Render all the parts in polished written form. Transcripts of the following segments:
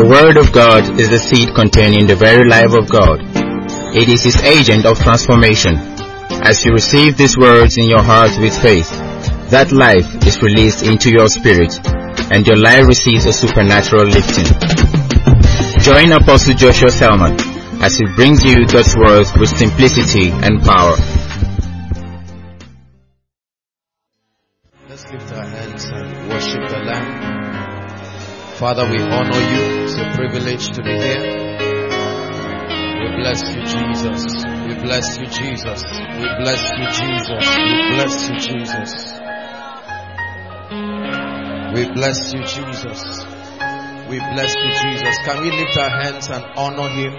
The Word of God is the seed containing the very life of God. It is His agent of transformation. As you receive these words in your heart with faith, that life is released into your spirit, and your life receives a supernatural lifting. Join Apostle Joshua Selman as he brings you God's Word with simplicity and power. Let's lift our hands and worship the Lamb. Father, we honor you. It's a privilege to be here. We bless you, Jesus. We bless you, Jesus. We bless you, Jesus. We bless you, Jesus. We bless you, Jesus. We bless you, Jesus. Can we lift our hands and honor him?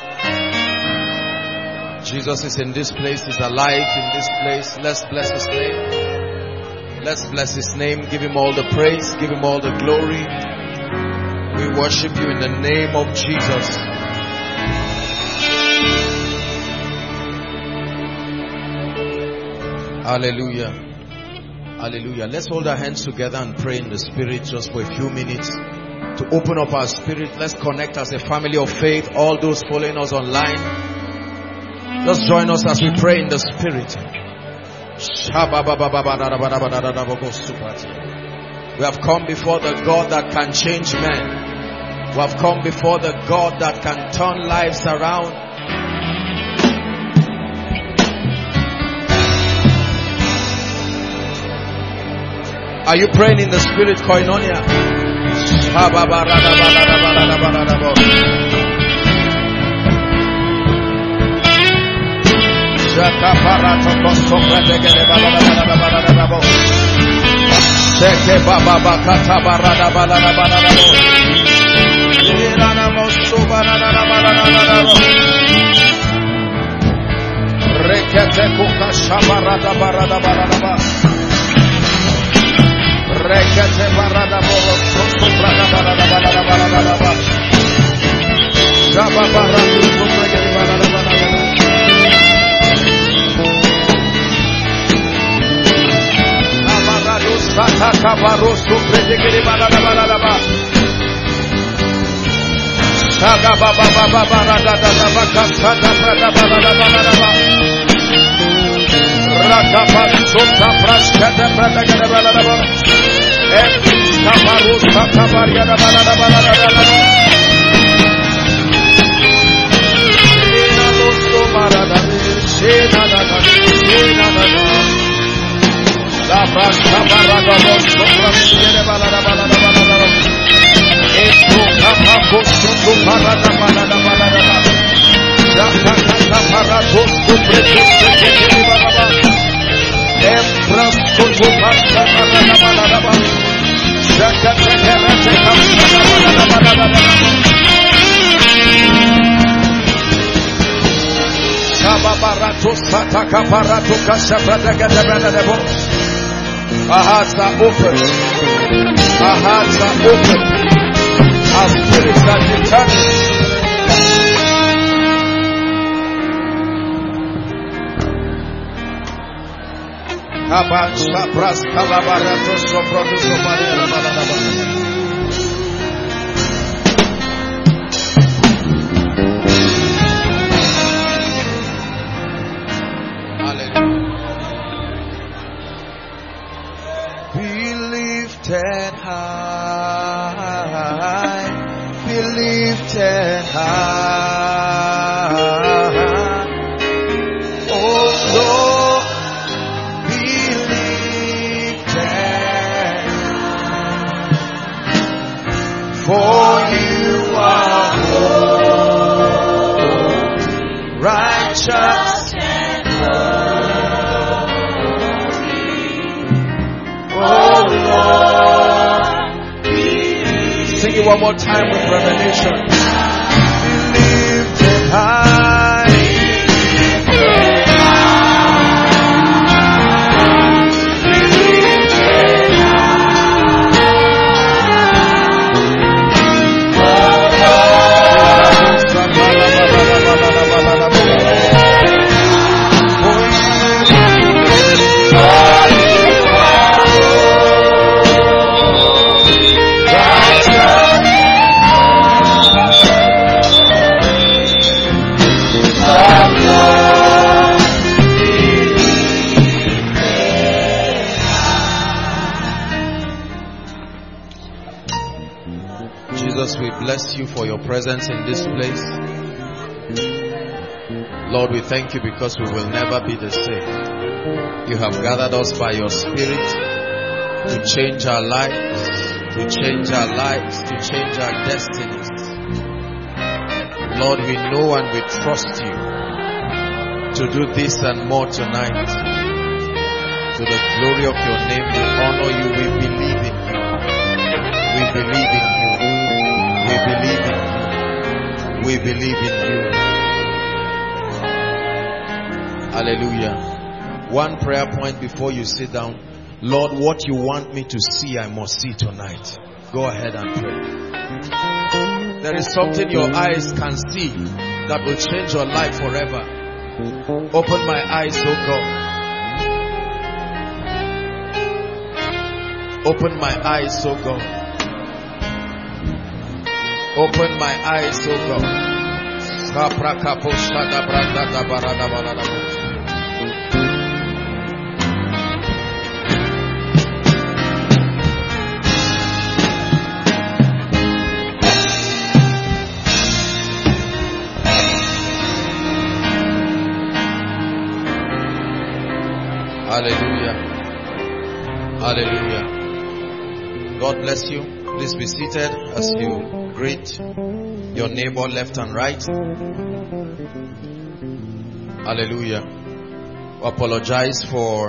Jesus is in this place. He's alive in this place. Let's bless his name. Let's bless his name. Give him all the praise. Give him all the glory. We worship you in the name of Jesus. Hallelujah. Hallelujah. Let's hold our hands together and pray in the Spirit just for a few minutes to open up our spirit. Let's connect as a family of faith. All those following us online, just join us as we pray in the Spirit. We have come before the God that can change men. We have come before the God that can turn lives around. Are you praying in the Spirit, Koinonia? Our hearts are open. Our hearts are open. Our spirits are determined. Be lifted high, oh Lord, be lifted, for you are holy, righteous and holy, oh Lord. Sing it one more time with revelation. Be lifted high. Be lifted high. Be lifted high. Oh Lord. bless you for your presence in this place. Lord, we thank you because we will never be the same. You have gathered us by your Spirit to change our lives, to change our lives, to change our destinies. Lord, we know and we trust you to do this and more tonight. To the glory of your name, we honor you, we believe in you. We believe in you. We believe in you. We believe in you. Hallelujah. One prayer point before you sit down. Lord, what you want me to see, I must see tonight. Go ahead and pray. There is something your eyes can see that will change your life forever. Open my eyes, oh God. Open my eyes, oh God. Open my eyes, oh God. Hallelujah. Hallelujah. God bless you. Please be seated as you greet your neighbor left and right. Hallelujah. We apologize for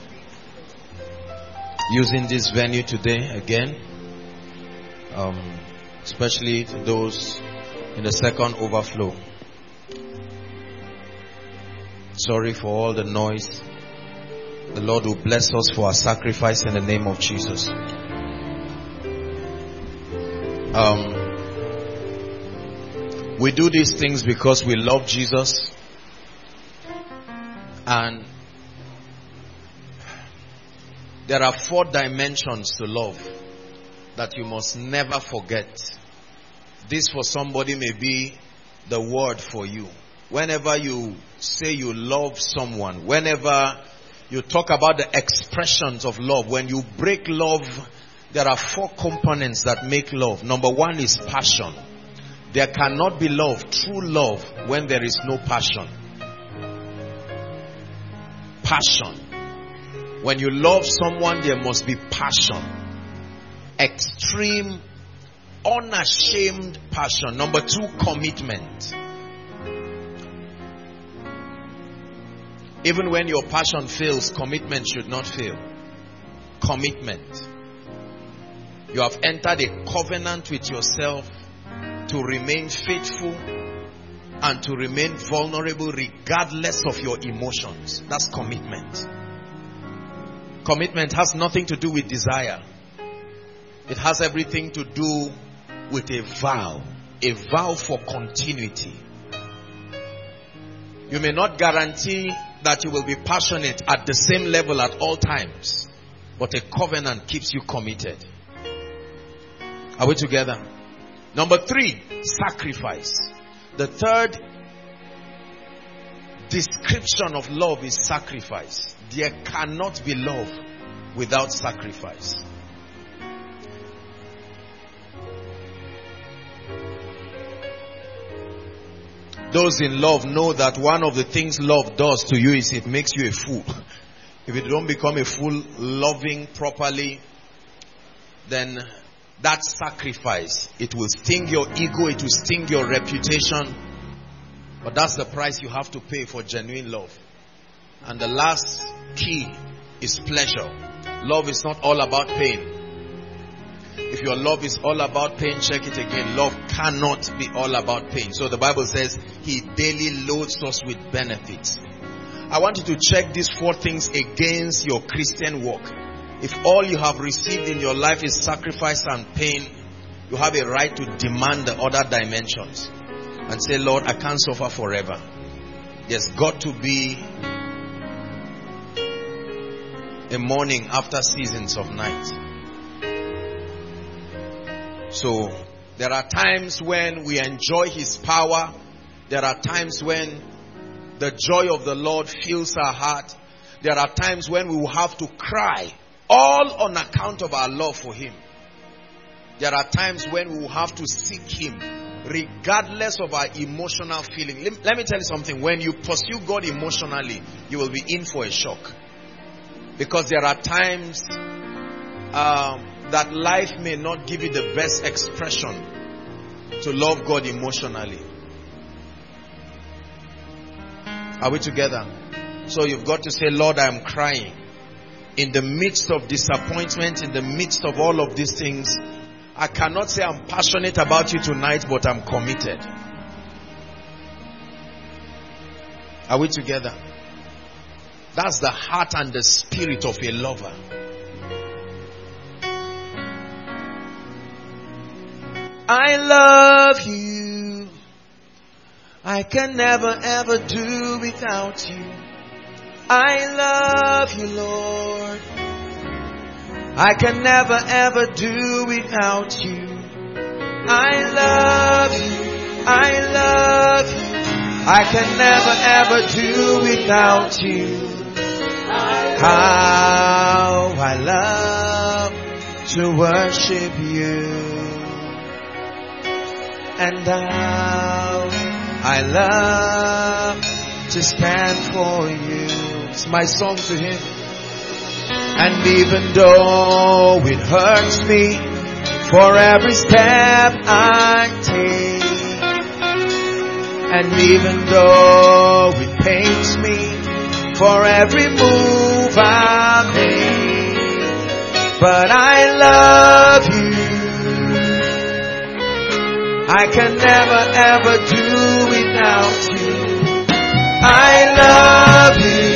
using this venue today again. Especially to those in the second overflow. Sorry for all the noise. The Lord will bless us for our sacrifice in the name of Jesus. We do these things because we love Jesus, and there are 4 dimensions to love that you must never forget. This for somebody may be the word for you. Whenever you say you love someone, whenever you talk about the expressions of love, when you break love, there are 4 components that make love. Number 1 is passion. There cannot be love, true love, when there is no passion. Passion. When you love someone, there must be passion. Extreme, unashamed passion. Number 2, commitment. Even when your passion fails, commitment should not fail. Commitment. You have entered a covenant with yourself to remain faithful and to remain vulnerable regardless of your emotions. That's commitment. Commitment has nothing to do with desire. It has everything to do with a vow for continuity. You may not guarantee that you will be passionate at the same level at all times, but a covenant keeps you committed. Are we together? Number 3, sacrifice. The third description of love is sacrifice. There cannot be love without sacrifice. Those in love know that one of the things love does to you is it makes you a fool. If you don't become a fool loving properly, then that sacrifice, it will sting your ego, it will sting your reputation. But that's the price you have to pay for genuine love. And the last key is pleasure. Love is not all about pain. If your love is all about pain, check it again. Love cannot be all about pain. So the Bible says He daily loads us with benefits. I want you to check these 4 things against your Christian walk. If all you have received in your life is sacrifice and pain, you have a right to demand the other dimensions and say, Lord, I can't suffer forever. There's got to be a morning after seasons of night. So there are times when we enjoy His power. There are times when the joy of the Lord fills our heart. There are times when we will have to cry, all on account of our love for Him. There are times when we will have to seek Him regardless of our emotional feeling. Let me tell you something. When you pursue God emotionally, you will be in for a shock. Because there are times that life may not give you the best expression to love God emotionally. Are we together? So you've got to say, Lord, I am crying. In the midst of disappointment, in the midst of all of these things, I cannot say I'm passionate about you tonight, but I'm committed. Are we together? That's the heart and the spirit of a lover. I love you. I can never ever do without you. I love you, Lord. I can never ever do without you. I love you. I love you. I can never ever do without you. How I love to worship you. And how I love to stand for you. It's my song to Him. And even though it hurts me for every step I take, and even though it pains me for every move I make, but I love you. I can never ever do without you. I love you.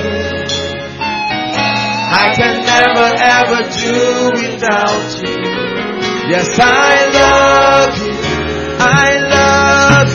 I can never ever do without you. Yes, I love you. I love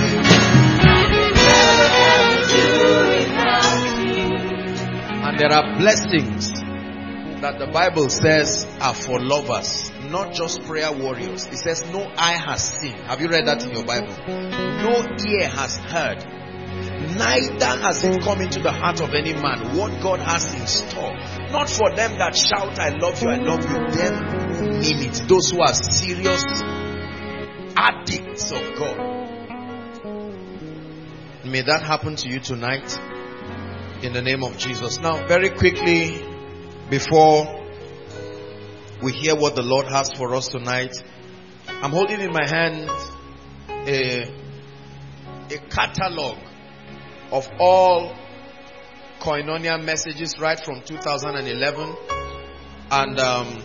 you. And there are blessings that the Bible says are for lovers, not just prayer warriors. It says no eye has seen. Have you read that in your Bible? No ear has heard, neither has it come into the heart of any man what God has in store. Not for them that shout, I love you, them who mean it. Those who are serious addicts of God. May that happen to you tonight in the name of Jesus. Now, very quickly, before we hear what the Lord has for us tonight, I'm holding in my hand a catalog of all Koinonia messages right from 2011, and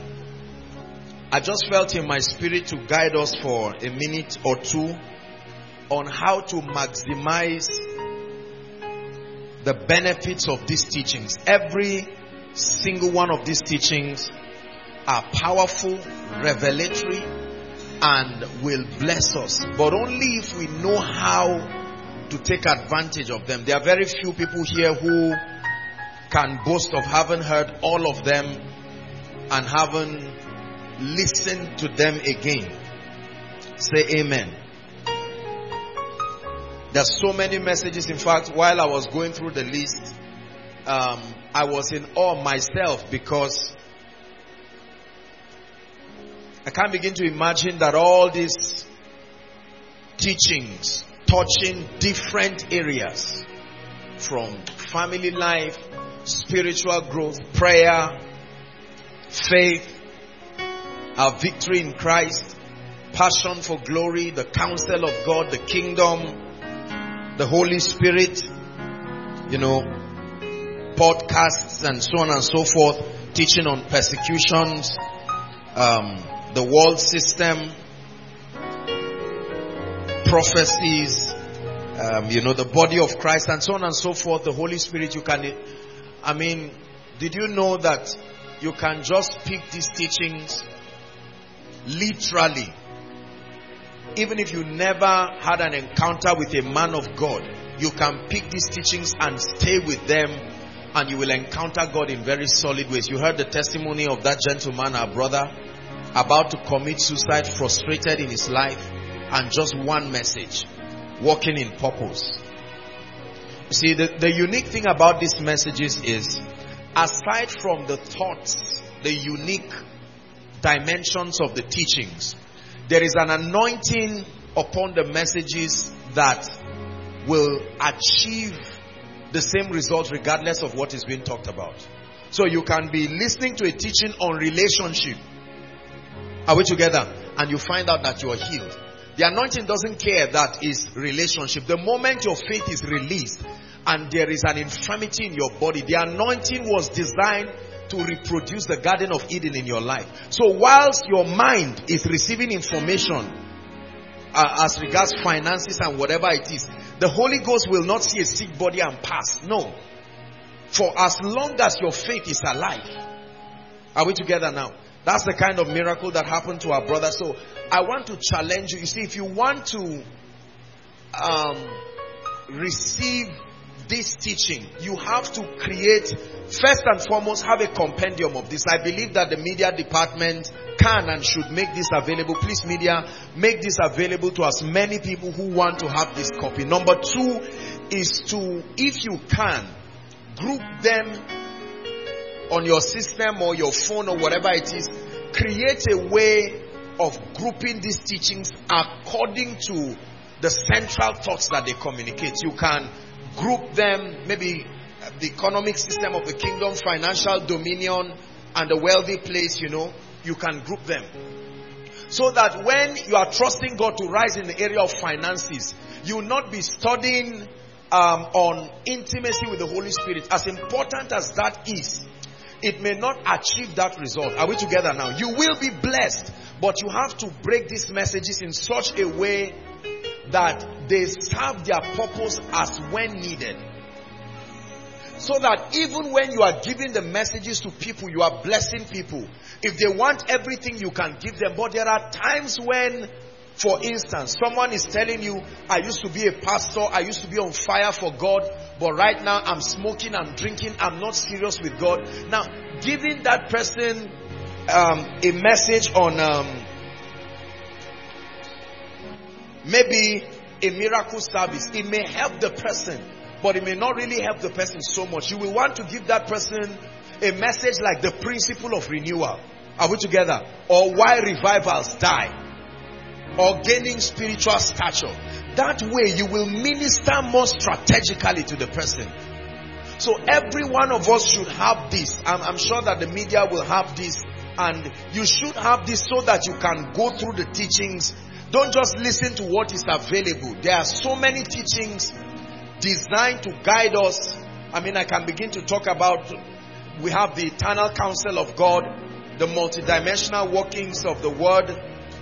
I just felt in my spirit to guide us for a minute or two on how to maximize the benefits of these teachings. Every single one of these teachings are powerful, revelatory, and will bless us, but only if we know how to take advantage of them. There are very few people here who can boast of having heard all of them and haven't listened to them again. Say amen. There's so many messages. In fact, while I was going through the list, I was in awe myself, because I can't begin to imagine that all these teachings touching different areas, from family life, spiritual growth, prayer, faith, our victory in Christ, passion for glory, the counsel of God, the kingdom, the Holy Spirit, podcasts and so on and so forth, teaching on persecutions, the world system, prophecies, the body of Christ, and so on and so forth. The Holy Spirit, did you know that you can just pick these teachings literally? Even if you never had an encounter with a man of God, you can pick these teachings and stay with them, and you will encounter God in very solid ways. You heard the testimony of that gentleman, our brother, about to commit suicide, frustrated in his life, and just one message, walking in purpose. You see, the unique thing about these messages is, aside from the thoughts, the unique dimensions of the teachings, there is an anointing upon the messages that will achieve the same result regardless of what is being talked about. So you can be listening to a teaching on relationship. Are we together? And you find out that you are healed. The anointing doesn't care that is relationship. The moment your faith is released and there is an infirmity in your body, the anointing was designed to reproduce the Garden of Eden in your life. So whilst your mind is receiving information as regards finances and whatever it is, the Holy Ghost will not see a sick body and pass. No. For as long as your faith is alive. Are we together now? That's the kind of miracle that happened to our brother. So I want to challenge you. You see, if you want to receive this teaching, you have to create, first and foremost, have a compendium of this. I believe that the media department can and should make this available. Please, media, make this available to as many people who want to have this copy. Number two is to, if you can, group them on your system or your phone or whatever it is. Create a way of grouping these teachings according to the central thoughts that they communicate. You can group them, maybe the economic system of the kingdom, financial dominion, and the wealthy place, you can group them. So that when you are trusting God to rise in the area of finances, you will not be studying on intimacy with the Holy Spirit. As important as that is, it may not achieve that result. Are we together now? You will be blessed, but you have to break these messages in such a way that they serve their purpose as when needed. So that even when you are giving the messages to people, you are blessing people. If they want everything, you can give them. But there are times when, for instance, someone is telling you, I used to be a pastor, I used to be on fire for God, but right now I'm smoking, I'm drinking, I'm not serious with God. Now, giving that person a message on maybe a miracle service, it may help the person, but it may not really help the person so much. You will want to give that person a message like the principle of renewal. Are we together? Or why revivals die. Or gaining spiritual stature. That way you will minister more strategically to the person. So every one of us should have this. I'm sure that the media will have this. And you should have this so that you can go through the teachings. Don't just listen to what is available. There are so many teachings designed to guide us. I mean, I can begin to talk about, we have the eternal counsel of God, the multidimensional workings of the word,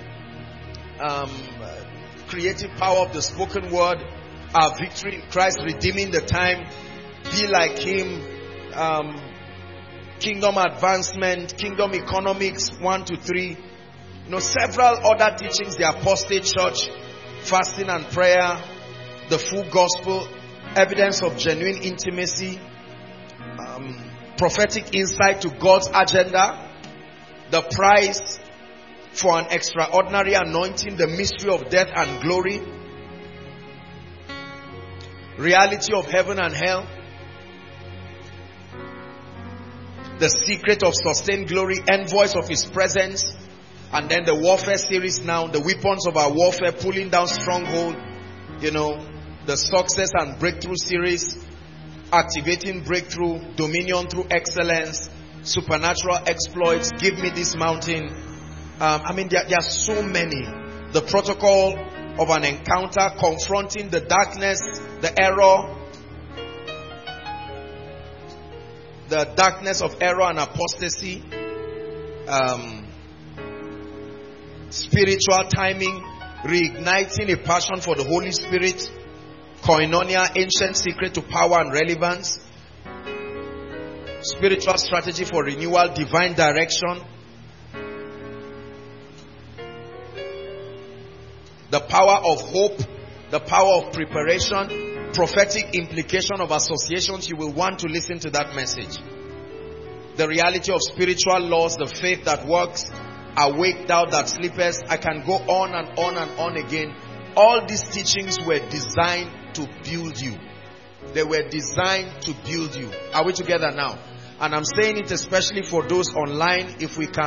creative power of the spoken word, our victory in Christ, redeeming the time, be like Him, kingdom advancement, kingdom economics, 1 to 3. Several other teachings, the apostate church, fasting and prayer, the full gospel, evidence of genuine intimacy, prophetic insight to God's agenda, the price for an extraordinary anointing, the mystery of death and glory, reality of heaven and hell, the secret of sustained glory, envoys of His presence, and then the warfare series now, the weapons of our warfare, pulling down stronghold, the success and breakthrough series, activating breakthrough, dominion through excellence, supernatural exploits, give me this mountain. There are so many. The protocol of an encounter, confronting the darkness, the error, the darkness of error and apostasy, spiritual timing, reigniting a passion for the Holy Spirit, koinonia, ancient secret to power and relevance, spiritual strategy for renewal, divine direction, the power of hope, the power of preparation, prophetic implication of associations. You will want to listen to that message. The reality of spiritual laws, the faith that works, awake thou that sleepest. I can go on and on and on again. All these teachings were designed to build you. They were designed to build you. Are we together now? And I'm saying it especially for those online. If we can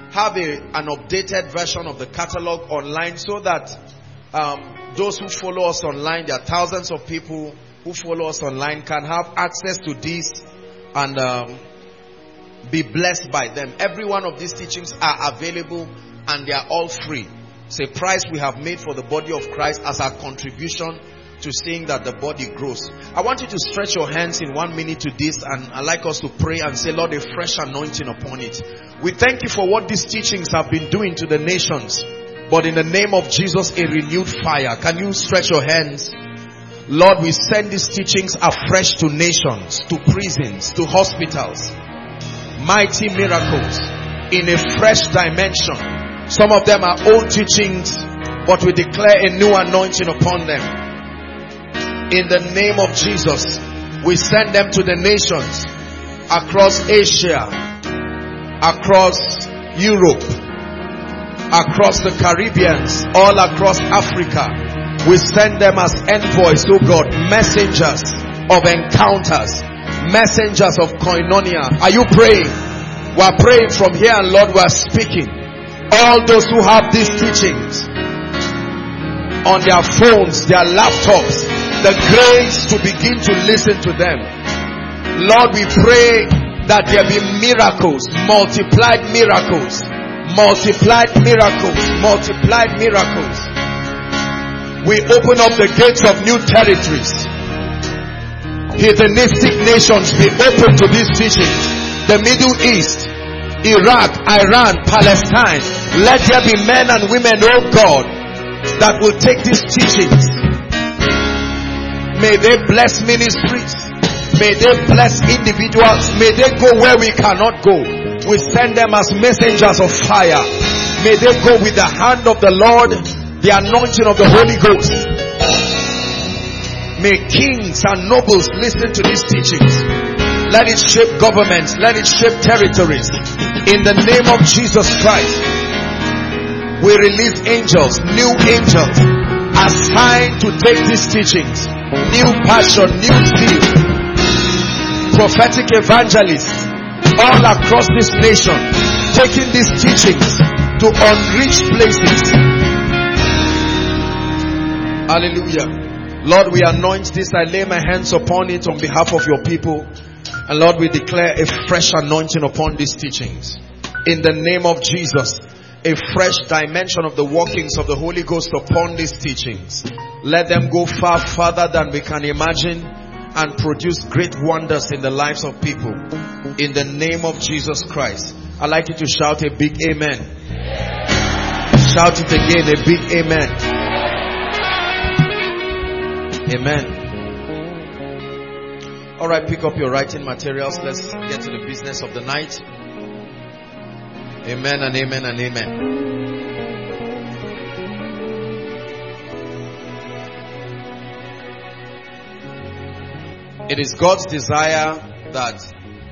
have an updated version of the catalog online so that those who follow us online, there are thousands of people who follow us online, can have access to this and be blessed by them. Every one of these teachings are available and they are all free. It's a price we have made for the body of Christ as our contribution to seeing that the body grows. I want you to stretch your hands in 1 minute to this, and I'd like us to pray and say, Lord, a fresh anointing upon it. We thank you for what these teachings have been doing to the nations, but in the name of Jesus, a renewed fire. Can you stretch your hands? Lord, we send these teachings afresh to nations, to prisons, to hospitals. Mighty miracles in a fresh dimension. Some of them are old teachings, but we declare a new anointing upon them. In the name of Jesus, we send them to the nations across Asia, across Europe, across the Caribbean, all across Africa. We send them as envoys, oh God, messengers of encounters, messengers of koinonia. Are you praying? We are praying from here, and Lord, we are speaking. All those who have these teachings on their phones, their laptops, the grace to begin to listen to them. Lord, we pray that there be miracles, multiplied miracles, multiplied miracles, multiplied miracles. We open up the gates of new territories. Heathenistic nations be open to these teachings. The Middle East, Iraq, Iran, Palestine. Let there be men and women, oh God, that will take these teachings. May they bless ministries. May they bless individuals. May they go where we cannot go. We send them as messengers of fire. May they go with the hand of the Lord, the anointing of the Holy Ghost. May kings and nobles listen to these teachings. Let it shape governments. Let it shape territories. In the name of Jesus Christ, we release angels, new angels, assigned to take these teachings. New passion, new zeal. Prophetic evangelists all across this nation, taking these teachings to unreached places. Hallelujah. Lord, we anoint this. I lay my hands upon it on behalf of your people. And Lord, we declare a fresh anointing upon these teachings. In the name of Jesus, a fresh dimension of the workings of the Holy Ghost upon these teachings. Let them go far further than we can imagine and produce great wonders in the lives of people. In the name of Jesus Christ. I'd like you to shout a big amen. Shout it again, a big amen. Amen. Alright, pick up your writing materials. Let's get to the business of the night. Amen and amen and amen. It is God's desire that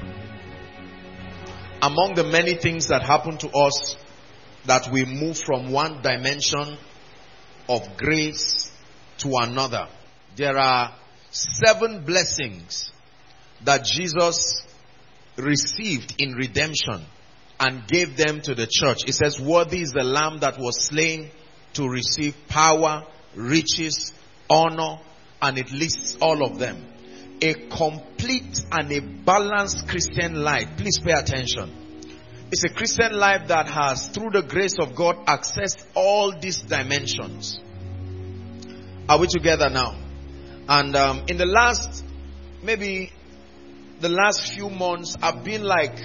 among the many things that happen to us, that we move from one dimension of grace to another. There are 7 blessings that Jesus received in redemption and gave them to the church. It says, worthy is the Lamb that was slain to receive power, riches, honor, and it lists all of them. A complete and a balanced Christian life. Please pay attention. It's a Christian life that has, through the grace of God, accessed all these dimensions. Are we together now? And in the last, maybe the last few months, I've been like,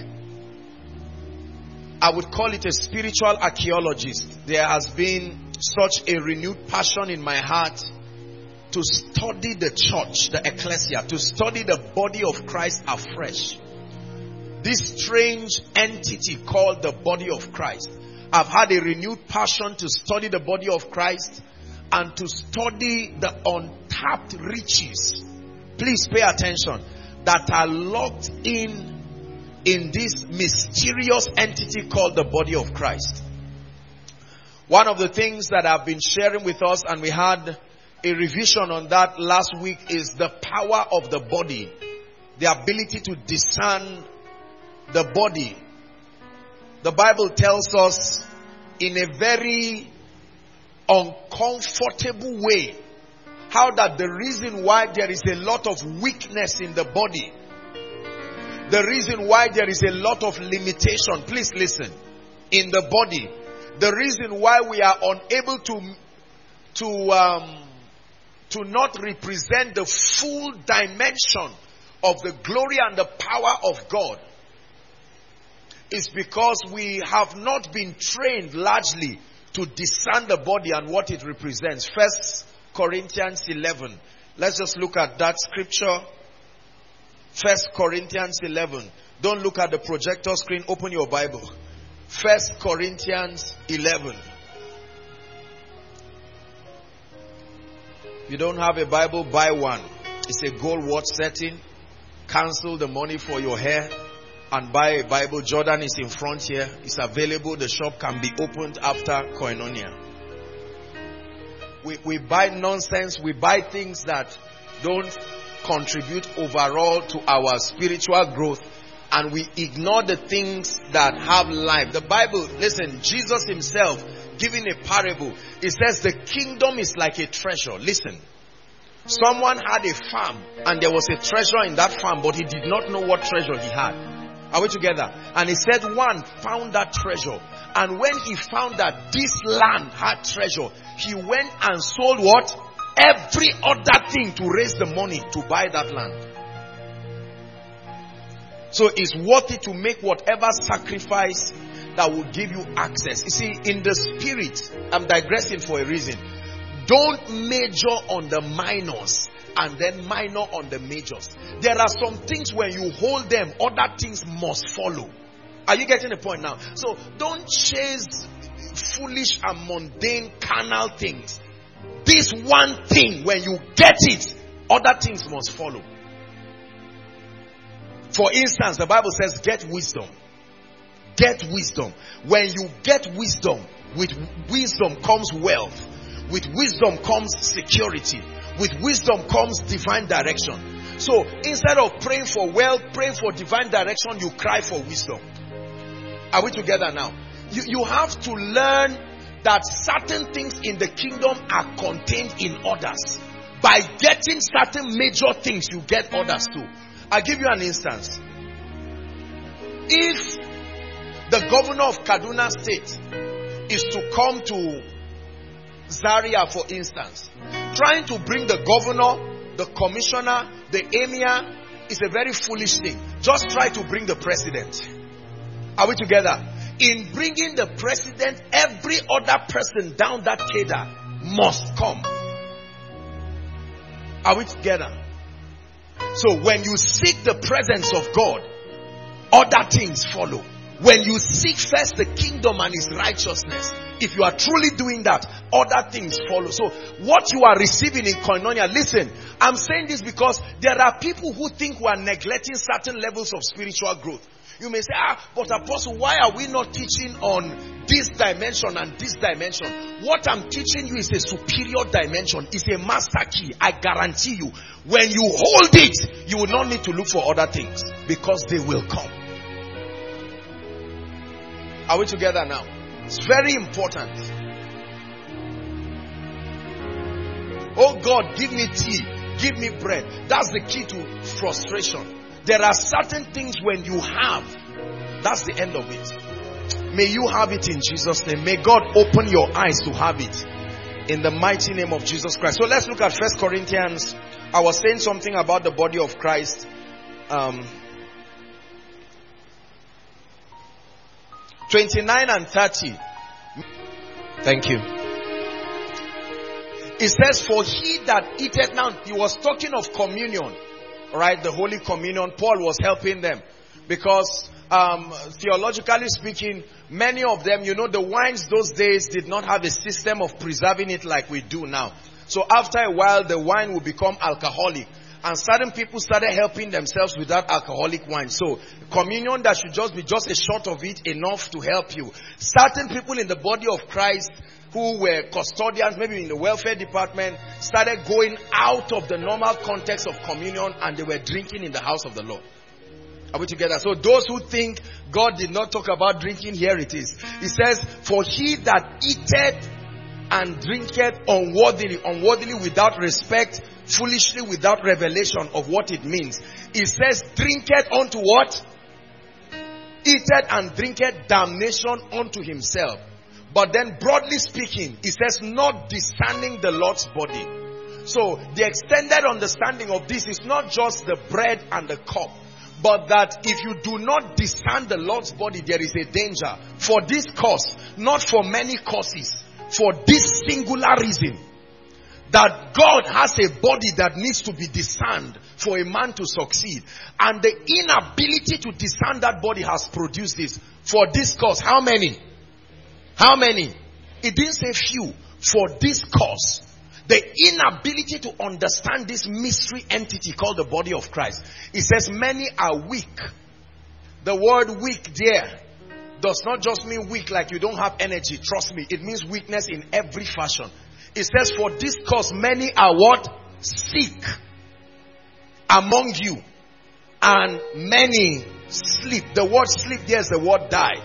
I would call it a spiritual archaeologist. There has been such a renewed passion in my heart to study the church, the ecclesia, to study the body of Christ afresh. This strange entity called the body of Christ. I've had a renewed passion to study the body of Christ and to study the untapped riches. Please pay attention. That are locked in this mysterious entity called the body of Christ. One of the things that I've been sharing with us, and we had a revision on that last week, is the power of the body. The ability to discern the body. the Bible tells us in a very uncomfortable way how that the reason why there is a lot of weakness in the body, the reason why there is a lot of limitation, please listen, in the body, the reason why we are unable to not represent the full dimension of the glory and the power of God is because we have not been trained largely to discern the body and what it represents. 1 Corinthians 11. Let's just look at that scripture. 1 Corinthians 11. Don't look at the projector screen. Open your Bible. 1 Corinthians 11. If you don't have a Bible, buy one. It's a gold watch setting. Cancel the money for your hair and buy a Bible. Jordan is in front here. It's available. The shop can be opened after Koinonia. We buy nonsense. We buy things that don't contribute overall to our spiritual growth, and we ignore the things that have life. The Bible, listen, Jesus himself giving a parable, it says the kingdom is like a treasure. Listen, someone had a farm and there was a treasure in that farm, but he did not know what treasure he had. Are we together? And he said one found that treasure, and when he found that this land had treasure, he went and sold what? Every other thing to raise the money to buy that land. So it's worth it to make whatever sacrifice that will give you access. You see, in the spirit, I'm digressing for a reason. Don't major on the minors and then minor on the majors. There are some things when you hold them, other things must follow. Are you getting the point now? So don't chase foolish and mundane carnal things. This one thing, when you get it, other things must follow. For instance, the Bible says, get wisdom. Get wisdom. When you get wisdom, with wisdom comes wealth. With wisdom comes security. With wisdom comes divine direction. So instead of praying for wealth, praying for divine direction, you cry for wisdom. Are we together now? You have to learn that certain things in the kingdom are contained in others. By getting certain major things, you get others too. I'll give you an instance. If the governor of Kaduna State is to come to Zaria, for instance, trying to bring the governor, the commissioner, the emir is a very foolish thing. Just try to bring the president. Are we together? In bringing the president, every other person down that cadre must come. Are we together? So when you seek the presence of God, other things follow. When you seek first the kingdom and his righteousness, if you are truly doing that, other things follow. So what you are receiving in Koinonia, listen, I'm saying this because there are people who think we are neglecting certain levels of spiritual growth. You may say, but Apostle, why are we not teaching on this dimension and this dimension? What I'm teaching you is a superior dimension. It's a master key. I guarantee you, when you hold it, you will not need to look for other things because they will come. Are we together now? It's very important. Oh God, give me tea, give me bread. That's the key to frustration. There are certain things when you have, that's the end of it. May you have it in Jesus' name. May God open your eyes to have it in the mighty name of Jesus Christ. So let's look at 1 Corinthians. I was saying something about the body of Christ. 29 and 30. Thank you. It says, for he that eateth, now he was talking of communion, right? The Holy Communion. Paul was helping them because theologically speaking, many of them, the wines those days did not have a system of preserving it like we do now. So after a while, the wine will become alcoholic. And certain people started helping themselves with that alcoholic wine. So communion, that should just be just a shot of it, enough to help you. Certain people in the body of Christ who were custodians, maybe in the welfare department, started going out of the normal context of communion and they were drinking in the house of the Lord. Are we together? So those who think God did not talk about drinking, here it is. He says, for he that eateth and drinketh unworthily without respect, foolishly without revelation of what it means. He says, drinketh unto what? Eateth and drinketh damnation unto himself. But then broadly speaking, he says, not discerning the Lord's body. So the extended understanding of this is not just the bread and the cup, but that if you do not discern the Lord's body, there is a danger. For this cause, not for many causes, for this singular reason, that God has a body that needs to be discerned for a man to succeed. And the inability to discern that body has produced this. For this cause, how many? How many? It didn't say few. For this cause. The inability to understand this mystery entity called the body of Christ. It says many are weak. The word weak there does not just mean weak like you don't have energy. Trust me, it means weakness in every fashion. It says for this cause many are what? Sick among you, and many sleep. The word sleep there is the word die.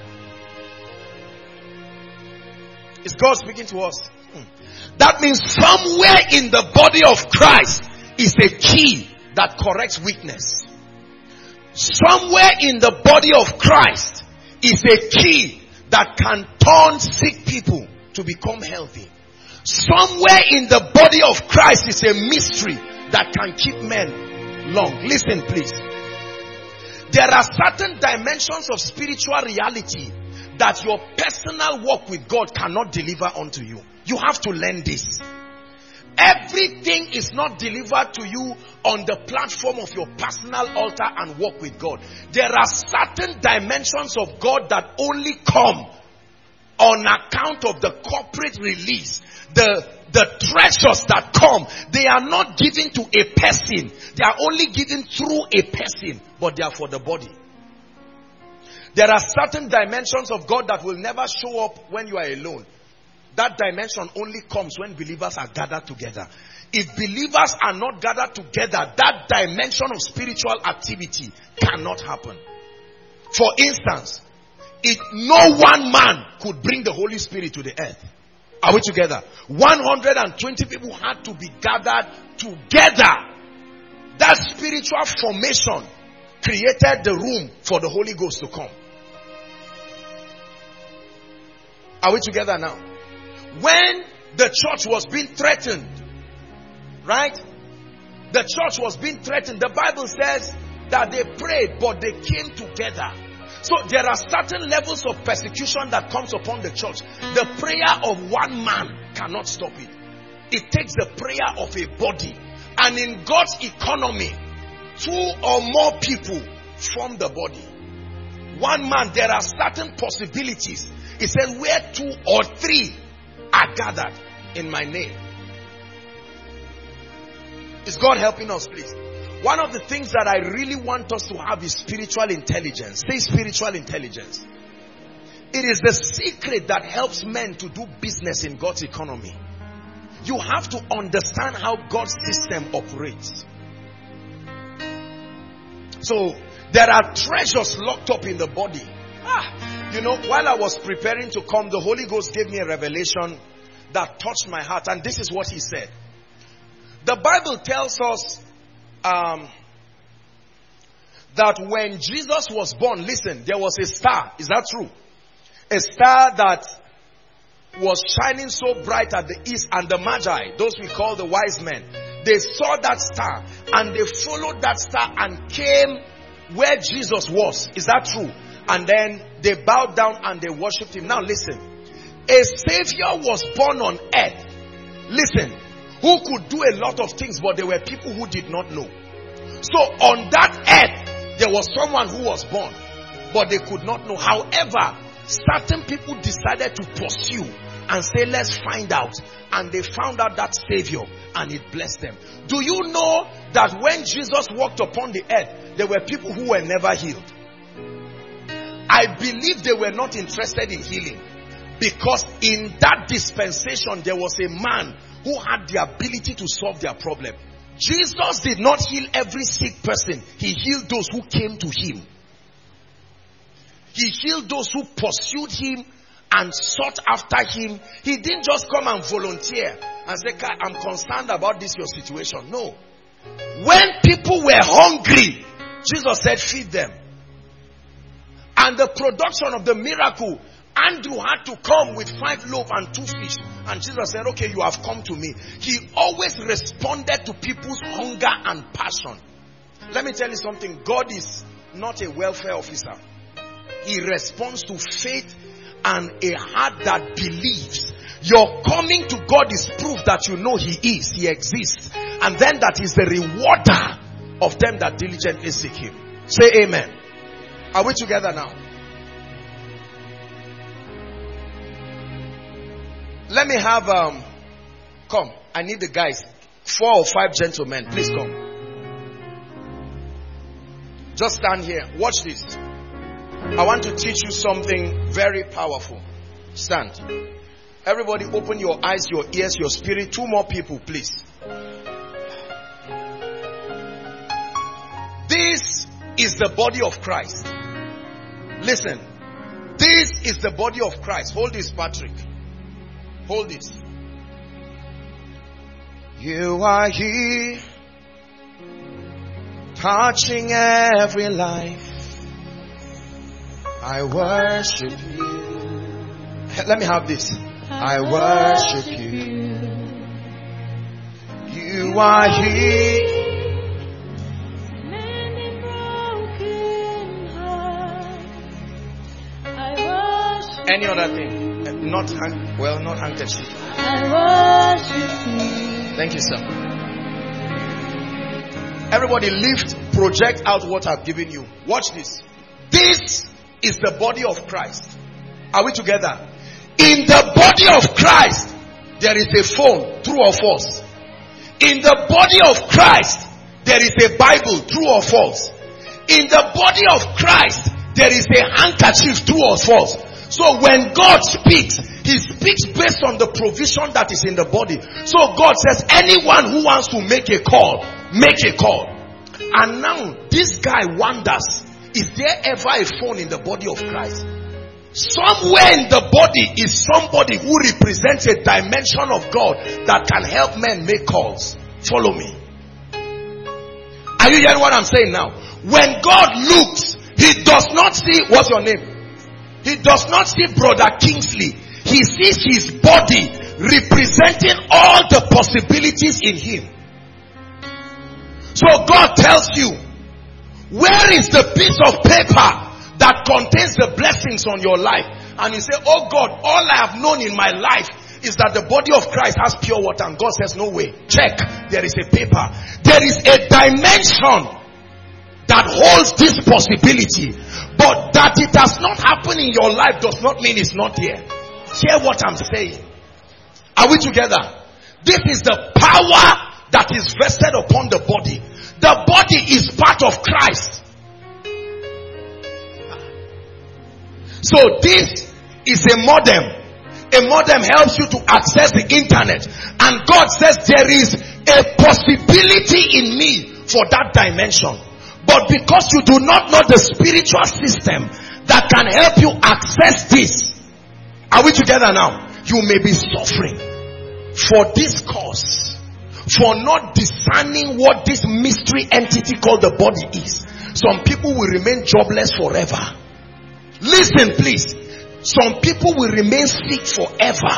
Is God speaking to us? That means somewhere in the body of Christ is a key that corrects weakness. Somewhere in the body of Christ is a key that can turn sick people to become healthy. Somewhere in the body of Christ is a mystery that can keep men long. Listen please. There are certain dimensions of spiritual reality that your personal walk with God cannot deliver unto you. You have to learn this. Everything is not delivered to you on the platform of your personal altar and walk with God. There are certain dimensions of God that only come on account of the corporate release. The treasures that come, they are not given to a person. They are only given through a person, but they are for the body. There are certain dimensions of God that will never show up when you are alone. That dimension only comes when believers are gathered together. If believers are not gathered together, that dimension of spiritual activity cannot happen. For instance, if no one man could bring the Holy Spirit to the earth. Are we together? 120 people had to be gathered together. That spiritual formation created the room for the Holy Ghost to come. Are we together now? When the church was being threatened, right? The church was being threatened. The Bible says that they prayed, but they came together. So there are certain levels of persecution that comes upon the church. The prayer of one man cannot stop it. It takes the prayer of a body. And in God's economy, 2 or more people form the body. One man, there are certain possibilities. It says where 2 or 3 are gathered in my name. Is God helping us, please? One of the things that I really want us to have is spiritual intelligence. Say spiritual intelligence. It is the secret that helps men to do business in God's economy. You have to understand how God's system operates. So, there are treasures locked up in the body. You know, while I was preparing to come, the Holy Ghost gave me a revelation that touched my heart. And this is what he said. The Bible tells us that when Jesus was born, listen, there was a star. Is that true? A star that was shining so bright at the east, and the Magi, those we call the wise men, they saw that star and they followed that star and came where Jesus was. Is that true? And then they bowed down and they worshipped him. Now listen, a savior was born on earth. Listen, who could do a lot of things, but there were people who did not know. So on that earth, there was someone who was born, but they could not know. However, certain people decided to pursue and say, let's find out. And they found out that savior, and it blessed them. Do you know that when Jesus walked upon the earth, there were people who were never healed? I believe they were not interested in healing, because in that dispensation there was a man who had the ability to solve their problem. Jesus did not heal every sick person. He healed those who came to him. He healed those who pursued him and sought after him. He didn't just come and volunteer and say, I'm concerned about this, your situation. No. When people were hungry, Jesus said, feed them. And the production of the miracle, Andrew had to come with 5 loaves and 2 fish. And Jesus said, okay, you have come to me. He always responded to people's hunger and passion. Let me tell you something. God is not a welfare officer. He responds to faith and a heart that believes. Your coming to God is proof that you know He is, He exists. And then that is the rewarder of them that diligently seek Him. Say amen. Are we together now? Let me have, come. I need the guys. 4 or 5 gentlemen. Please come. Just stand here. Watch this. I want to teach you something very powerful. Stand. Everybody open your eyes, your ears, your spirit. 2 more people, please. This is the body of Christ. Listen. This is the body of Christ. Hold this, Patrick. Hold this. You are here, touching every life. I worship you. Let me have this. I worship you. You are here. Many broken hearts. I worship. Any other thing? Not handkerchief. I worship you. Thank you, sir. Everybody lift, project out what I've given you. Watch this. This is the body of Christ. Are we together? In the body of Christ, there is a phone, true or false. In the body of Christ, there is a Bible, true or false. In the body of Christ, there is a handkerchief, true or false. So when God speaks, He speaks based on the provision that is in the body. So God says, anyone who wants to make a call, make a call. And now, this guy wonders, is there ever a phone in the body of Christ? Somewhere in the body is somebody who represents a dimension of God that can help men make calls. Follow me. Are you hearing what I'm saying now? When God looks, He does not see, what's your name? He does not see Brother Kingsley. He sees his body representing all the possibilities in him. So God tells you, where is the piece of paper that contains the blessings on your life? And you say, oh God, all I have known in my life is that the body of Christ has pure water. And God says, no way. Check. There is a paper. There is a dimension that holds this possibility. But that it has not happened in your life does not mean it's not there. Hear what I'm saying. Are we together? This is the power that is vested upon the body. The body is part of Christ. So this is a modem. A modem helps you to access the internet. And God says there is a possibility in me for that dimension. But because you do not know the spiritual system that can help you access this, are we together now? You may be suffering for this cause, for not discerning what this mystery entity called the body is. Some people will remain jobless forever. Listen please. Some people will remain sick forever.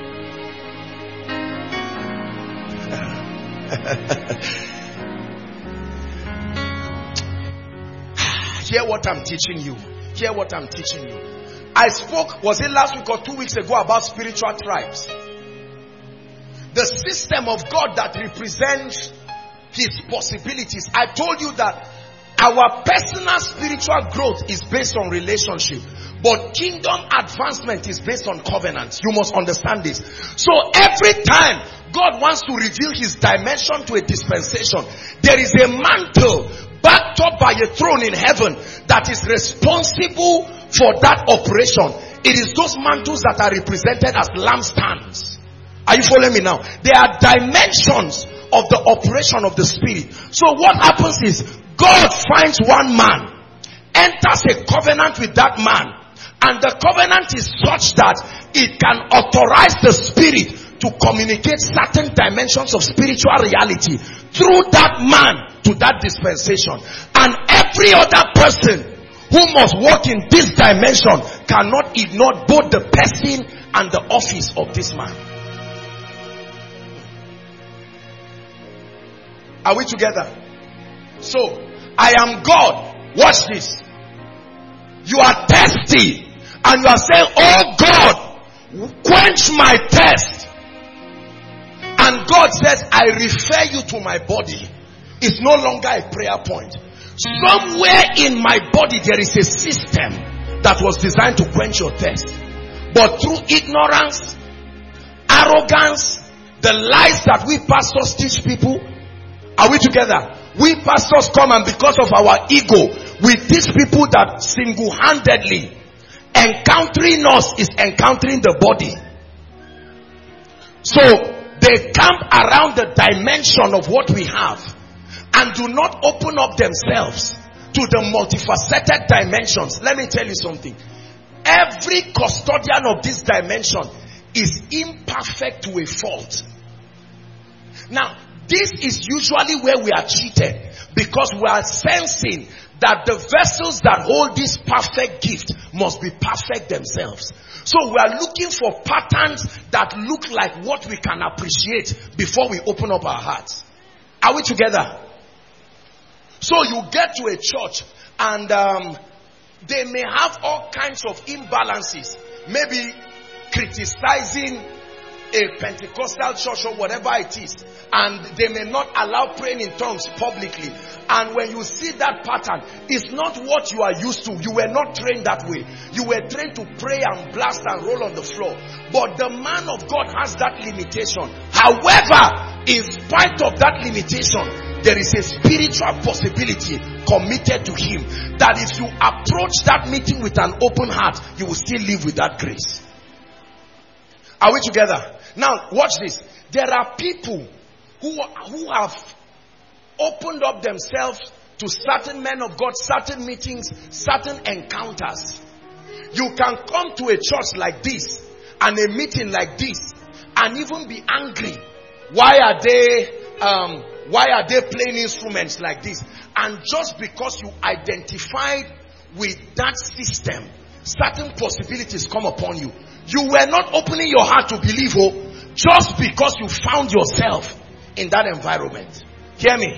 Hear what I'm teaching you. Hear what I'm teaching you. I spoke, was it last week or 2 weeks ago, about spiritual tribes. The system of God that represents His possibilities. I told you that our personal spiritual growth is based on relationship. But kingdom advancement is based on covenant. You must understand this. So every time God wants to reveal His dimension to a dispensation, there is a mantle backed up by a throne in heaven that is responsible for that operation. It is those mantles that are represented as lampstands. Are you following me now? There are dimensions of the operation of the Spirit. So what happens is, God finds one man enters a covenant with that man, and the covenant is such that it can authorize the spirit to communicate certain dimensions of spiritual reality through that man to that dispensation. And every other person who must walk in this dimension cannot ignore both the person and the office of this man. Are we together? So, I am God. Watch this. You are thirsty and you are saying, oh God, quench my thirst. And God says, I refer you to my body. It's no longer a prayer point. Somewhere in my body there is a system that was designed to quench your thirst. But through ignorance, arrogance, the lies that we pastors teach people, are we together? We pastors come, and because of our ego, we teach people that single-handedly encountering us is encountering the body. So they camp around the dimension of what we have and do not open up themselves to the multifaceted dimensions. Let me tell you something. Every custodian of this dimension is imperfect to a fault. Now, this is usually where we are cheated, because we are sensing that the vessels that hold this perfect gift must be perfect themselves. So we are looking for patterns that look like what we can appreciate before we open up our hearts. Are we together? So you get to a church and they may have all kinds of imbalances. Maybe criticizing a Pentecostal church or whatever it is, and they may not allow praying in tongues publicly. And when you see that pattern, it's not what you are used to. You were not trained that way. You were trained to pray and blast and roll on the floor. But the man of God has that limitation. However, in spite of that limitation, there is a spiritual possibility committed to him, that if you approach that meeting with an open heart, you will still live with that grace. Are we together? Now, watch this. There are people who have opened up themselves to certain men of God, certain meetings, certain encounters. You can come to a church like this and a meeting like this and even be angry. Why are they playing instruments like this? And just because you identified with that system, certain possibilities come upon you. You were not opening your heart to believe, just because you found yourself in that environment. Hear me.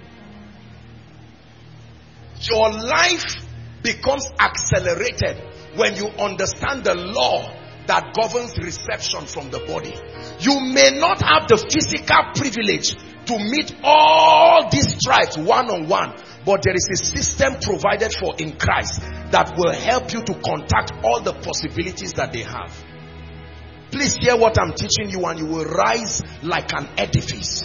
Your life becomes accelerated when you understand the law that governs reception from the body. You may not have the physical privilege to meet all these tribes one-on-one, but there is a system provided for in Christ that will help you to contact all the possibilities that they have. Please hear what I'm teaching you and you will rise like an edifice.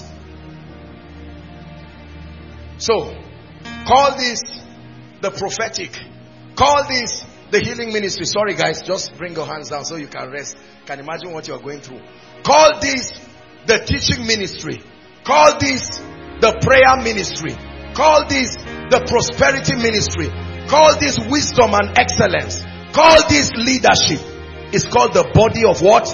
So, call this the prophetic. Call this the healing ministry. Sorry guys, just bring your hands down so you can rest. Can imagine what you're going through. Call this the teaching ministry. Call this the prayer ministry. Call this the prosperity ministry. Call this wisdom and excellence. Call this leadership. It's called the body of what?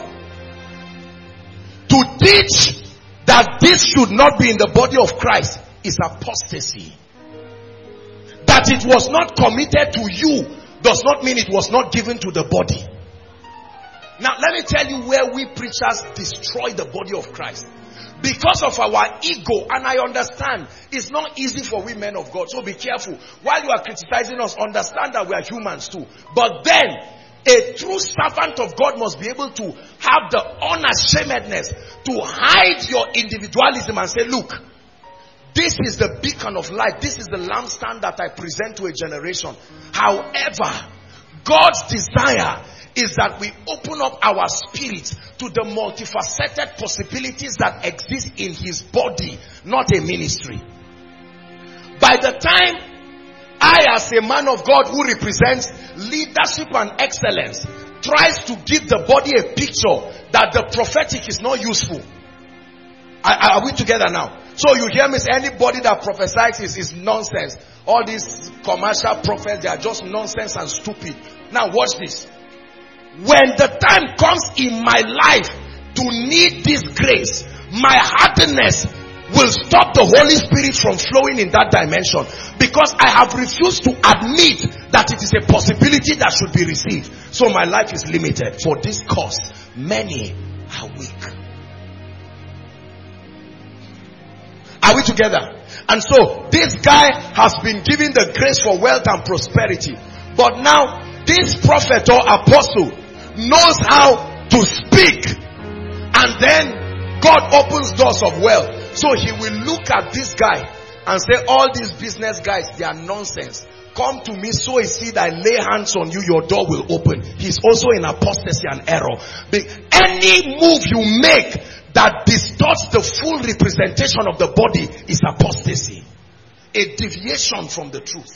To teach that this should not be in the body of Christ is apostasy. That it was not committed to you does not mean it was not given to the body. Now let me tell you where we preachers destroy the body of Christ. Because of our ego, and I understand it's not easy for we men of God, so be careful. While you are criticizing us, understand that we are humans too. But then, a true servant of God must be able to have the unashamedness to hide your individualism and say, look, this is the beacon of light. This is the lampstand that I present to a generation. However, God's desire is that we open up our spirits to the multifaceted possibilities that exist in his body, not a ministry. By the time I, as a man of God who represents leadership and excellence, tries to give the body a picture that the prophetic is not useful. Are we together now? So you hear me say anybody that prophesies is nonsense. All these commercial prophets, they are just nonsense and stupid. Now watch this. When the time comes in my life to need this grace, my hardness will stop the Holy Spirit from flowing in that dimension, because I have refused to admit that it is a possibility that should be received. So my life is limited. For this cause, many are weak. Are we together? And so this guy has been given the grace for wealth and prosperity, but now this prophet or apostle knows how to speak, and then God opens doors of wealth. So he will look at this guy and say, all these business guys, they are nonsense. Come to me, sow a seed, I lay hands on you, your door will open. He's also in apostasy and error. Any move you make that distorts the full representation of the body is apostasy. A deviation from the truth.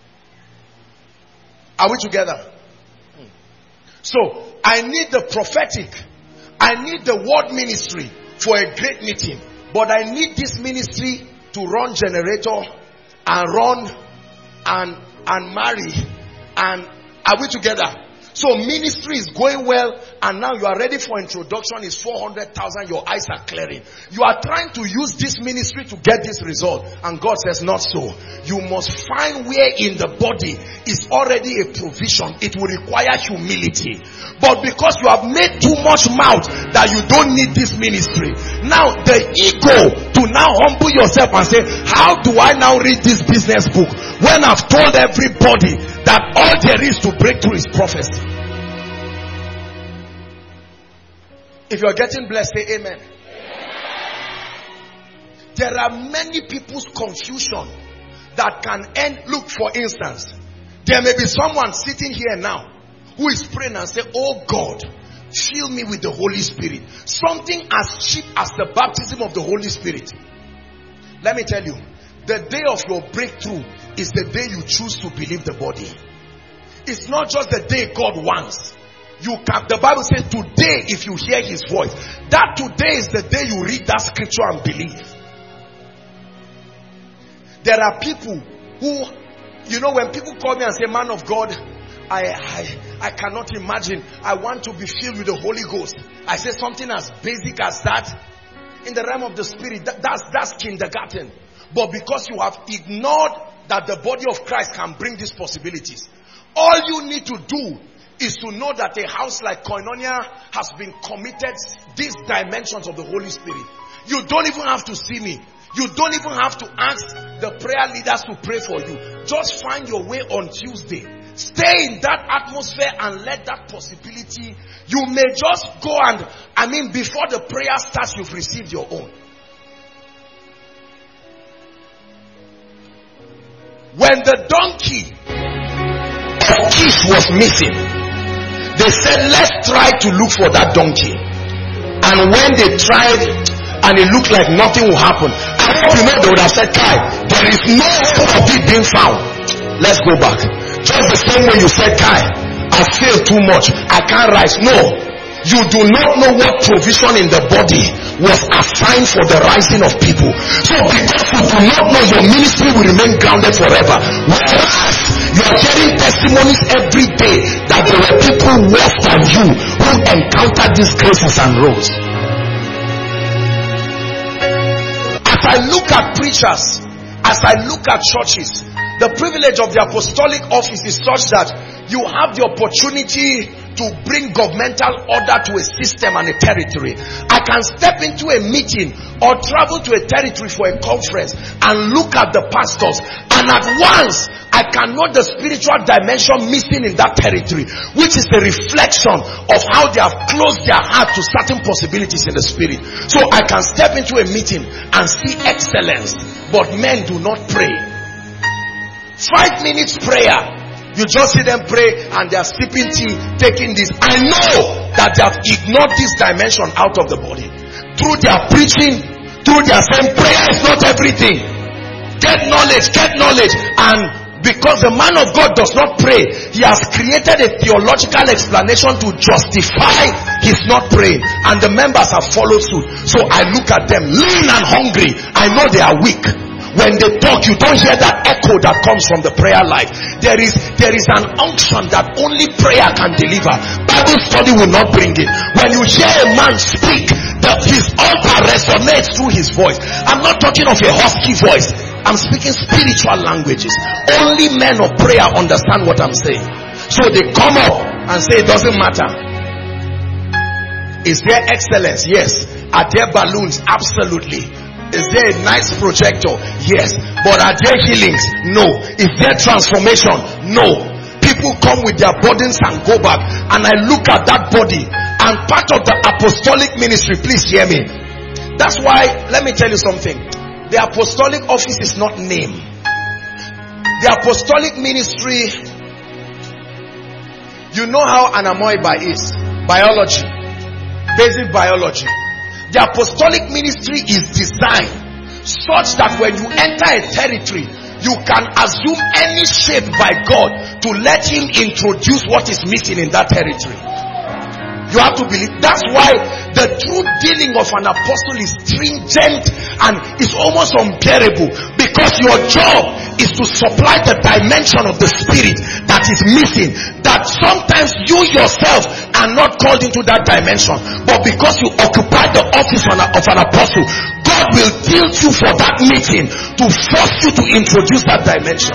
Are we together? So, I need the prophetic. I need the word ministry for a great meeting. But I need this ministry to run generator and run and marry. And are we together? So ministry is going well, and now you are ready for introduction. Is 400,000. Your eyes are clearing. You are trying to use this ministry to get this result, and God says not so. You must find where in the body is already a provision. It will require humility, but because you have made too much mouth that you don't need this ministry, now the ego to now humble yourself and say, how do I now read this business book when I've told everybody that all there is to breakthrough is prophecy? If you're getting blessed, say amen. There are many people's confusion that can end. Look, for instance, there may be someone sitting here now who is praying and say, oh God, fill me with the Holy Spirit. Something as cheap as the baptism of the Holy Spirit. Let me tell you, the day of your breakthrough is the day you choose to believe the body. It's not just the day God wants. The Bible says today, if you hear his voice, that today is the day you read that scripture and believe. There are people who, you know, when people call me and say, man of God, I cannot imagine, I want to be filled with the Holy Ghost. I say something as basic as that. In the realm of the spirit, that's kindergarten. But because you have ignored that the body of Christ can bring these possibilities, all you need to do is to know that a house like Koinonia has been committed these dimensions of the Holy Spirit. You don't even have to see me. You don't even have to ask the prayer leaders to pray for you. Just find your way on Tuesday. Stay in that atmosphere and let that possibility. You may just go and, before the prayer starts, you've received your own. When the donkey of Kish was missing, they said, let's try to look for that donkey. And when they tried and it looked like nothing will happen, I hope you know they would have said, Kai, there is no hope of it being found. Let's go back. Just the same way you said, Kai, I failed too much, I can't rise. No, you do not know what provision in the body was assigned for the rising of people. So because you do not know, your ministry will remain grounded forever. Whereas you are hearing testimonies every day that there were people worse than you who encountered these graces and rose. As I look at preachers, as I look at churches, the privilege of the apostolic office is such that you have the opportunity to bring governmental order to a system and a territory. I can step into a meeting or travel to a territory for a conference and look at the pastors, and at once I can know the spiritual dimension missing in that territory, which is a reflection of how they have closed their heart to certain possibilities in the spirit. So I can step into a meeting and see excellence, but men do not pray. 5 minutes prayer, you just see them pray and they are sipping tea, taking this. I know that they have ignored this dimension out of the body. Through their preaching, through their saying prayer is not everything. Get knowledge. And because the man of God does not pray, he has created a theological explanation to justify his not praying. And the members have followed suit. So I look at them lean and hungry. I know they are weak. When they talk, you don't hear that echo that comes from the prayer life. There is an unction that only prayer can deliver. Bible study will not bring it. When you hear a man speak, his altar resonates through his voice. I'm not talking of a husky voice. I'm speaking spiritual languages. Only men of prayer understand what I'm saying. So they come up and say it doesn't matter. Is there excellence? Yes. Are there balloons? Absolutely. Is there a nice projector? Yes. But are there healings? No. Is there transformation? No. People come with their burdens and go back. And I look at that body, and part of the apostolic ministry, please hear me. That's why, let me tell you something. The apostolic office is not name. The apostolic ministry, you know how an amoeba is. Biology. Basic biology. The apostolic ministry is designed such that when you enter a territory, you can assume any shape by God to let him introduce what is missing in that territory. You have to believe. That's why the true dealing of an apostle is stringent and is almost unbearable, because your job is to supply the dimension of the spirit that is missing, that sometimes you yourself are not called into that dimension, but because you occupy the office of an apostle, God will tilt you for that meeting to force you to introduce that dimension.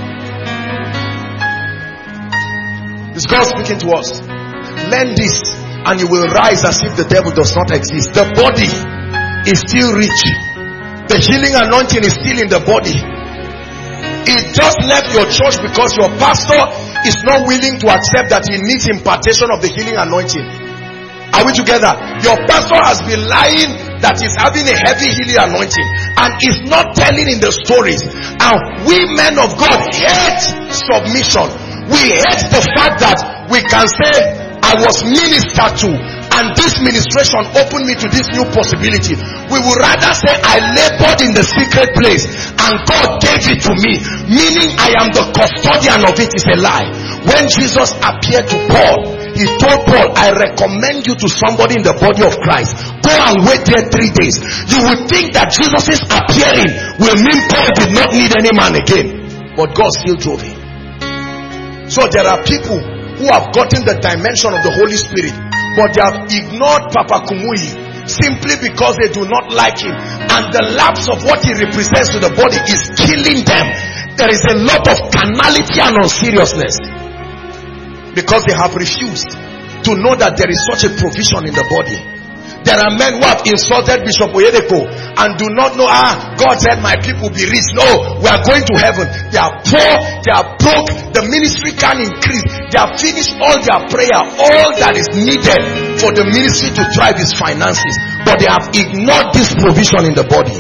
Is God speaking to us? Learn this and you will rise as if the devil does not exist. The body is still rich. The healing anointing is still in the body. It just left your church because your pastor is not willing to accept that he needs impartation of the healing anointing. Are we together? Your pastor has been lying that he's having a heavy healing anointing and is not telling in the stories. And we men of God hate submission. We hate the fact that we can say, I was ministered to and this ministration opened me to this new possibility. We would rather say I labored in the secret place and God gave it to me, meaning I am the custodian of it, is a lie. When Jesus appeared to Paul, he told Paul, I recommend you to somebody in the body of Christ. Go and wait there 3 days. You would think that Jesus' appearing will mean Paul did not need any man again, but God still drove him. So there are people who have gotten the dimension of the Holy Spirit, but they have ignored Papa Kumui simply because they do not like him, and the lapse of what he represents to the body is killing them. There is a lot of carnality and unseriousness because they have refused to know that there is such a provision in the body. There are men who have insulted Bishop Oyedeko and do not know, God said my people be rich. No, we are going to heaven. They are poor, they are broke, the ministry can increase. They have finished all their prayer. All that is needed for the ministry to thrive is finances. But they have ignored this provision in the body.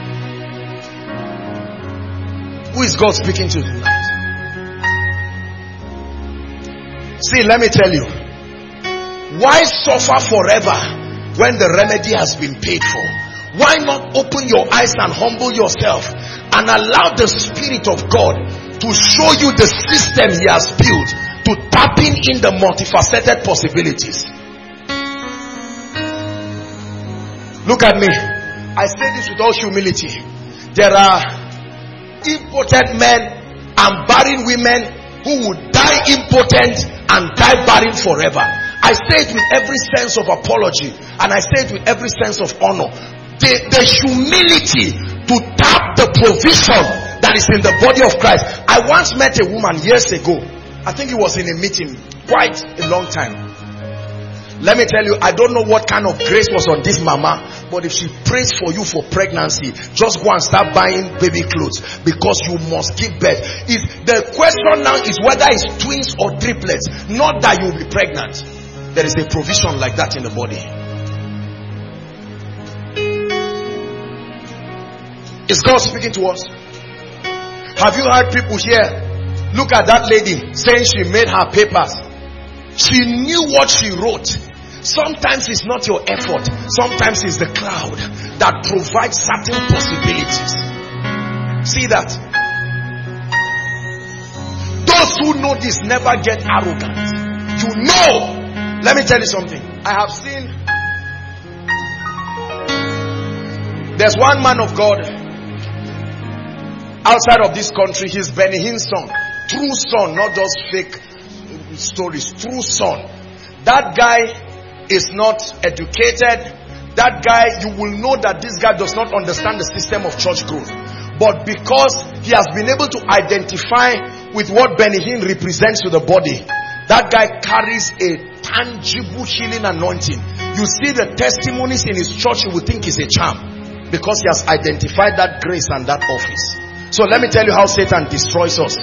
Who is God speaking to tonight? See, let me tell you. Why suffer forever when the remedy has been paid for? Why not open your eyes and humble yourself and allow the Spirit of God to show you the system he has built to tap in the multifaceted possibilities? Look at me. I say this with all humility. There are impotent men and barren women who would die impotent and die barren forever. I say it with every sense of apology, and I say it with every sense of honor. The humility to tap the provision that is in the body of Christ. I once met a woman years ago. I think it was in a meeting quite a long time. Let me tell you, I don't know what kind of grace was on this mama, but if she prays for you for pregnancy, just go and start buying baby clothes, because you must give birth. The question now is whether it's twins or triplets, not that you will be pregnant. There is a provision like that in the body. Is God speaking to us? Have you heard people here? Look at that lady saying she made her papers. She knew what she wrote. Sometimes it's not your effort. Sometimes it's the cloud that provides certain possibilities. See that? Those who know this never get arrogant. You know. Let me tell you something. I have seen. There's one man of God. outside of this country. He's Benny Hinn's son. True son, not just fake stories. True son. That guy is not educated. That guy, you will know that this guy does not understand the system of church growth. But because he has been able to identify with what Benny Hinn represents to the body, that guy carries a tangible healing anointing. You see the testimonies in his church, you would think he's a charm, because he has identified that grace and that office. So let me tell you how Satan destroys us.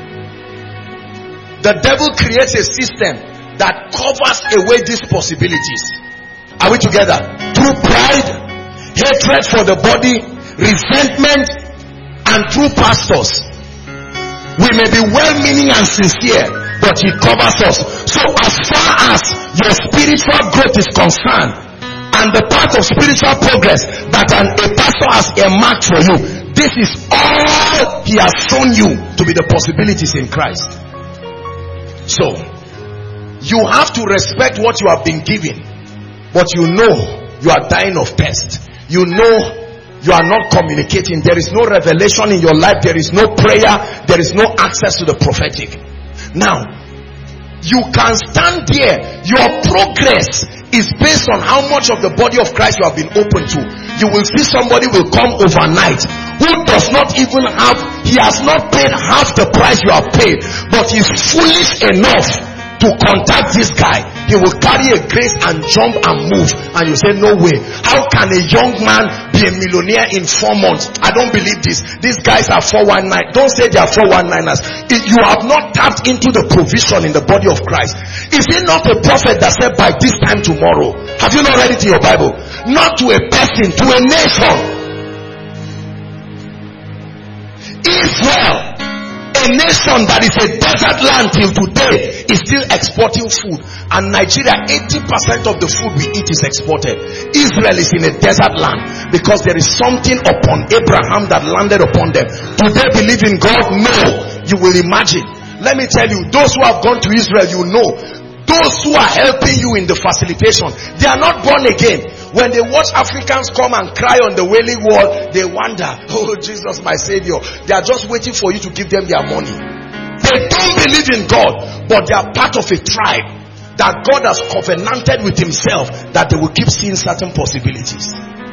The devil creates a system that covers away these possibilities. Are we together? Through pride, hatred for the body, resentment, and through pastors. We may be well-meaning and sincere, but he covers us. So as far as your spiritual growth is concerned, and the part of spiritual progress that a pastor has earmarked for you, this is all he has shown you to be the possibilities in Christ. So you have to respect what you have been given, but you know you are dying of thirst. You know you are not communicating. There is no revelation in your life. There is no prayer. There is no access to the prophetic. Now, you can stand there. Your progress is based on how much of the body of Christ you have been open to. You will see somebody will come overnight who does not even have, he has not paid half the price you have paid, but he's foolish enough to contact this guy. He will carry a grace and jump and move, and you say, no way. How can a young man be a millionaire in 4 months? I don't believe this. These guys are 419. Don't say they are 419ers. You have not tapped into the provision in the body of Christ. Is it not a prophet that said by this time tomorrow? Have you not read it in your Bible? Not to a person, to a nation. Israel, a nation that is a desert land till today, is still exporting food. And Nigeria, 80% of the food we eat is exported. Israel is in a desert land because there is something upon Abraham that landed upon them. Do they believe in God? No. You will imagine. Let me tell you, those who have gone to Israel, you know, those who are helping you in the facilitation, they are not born again. When they watch Africans come and cry on the Wailing Wall, they wonder, oh Jesus, my Savior. They are just waiting for you to give them their money. They don't believe in God, but they are part of a tribe that God has covenanted with himself that they will keep seeing certain possibilities.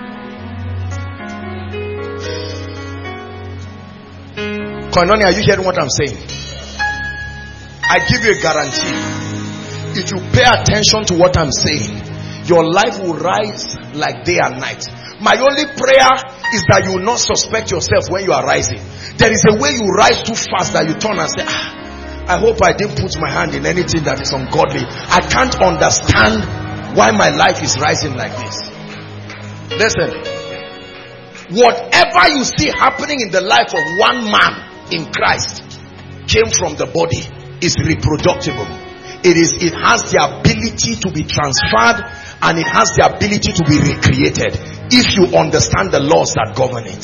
Koinonia, are you hearing what I'm saying? I give you a guarantee. If you pay attention to what I'm saying, your life will rise like day and night. My only prayer is that you will not suspect yourself when you are rising. There is a way you rise too fast that you turn and say, I hope I didn't put my hand in anything that is ungodly. I can't understand why my life is rising like this. Listen, whatever you see happening in the life of one man in Christ came from the body, is reproducible. It has the ability to be transferred, and it has the ability to be recreated if you understand the laws that govern it.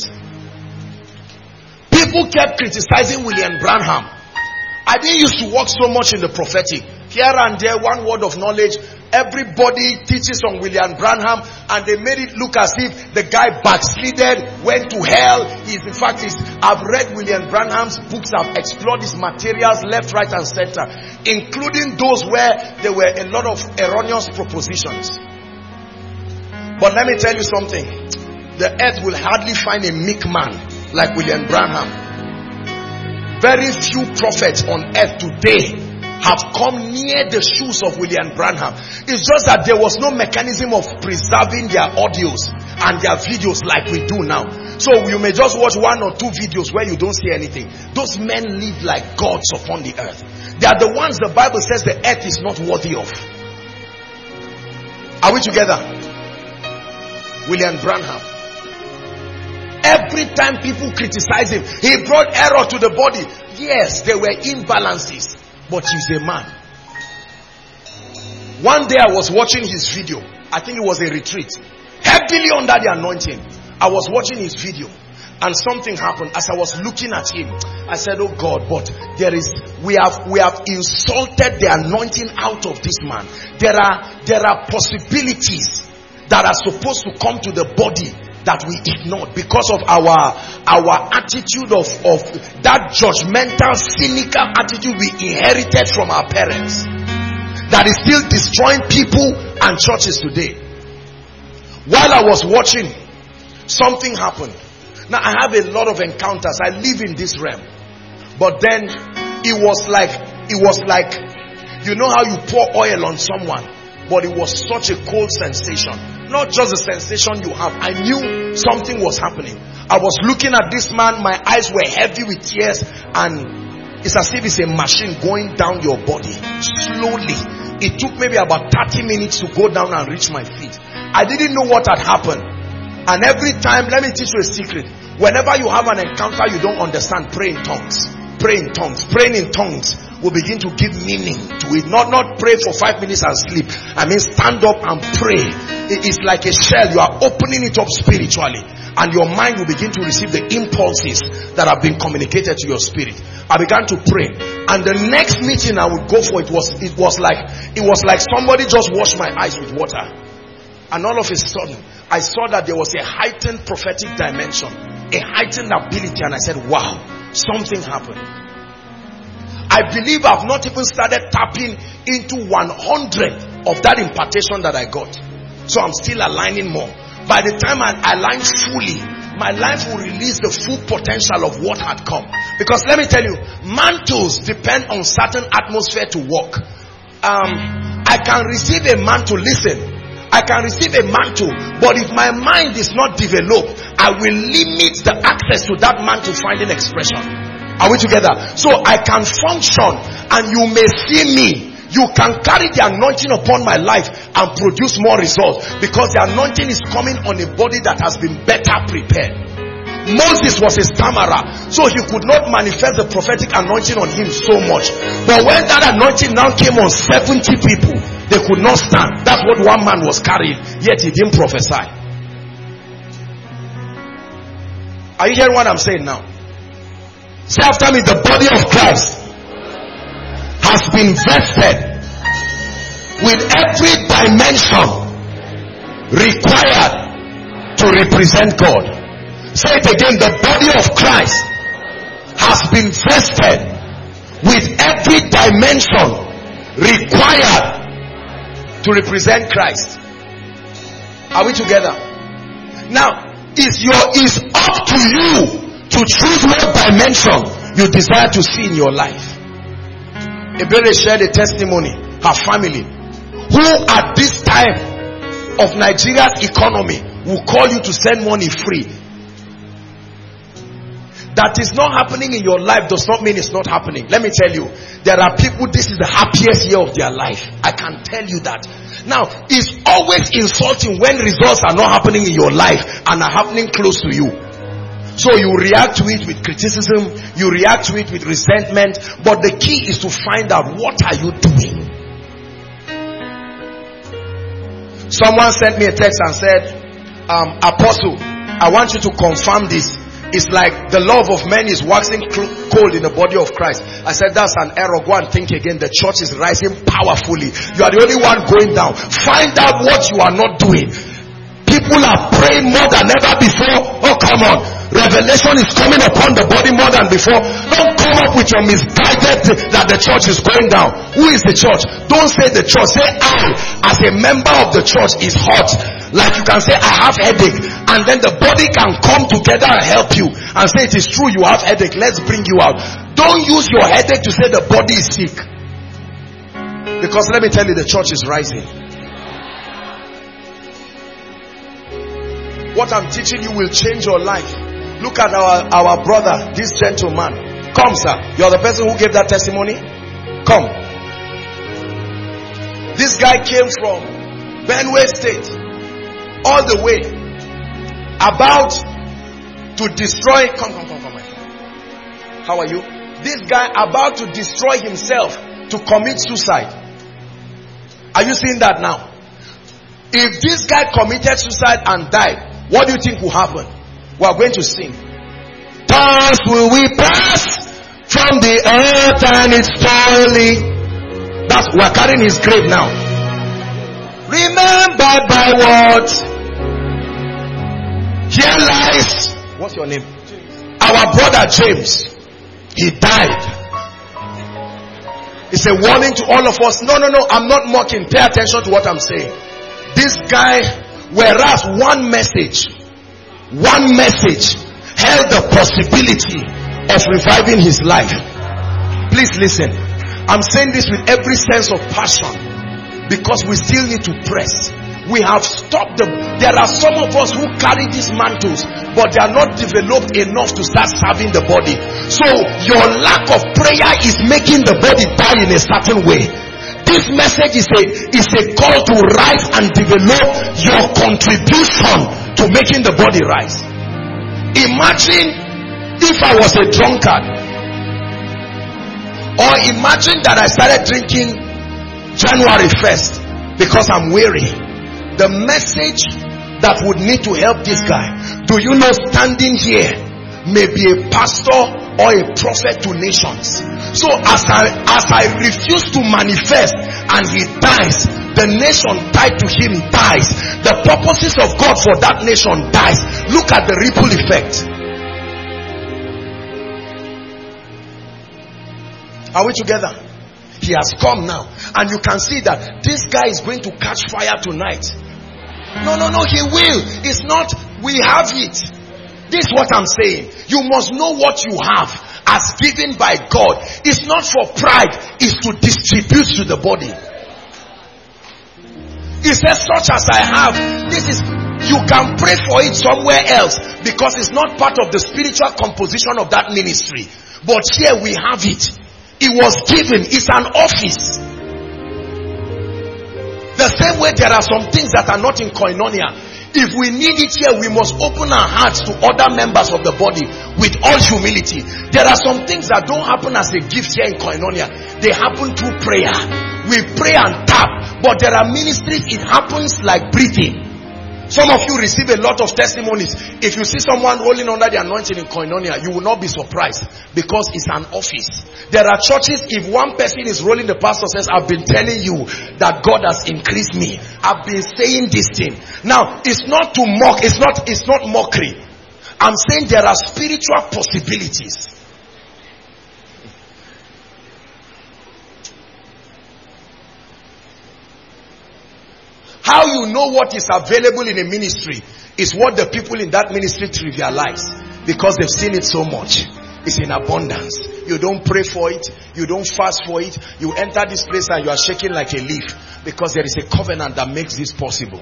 People kept criticizing William Branham. I didn't used to work so much in the prophetic. Here and there, one word of knowledge. Everybody teaches on William Branham, and they made it look as if the guy backslided, went to hell. I've read William Branham's books. I've explored his materials left, right, and center, including those where there were a lot of erroneous propositions. But let me tell you something. The earth will hardly find a meek man like William Branham. Very few prophets on earth today have come near the shoes of William Branham. It's just that there was no mechanism of preserving their audios and their videos like we do now. So you may just watch 1 or 2 videos where you don't see anything. Those men live like gods upon the earth. They are the ones the Bible says the earth is not worthy of. Are we together? William Branham. Every time people criticize him, he brought error to the body. Yes, there were imbalances, but he's a man. One day I was watching his video. I think it was a retreat. Heavily under the anointing. I was watching his video, and something happened. As I was looking at him, I said, oh God, but we have insulted the anointing out of this man. There are possibilities that are supposed to come to the body that we ignored because of our attitude of that judgmental, cynical attitude we inherited from our parents, that is still destroying people and churches today. While I was watching, something happened. Now I have a lot of encounters. I live in this realm. But then it was like, you know how you pour oil on someone, but it was such a cold sensation. Not just the sensation you have. I knew something was happening. I was looking at this man, my eyes were heavy with tears, and it's as if it's a machine going down your body slowly. It took maybe about 30 minutes to go down and reach my feet. I didn't know what had happened. And every time, let me teach you a secret. Whenever you have an encounter you don't understand, pray in tongues. Pray in tongues. Praying in tongues will begin to give meaning to it. Not pray for 5 minutes and sleep. I mean, stand up and pray. It is like a shell. You are opening it up spiritually, and your mind will begin to receive the impulses that have been communicated to your spirit. I began to pray, and the next meeting I would go for, it was like somebody just washed my eyes with water, and all of a sudden I saw that there was a heightened prophetic dimension, a heightened ability, and I said, wow, something happened. I believe I've not even started tapping into 100 of that impartation that I got. So I'm still aligning more. By the time I align fully, my life will release the full potential of what had come. Because let me tell you, mantles depend on certain atmosphere to work. I can receive a mantle, listen, I can receive a mantle, but if my mind is not developed, I will limit the access to that mantle finding expression. Are we together? So I can function, and you may see me. You can carry the anointing upon my life and produce more results, because the anointing is coming on a body that has been better prepared. Moses was a stammerer, so he could not manifest the prophetic anointing on him so much. But when that anointing now came on 70 people, they could not stand. That's what one man was carrying, yet he didn't prophesy. Are you hearing what I'm saying now? Say after me, the body of Christ has been vested with every dimension required to represent God. Say it again, the body of Christ has been vested with every dimension required to represent Christ. Are we together? Now, it's up to you to choose what dimension you desire to see in your life. A brother shared a testimony, her family, who at this time of Nigeria's economy will call you to send money free. That is not happening in your life does not mean it's not happening. Let me tell you, there are people, this is the happiest year of their life. I can tell you that. Now, it's always insulting when results are not happening in your life and are happening close to you. So you react to it with criticism, you react to it with resentment, but the key is to find out, what are you doing? Someone sent me a text and said, Apostle, I want you to confirm this. It's like the love of men is waxing cold in the body of Christ. I said, that's an error. Go and think again. The church is rising powerfully. You are the only one going down. Find out what you are not doing. People are praying more than ever before. Oh, come on. Revelation is coming upon the body more than before. Don't come up with your misguided that the church is going down. Who is the church? Don't say the church. Say I, as a member of the church, is hot. Like you can say, I have headache, and then the body can come together and help you and say, it is true, you have headache, let's bring you out. Don't use your headache to say the body is sick. Because let me tell you, the church is rising. What I'm teaching you will change your life. Look at our brother, this gentleman. Come, sir. You're the person who gave that testimony. Come. This guy came from Benue State, all the way, about to destroy. Come. How are you? This guy about to destroy himself, to commit suicide. Are you seeing that now? If this guy committed suicide and died, what do you think will happen? We are going to sing. Thus will we pass from the earth and its spoiling. We are carrying his grave now. Remembered by what Here lies, what's your name? Our brother James. He died. It's a warning to all of us. No, I'm not mocking. Pay attention to what I'm saying. This guy, whereas one message held the possibility of reviving his life. Please listen. I'm saying this with every sense of passion because we still need to press. We have stopped there are some of us who carry these mantles, but they are not developed enough to start serving the body. So your lack of prayer is making the body die in a certain way. This message is a call to rise and develop your contribution to making the body rise. Imagine if I was a drunkard, or imagine that I started drinking January 1st because I'm weary. The message that would need to help this guy, do you know, standing here may be a pastor or a prophet to nations. So as I refuse to manifest and he dies, the nation tied to him dies. The purposes of God for that nation dies. Look at the ripple effect. Are we together? He has come now, and you can see that this guy is going to catch fire tonight. No, he will. It's not, we have it. This is what I'm saying. You must know what you have as given by God. It's not for pride, it's to distribute to the body. He says, such as I have, you can pray for it somewhere else because it's not part of the spiritual composition of that ministry. But here we have it. It was given. It's an office. The same way there are some things that are not in koinonia. If we need it here, we must open our hearts to other members of the body with all humility. There are some things that don't happen as a gift here in koinonia. They happen through prayer. We pray and tap. But there are ministries, it happens like breathing. Some of you receive a lot of testimonies. If you see someone rolling under the anointing in koinonia, you will not be surprised because it's an office. There are churches, if one person is rolling, the pastor says, I've been telling you that God has increased me. I've been saying this thing. Now, it's not to mock. It's not mockery. I'm saying there are spiritual possibilities. How you know what is available in a ministry is what the people in that ministry trivialize because they've seen it so much. It's in abundance. You don't pray for it. You don't fast for it. You enter this place and you are shaking like a leaf because there is a covenant that makes this possible.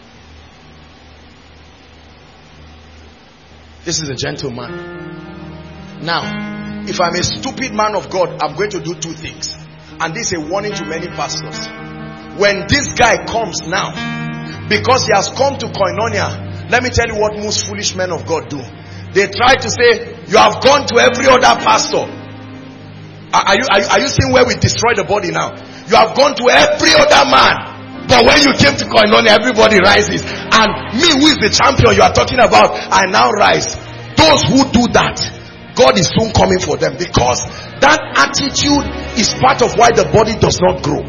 This is a gentleman. Now, if I'm a stupid man of God, I'm going to do two things. And this is a warning to many pastors. When this guy comes now, because he has come to koinonia, let me tell you what most foolish men of God do. They try to say, you have gone to every other pastor. Are you seeing where we destroy the body now? You have gone to every other man. But when you came to koinonia, everybody rises. And me, who is the champion you are talking about, I now rise. Those who do that, God is soon coming for them. Because that attitude is part of why the body does not grow.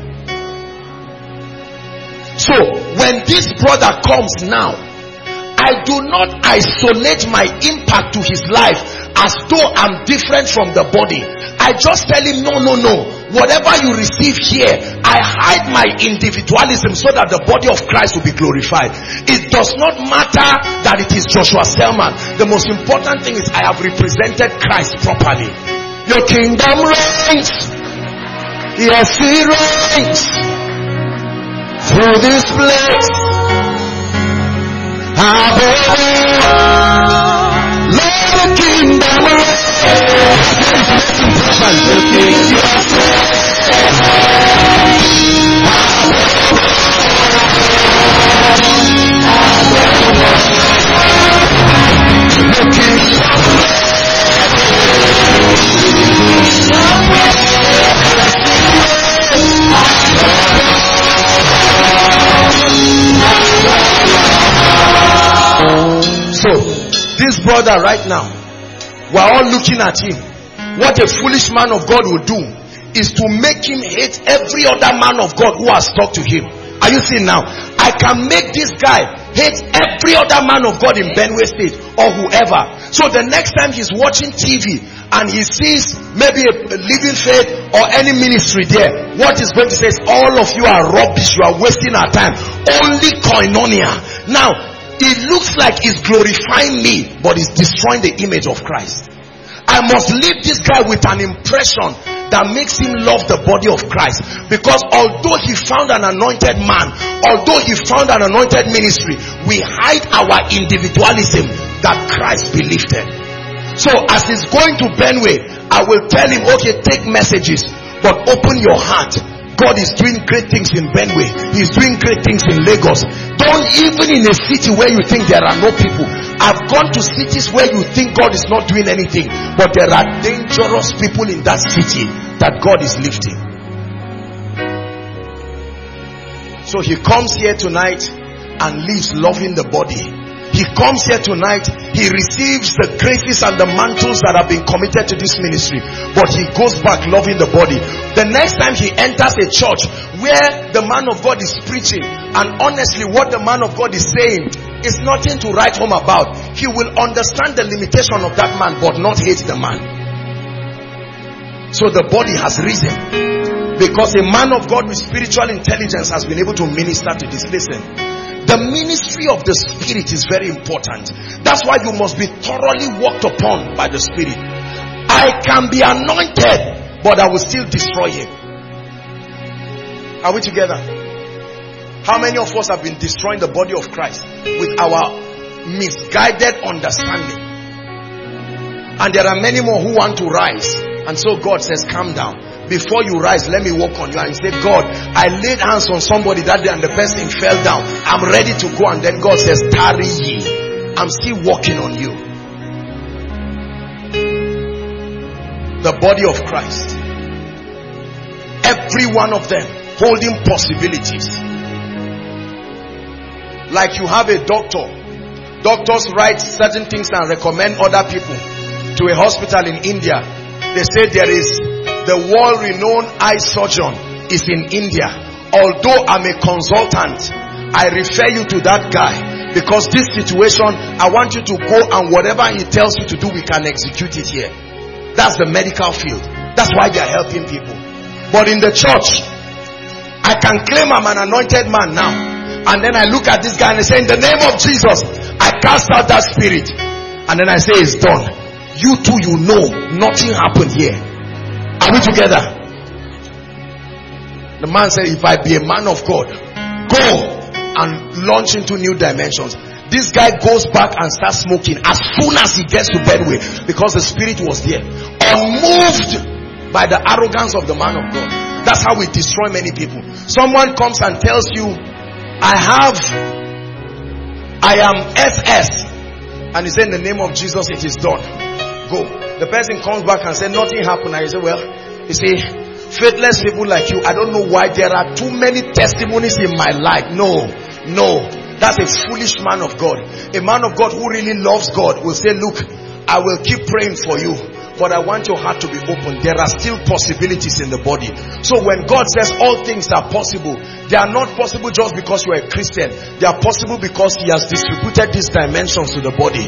So, when this brother comes now, I do not isolate my impact to his life as though I'm different from the body. I just tell him, no. Whatever you receive here, I hide my individualism so that the body of Christ will be glorified. It does not matter that it is Joshua Selman. The most important thing is I have represented Christ properly. Your kingdom reigns. Yes, it reigns. Through this place, Lord, the kingdom So, this brother right now, we're all looking at him. What a foolish man of God will do is to make him hate every other man of God who has talked to him. Are you seeing now? I can make this guy hate every other man of God in Benue State or whoever. So the next time he's watching TV and he sees maybe a Living Faith or any ministry there, what he's going to say is, all of you are rubbish, you are wasting our time. Only Koinonia. Now, it looks like it's glorifying me, but it's destroying the image of Christ. I must leave this guy with an impression that makes him love the body of Christ. Because although he found an anointed man, although he found an anointed ministry, we hide our individualism that Christ be lifted. So as he's going to Benue, I will tell him, okay, take messages, but open your heart. God is doing great things in Benue. He's doing great things in Lagos. Don't, even in a city where you think there are no people. I've gone to cities where you think God is not doing anything, but there are dangerous people in that city that God is lifting. So he comes here tonight and leaves loving the body. He comes here tonight, he receives the graces and the mantles that have been committed to this ministry, but he goes back loving the body. The next time he enters a church where the man of God is preaching, and honestly what the man of God is saying is nothing to write home about, he will understand the limitation of that man but not hate the man. So the body has risen because a man of God with spiritual intelligence has been able to minister to this. Listen, the ministry of the Spirit is very important. That's why you must be thoroughly walked upon by the Spirit. I can be anointed, but I will still destroy him. Are we together? How many of us have been destroying the body of Christ with our misguided understanding? And there are many more who want to rise. And so God says, calm down. Before you rise, let me walk on you. And you say, God, I laid hands on somebody that day and the person fell down. I'm ready to go. And then God says, tarry ye. I'm still walking on you. The body of Christ. Every one of them holding possibilities. Like you have a doctor. Doctors write certain things and recommend other people to a hospital in India. They say there is the world-renowned eye surgeon is in India. Although I'm a consultant, I refer you to that guy because this situation, I want you to go and whatever he tells you to do, we can execute it here. That's the medical field. That's why they are helping people. But in the church, I can claim I'm an anointed man now. And then I look at this guy and I say, in the name of Jesus, I cast out that spirit. And then I say, it's done. You too, you know, nothing happened here. Are we together? The man said, if I be a man of God, go and launch into new dimensions. This guy goes back and starts smoking as soon as he gets to Benue, because the spirit was there, unmoved by the arrogance of the man of God. That's how we destroy many people. Someone comes and tells you, I am SS, and he said, in the name of Jesus it is done. Go. The person comes back and says, nothing happened. And you say, well, you see, faithless people like you, I don't know why there are too many testimonies in my life. No. That's a foolish man of God. A man of God who really loves God will say, look, I will keep praying for you, but I want your heart to be open. There are still possibilities in the body. So when God says all things are possible, they are not possible just because you are a Christian. They are possible because He has distributed these dimensions to the body.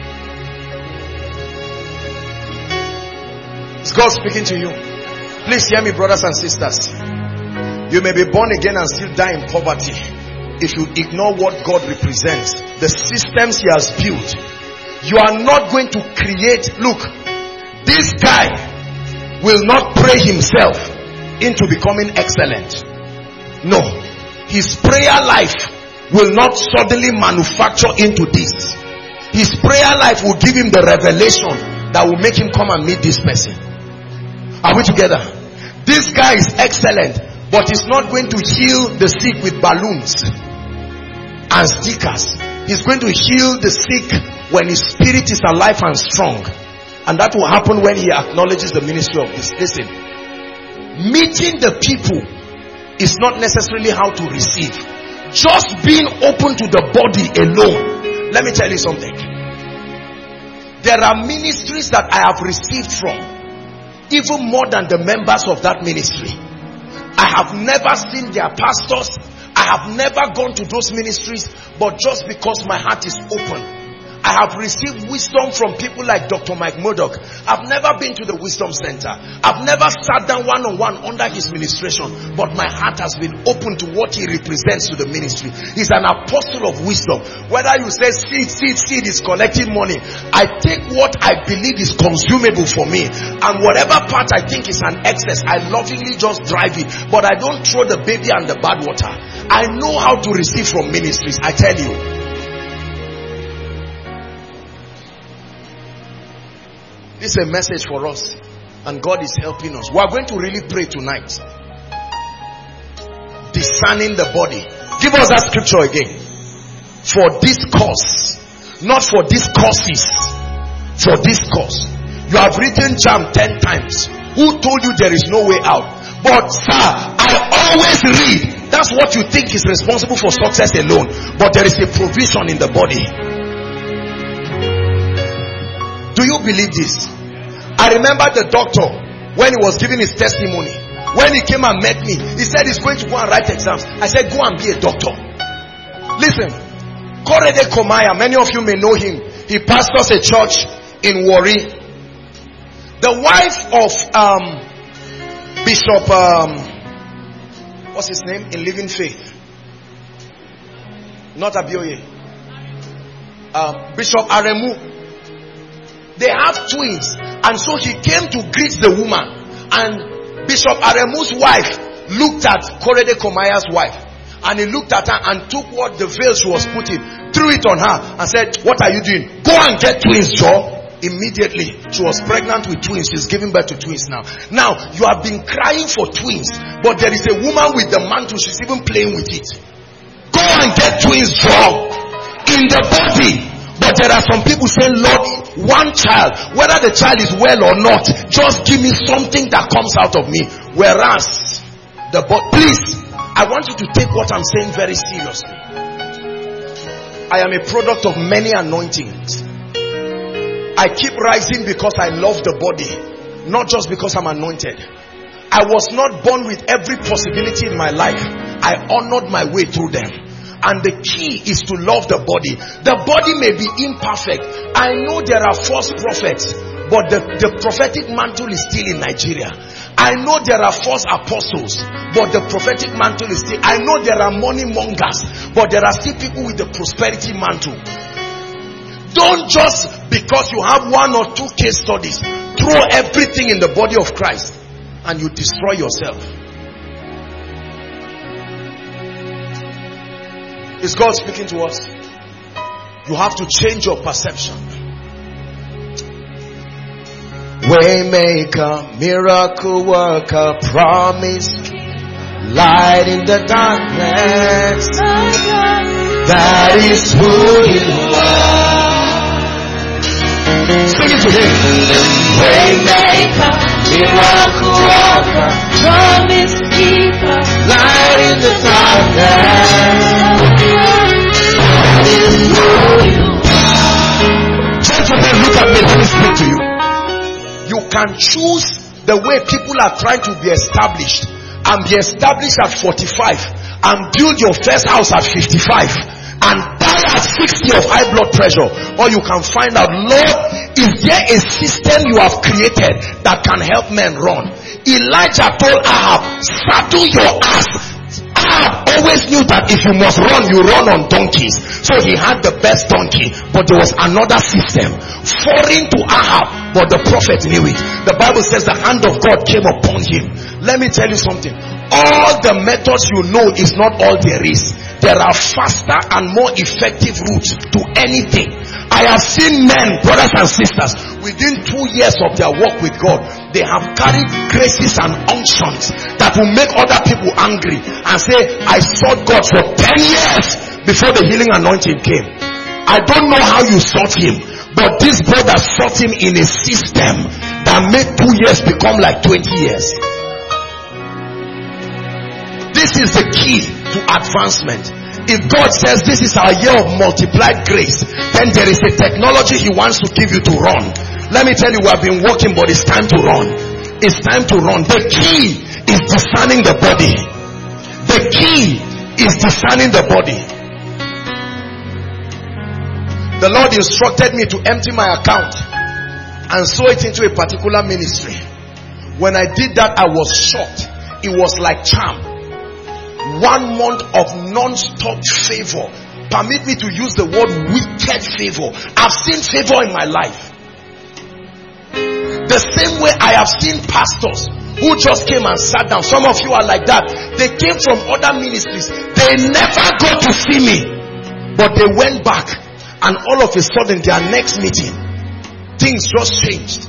Is God speaking to you? Please hear me, brothers and sisters. You may be born again and still die in poverty if you ignore what God represents, the systems He has built. You are not going to create. Look, this guy will not pray himself into becoming excellent. No, his prayer life will not suddenly manufacture into this. His prayer life will give him the revelation that will make him come and meet this person. Are we together? This guy is excellent, but he's not going to heal the sick with balloons and stickers. He's going to heal the sick when his spirit is alive and strong. And that will happen when he acknowledges the ministry of this. Listen, meeting the people is not necessarily how to receive. Just being open to the body alone. Let me tell you something. There are ministries that I have received from, even more than the members of that ministry. I have never seen their pastors. I have never gone to those ministries, but just because my heart is open. I have received wisdom from people like Dr. Mike Murdoch. I've never been to the Wisdom Center. I've never sat down one-on-one under his ministration, but my heart has been open to what he represents to the ministry. He's an apostle of wisdom. Whether you say seed is collecting money, I take what I believe is consumable for me, and whatever part I think is an excess, I lovingly just drive it, but I don't throw the baby and the bad water. I know how to receive from ministries, I tell you. This is a message for us, and God is helping us. We are going to really pray tonight. Discerning the body. Give us that scripture again. For this cause, not for these causes. For this cause. You have written JAM 10 times. Who told you there is no way out? But sir, I always read. That's what you think is responsible for success alone. But there is a provision in the body. Do you believe this? I remember the doctor when he was giving his testimony. When he came and met me, he said he's going to go and write exams. I said, go and be a doctor. Listen, Korede Komaya, many of you may know him. He pastors a church in Warri. The wife of Bishop, what's his name? In Living Faith. Not Abioye. Bishop Aremu. They have twins, and so he came to greet the woman, and Bishop Aremu's wife looked at Korede Komaya's wife, and he looked at her and took what the veil she was putting, threw it on her and said, what are you doing? Go and get twins, Joe. Immediately she was pregnant with twins. She's giving birth to twins now. Now you have been crying for twins, but there is a woman with the mantle. She's even playing with it. Go and get twins, Joe, in the body. But there are some people saying, Lord, one child, whether the child is well or not, just give me something that comes out of me. Whereas, please, I want you to take what I'm saying very seriously. I am a product of many anointings. I keep rising because I love the body, not just because I'm anointed. I was not born with every possibility in my life. I honored my way through them. And the key is to love the body. The body may be imperfect. I know there are false prophets, but the prophetic mantle is still in Nigeria. I know there are false apostles, but the prophetic mantle is still. I know there are money mongers, but there are still people with the prosperity mantle. Don't just because you have one or two case studies, throw everything in the body of Christ and you destroy yourself. Is God speaking to us? You have to change your perception. Waymaker, miracle worker, promise, light in the darkness. That is who you are. Sing it to him. Waymaker, miracle worker, promise keeper, Light in the darkness. Gentlemen, look at me. Let me speak to you. You can choose the way people are trying to be established, and be established at 45, and build your first house at 55, and die at 60 of high blood pressure. Or you can find out, Lord, is there a system you have created that can help men run? Elijah told Ahab, saddle your ass. Ahab always knew that if you must run, you run on donkeys. So he had the best donkey, but there was another system foreign to Ahab, but the prophet knew it. The Bible says the hand of God came upon him. Let me tell you something. All the methods you know is not all there is. There are faster and more effective routes to anything. I have seen men, brothers and sisters, within 2 years of their walk with God, they have carried graces and unctions that will make other people angry and say, I sought God for 10 years before the healing anointing came. I don't know how you sought him, but this brother sought him in a system that made 2 years become like 20 years. This is the key to advancement. If God says this is our year of multiplied grace, then there is a technology he wants to give you to run. Let me tell you, we have been working, but it's time to run. It's time to run. The key is discerning the body. The key is discerning the body. The Lord instructed me to empty my account and sow it into a particular ministry. When I did that, I was shocked. It was like charm. 1 month of non-stop favor. Permit me to use the word wicked favor. I've seen favor in my life. The same way I have seen pastors who just came and sat down. Some of you are like that. They came from other ministries. They never got to see me, but they went back, and all of a sudden their next meeting, things just changed.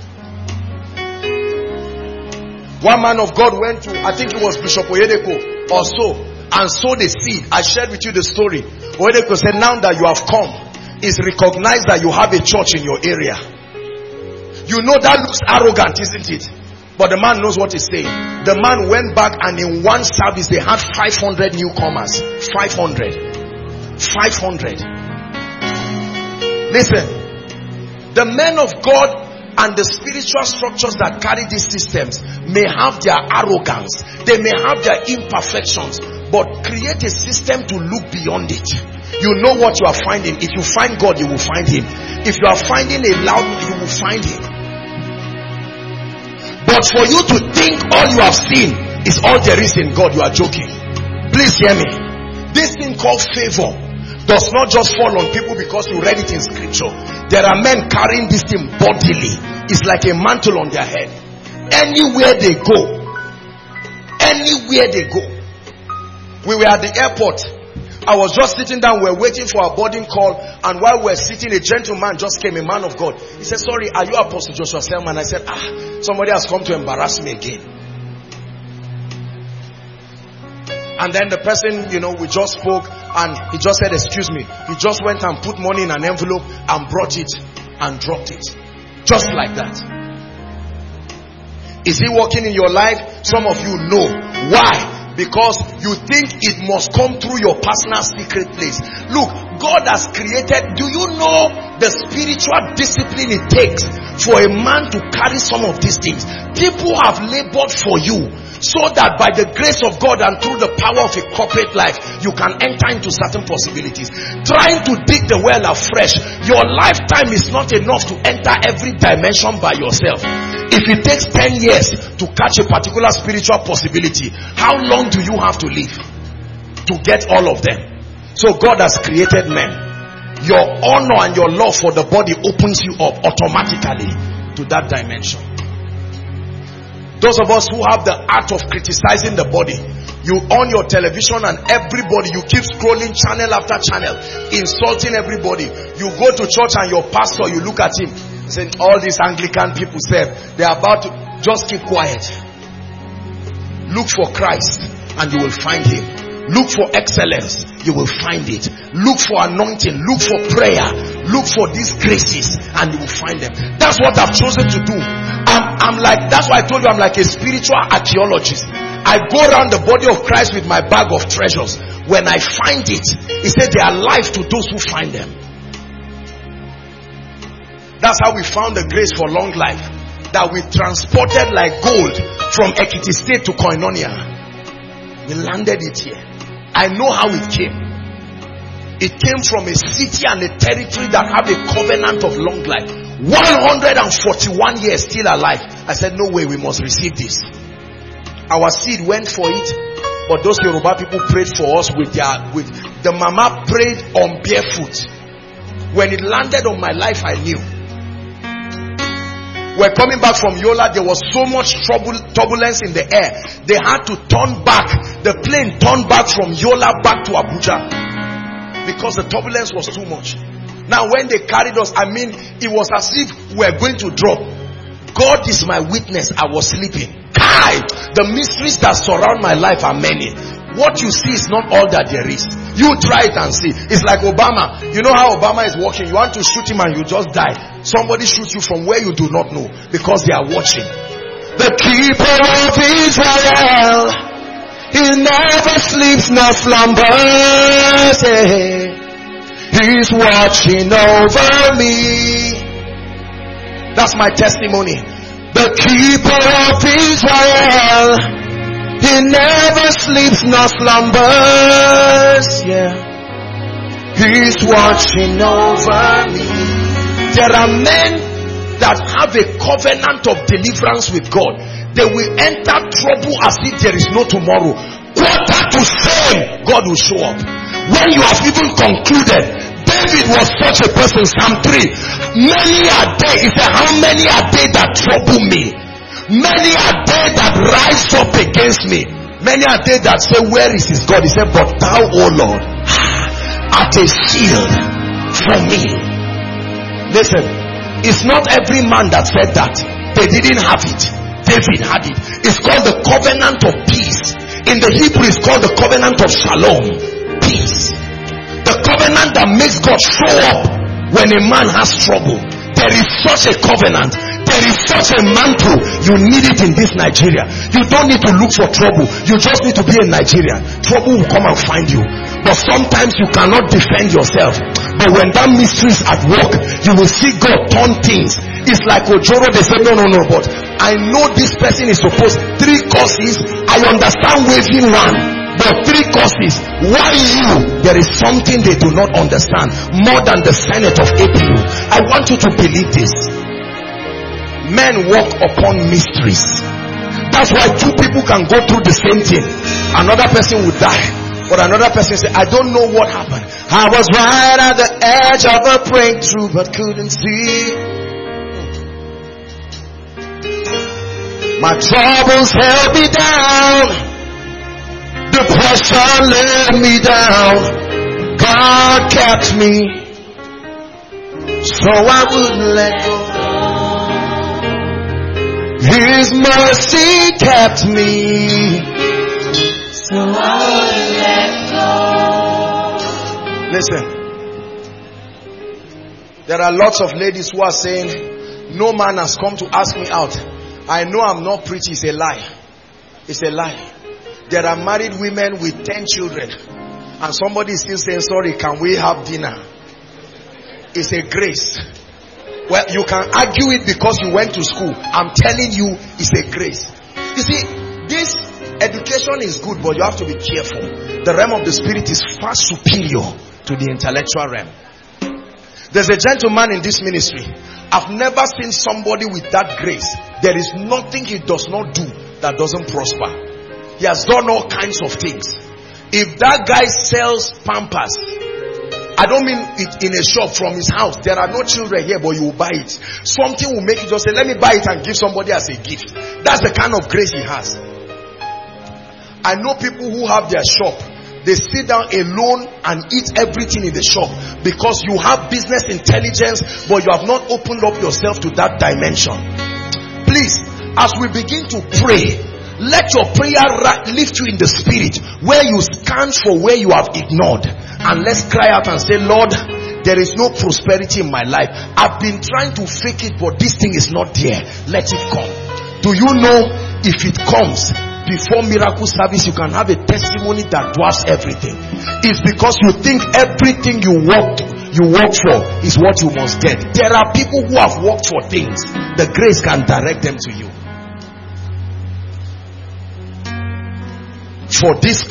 One man of God went to, I think it was Bishop Oyedeko or so, and sowed a seed. I shared with you the story. Oyedeko said, now that you have come, it's recognized that you have a church in your area. You know that looks arrogant, isn't it? But the man knows what he's saying. The man went back, and in one service they had 500 newcomers. 500. Listen, the men of God and the spiritual structures that carry these systems may have their arrogance, they may have their imperfections, but create a system to look beyond it. You know what you are finding. If you find God, you will find him. If you are finding a loud, you will find him. But for you to think all you have seen is all there is in God, you are joking. Please hear me. This thing called favor does not just fall on people because you read it in scripture. There are men carrying this thing bodily. It's like a mantle on their head. Anywhere they go. Anywhere they go. We were at the airport. I was just sitting down. We were waiting for our boarding call. And while we were sitting, a gentleman just came, a man of God. He said, sorry, are you Apostle Joshua Selman? I said, somebody has come to embarrass me again. And then the person, we just spoke, and he just said, excuse me. He just went and put money in an envelope and brought it and dropped it. Just like that. Is he working in your life? Some of you know. Why? Because you think it must come through your personal secret place. Look, God has created, do you know the spiritual discipline it takes for a man to carry some of these things? People have labored for you, so that by the grace of God and through the power of a corporate life, you can enter into certain possibilities. Trying to dig the well afresh, your lifetime is not enough to enter every dimension by yourself. If it takes 10 years to catch a particular spiritual possibility, how long do you have to live to get all of them? So God has created men. Your honor and your love for the body opens you up automatically to that dimension. Those of us who have the art of criticizing the body, you on your television and everybody, you keep scrolling channel after channel, insulting everybody. You go to church and your pastor, you look at him, saying, all these Anglican people said, they're about to, just keep quiet. Look for Christ and you will find him. Look for excellence, you will find it. Look for anointing, look for prayer, look for these graces, and you will find them. That's what I've chosen to do. I'm like, that's why I told you I'm like a spiritual archaeologist. I go around the body of Christ with my bag of treasures. When I find it, he said they are life to those who find them. That's how we found the grace for long life, that we transported like gold from Ekiti State to Koinonia. We landed it here. I know how it came. It came from a city and a territory that have a covenant of long life. 141 years still alive. I said, no way, we must receive this. Our seed went for it, but those Yoruba people prayed for us with the mama prayed on barefoot. When it landed on my life, I knew. We're coming back from Yola. There was so much turbulence in the air. They had to turn back. The plane turned back from Yola back to Abuja because the turbulence was too much. Now when they carried us, it was as if we were going to drop. God is my witness, I was sleeping. The mysteries that surround my life are many. What you see is not all that there is. You try it and see. It's like Obama. You know how Obama is walking. You want to shoot him and you just die. Somebody shoots you from where you do not know because they are watching. The keeper of Israel, he never sleeps nor slumbers. He's watching over me. That's my testimony. The keeper of Israel, He never sleeps nor slumbers. Yeah. He's watching over me. There are men that have a covenant of deliverance with God. They will enter trouble as if there is no tomorrow. Quarter to same, God will show up. When you have even concluded, David was such a person. Psalm 3. Many are they. He said, how many are they that trouble me? Many are they that rise up against me. Many are they that say, where is his God? He said, but thou, O Lord, art a shield for me. Listen, it's not every man that said that. They didn't have it. David had it. It's called the covenant of peace. In the Hebrew, it's called the covenant of shalom. Peace. The covenant that makes God show up when a man has trouble. There is such a covenant. There is such a mantle. You need it in this Nigeria. You don't need to look for trouble. You just need to be a Nigerian. Trouble will come and find you. But sometimes you cannot defend yourself. But when that mystery is at work, you will see God turn things. It's like Ojoro, they say, no, but I know this person is supposed 3 courses. I understand waving one, but 3 courses. Why you? There is something they do not understand more than the Senate of APU. I want you to believe this. Men walk upon mysteries. That's why 2 people can go through the same thing. Another person will die, but another person say, I don't know what happened. I was right at the edge of a breakthrough, but couldn't see. My troubles held me down. Depression let me down. God kept me, so I wouldn't let go. His mercy kept me, so I wouldn't let go. Listen, there are lots of ladies who are saying, no man has come to ask me out. I know I'm not preaching. It's a lie. It's a lie. There are married women with 10 children and somebody is still saying, sorry, can we have dinner? It's a grace. Well, you can argue it because you went to school. I'm telling you, it's a grace. You see, this education is good, but you have to be careful. The realm of the spirit is far superior to the intellectual realm. There's a gentleman in this ministry. I've never seen somebody with that grace. There is nothing he does not do that doesn't prosper. He has done all kinds of things. If that guy sells Pampers, I don't mean it in a shop, from his house. There are no children here, but you will buy it. Something will make you just say, let me buy it and give somebody as a gift. That's the kind of grace he has. I know people who have their shop. They sit down alone and eat everything in the shop because you have business intelligence, but you have not opened up yourself to that dimension. Please, as we begin to pray, let your prayer lift you in the spirit, where you scan for where you have ignored, and let's cry out and say, Lord, there is no prosperity in my life. I've been trying to fake it, but this thing is not there. Let it come. Do you know, if it comes before miracle service, you can have a testimony that dwarfs everything. It's because you think everything you work for is what you must get. There are people who have worked for things. The grace can direct them to you. For this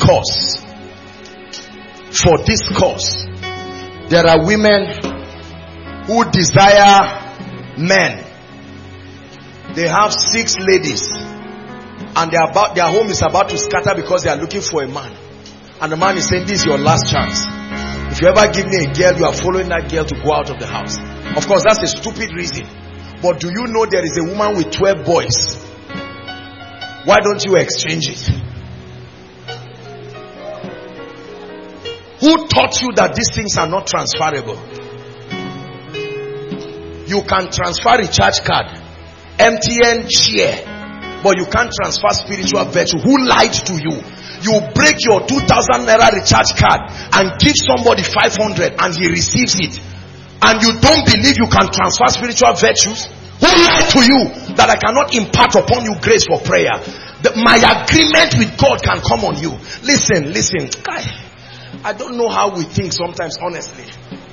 cause, there are women who desire men. They have 6 ladies, and their home is about to scatter because they are looking for a man. And the man is saying, this is your last chance. If you ever give me a girl, you are following that girl to go out of the house. Of course, that's a stupid reason. But do you know there is a woman with 12 boys? Why don't you exchange it? Who taught you that these things are not transferable? You can transfer a recharge card, MTN share, but you can't transfer spiritual virtue. Who lied to you? You break your 2,000 naira recharge card and give somebody 500 and he receives it, and you don't believe you can transfer spiritual virtues? Who lied to you that I cannot impart upon you grace for prayer? My agreement with God can come on you. Listen. I don't know how we think sometimes, honestly.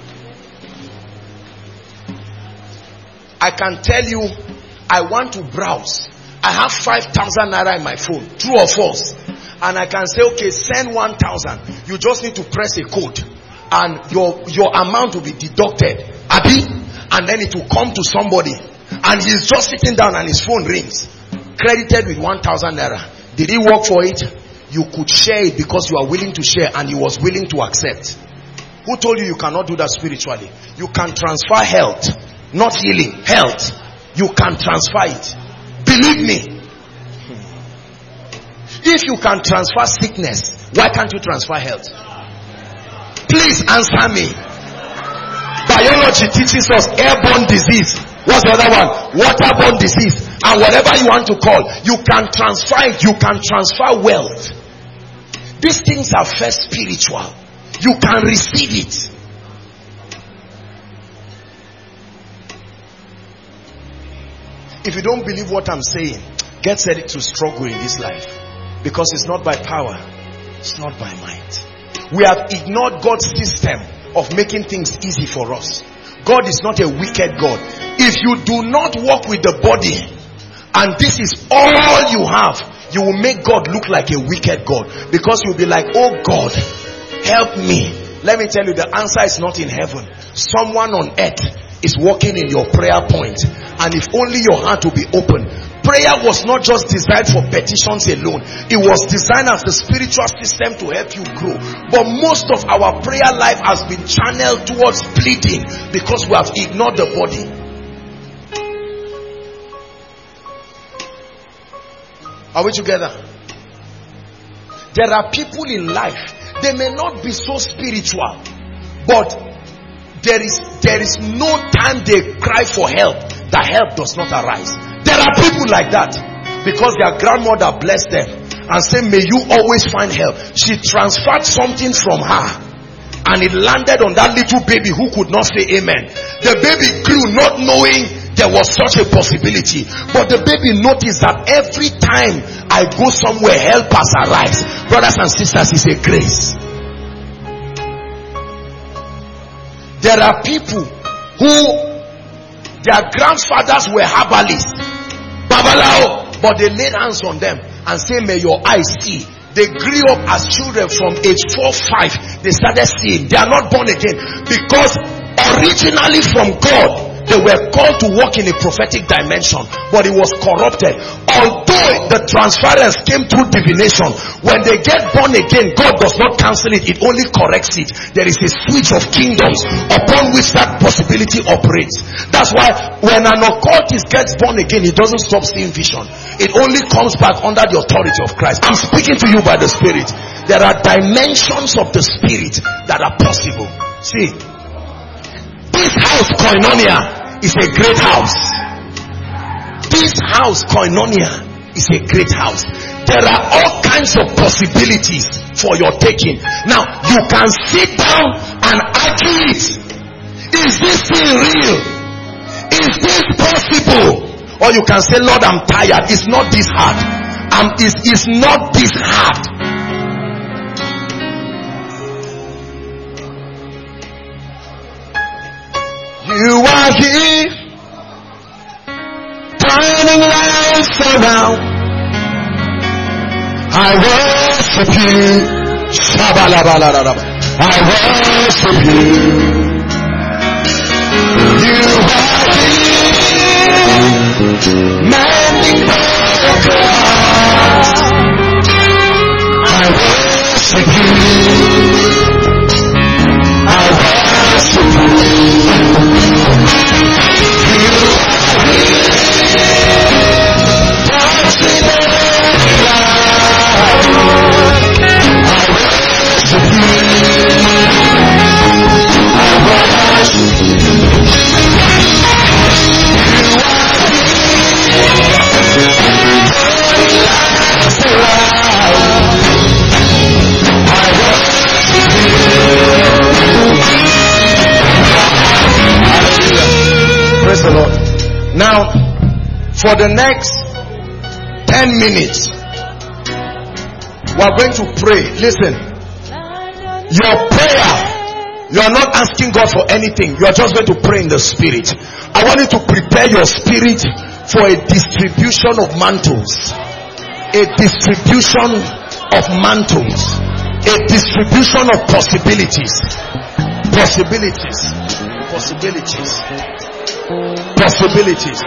I can tell you, I want to browse. I have 5,000 naira in my phone. True or false? and I can say, okay, send 1,000. You just need to press a code and your amount will be deducted, Abi, and then it will come to somebody and he's just sitting down and his phone rings, credited with 1,000 naira. Did he work for it? You could share it because you are willing to share, and he was willing to accept. Who told you you cannot do that spiritually? You can transfer health, not healing, health. You can transfer it. Believe me. If you can transfer sickness, why can't you transfer health? Please answer me. Biology teaches us airborne disease. What's the other one? Waterborne disease. And whatever you want to call, you can transfer it. You can transfer wealth. These things are first spiritual. You can receive it. If you don't believe what I'm saying, get ready to struggle in this life. Because it's not by power, it's not by might. We have ignored God's system of making things easy for us. God is not a wicked God. If you do not walk with the body, and this is all you have, you will make God look like a wicked God. Because you'll be like, oh God, help me. Let me tell you, the answer is not in heaven. Someone on earth is walking in your prayer point. And if only your heart will be open. Prayer was not just designed for petitions alone. It was designed as the spiritual system to help you grow. But most of our prayer life has been channeled towards pleading because we have ignored the body. Are we together? There are people in life, they may not be so spiritual, but there is no time they cry for help that help does not arise. There are people like that because their grandmother blessed them and said, may you always find help. She transferred something from her and it landed on that little baby who could not say amen. The baby grew not knowing there was such a possibility, but the baby noticed that every time I go somewhere, helpers arise. Brothers and sisters, it's a grace. There are people who their grandfathers were herbalists, Babalao, but they laid hands on them and say, may your eyes see. They grew up as children from age 4, 5. They started seeing. They are not born again because originally from God they were called to walk in a prophetic dimension, but it was corrupted. Although the transference came through divination, when they get born again, God does not cancel it, it only corrects it. There is a switch of kingdoms upon which that possibility operates. That's why when an occultist gets born again, he doesn't stop seeing vision. It only comes back under the authority of Christ. I'm speaking to you by the Spirit. There are dimensions of the Spirit that are possible. See, this house, Koinonia, is a great house. This house, Koinonia, is a great house. There are all kinds of possibilities for your taking. Now, you can sit down and argue it. Is this thing real? Is this possible? Or you can say, Lord, I'm tired. It's not this hard. It's not this hard. You are here, turning lives around. I worship you. I worship you. You are here, mending broken hearts. I worship you. I worship you. Praise the Lord. Now, for the next 10 minutes, we are going to pray. Listen, your prayer, you are not asking God for anything. You are just going to pray in the Spirit. I want you to prepare your spirit for a distribution of mantles. A distribution of mantles, a distribution of possibilities. Possibilities. Possibilities. Possibilities.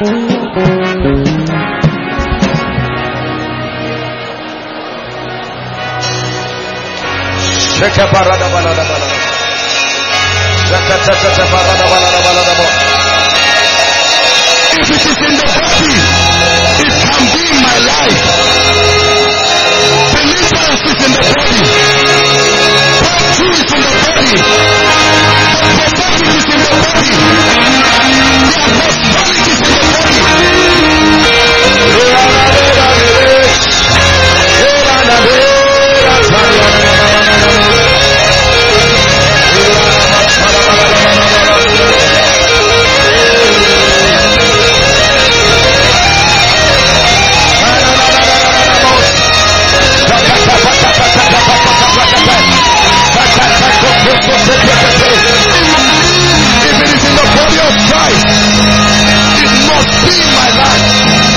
If it is in the body, it can be in my life. Deliverance is in the body. Breakthrough is in the body. The prophetic is in the body. The apostolic is in the body. If it is in the body of Christ, it must be in my life.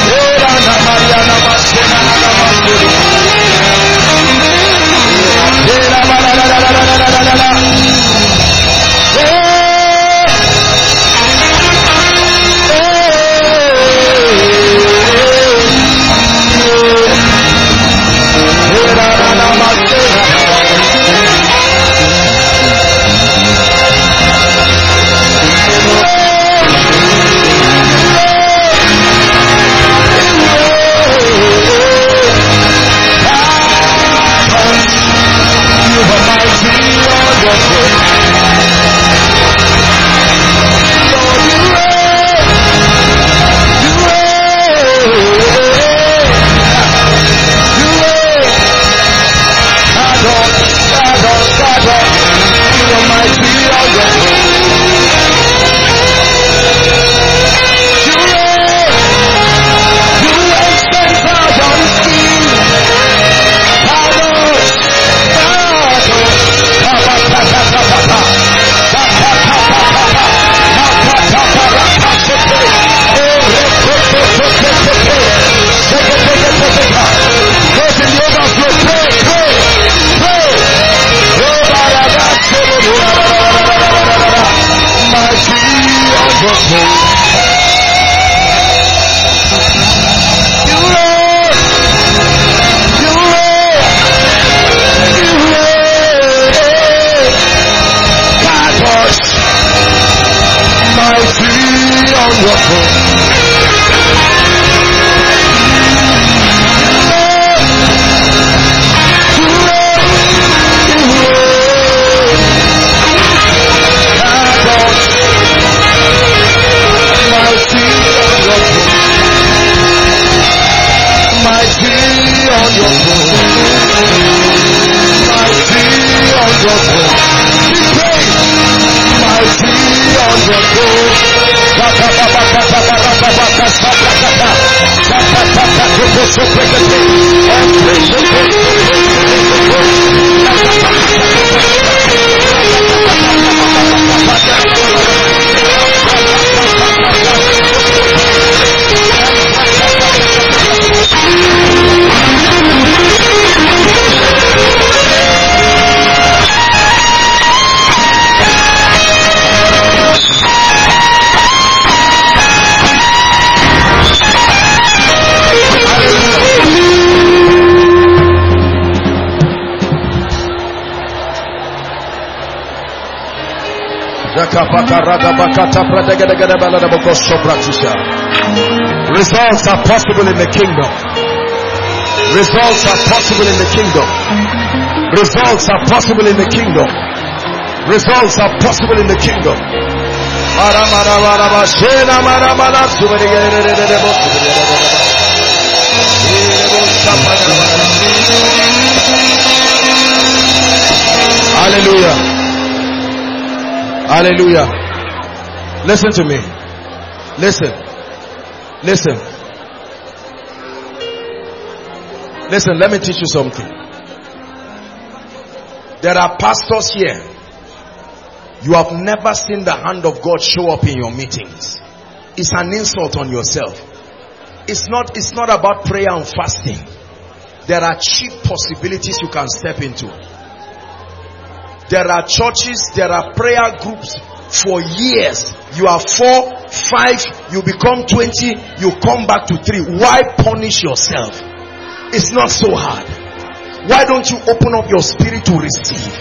Results are possible in the kingdom. Results are possible in the kingdom. Results are possible in the kingdom. Results are possible in the kingdom. Hallelujah. Hallelujah. Listen to me. Listen. Listen. Listen, let me teach you something. There are pastors here. You have never seen the hand of God show up in your meetings. It's an insult on yourself. It's not about prayer and fasting. There are cheap possibilities you can step into. There are churches, there are prayer groups for years. You are 4, 5, you become 20, you come back to 3. Why punish yourself? It's not so hard. Why don't you open up your spirit to receive?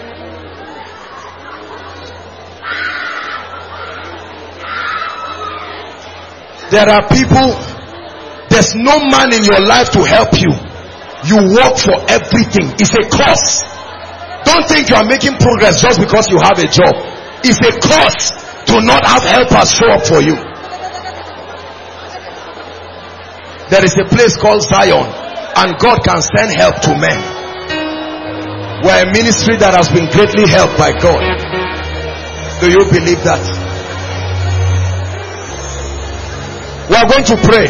There are people, there's no man in your life to help you. You work for everything. It's a curse. Don't think you are making progress just because you have a job. It's a curse to not have helpers show up for you. There is a place called Zion, and God can send help to men. We're a ministry that has been greatly helped by God. Do you believe that? We are going to pray.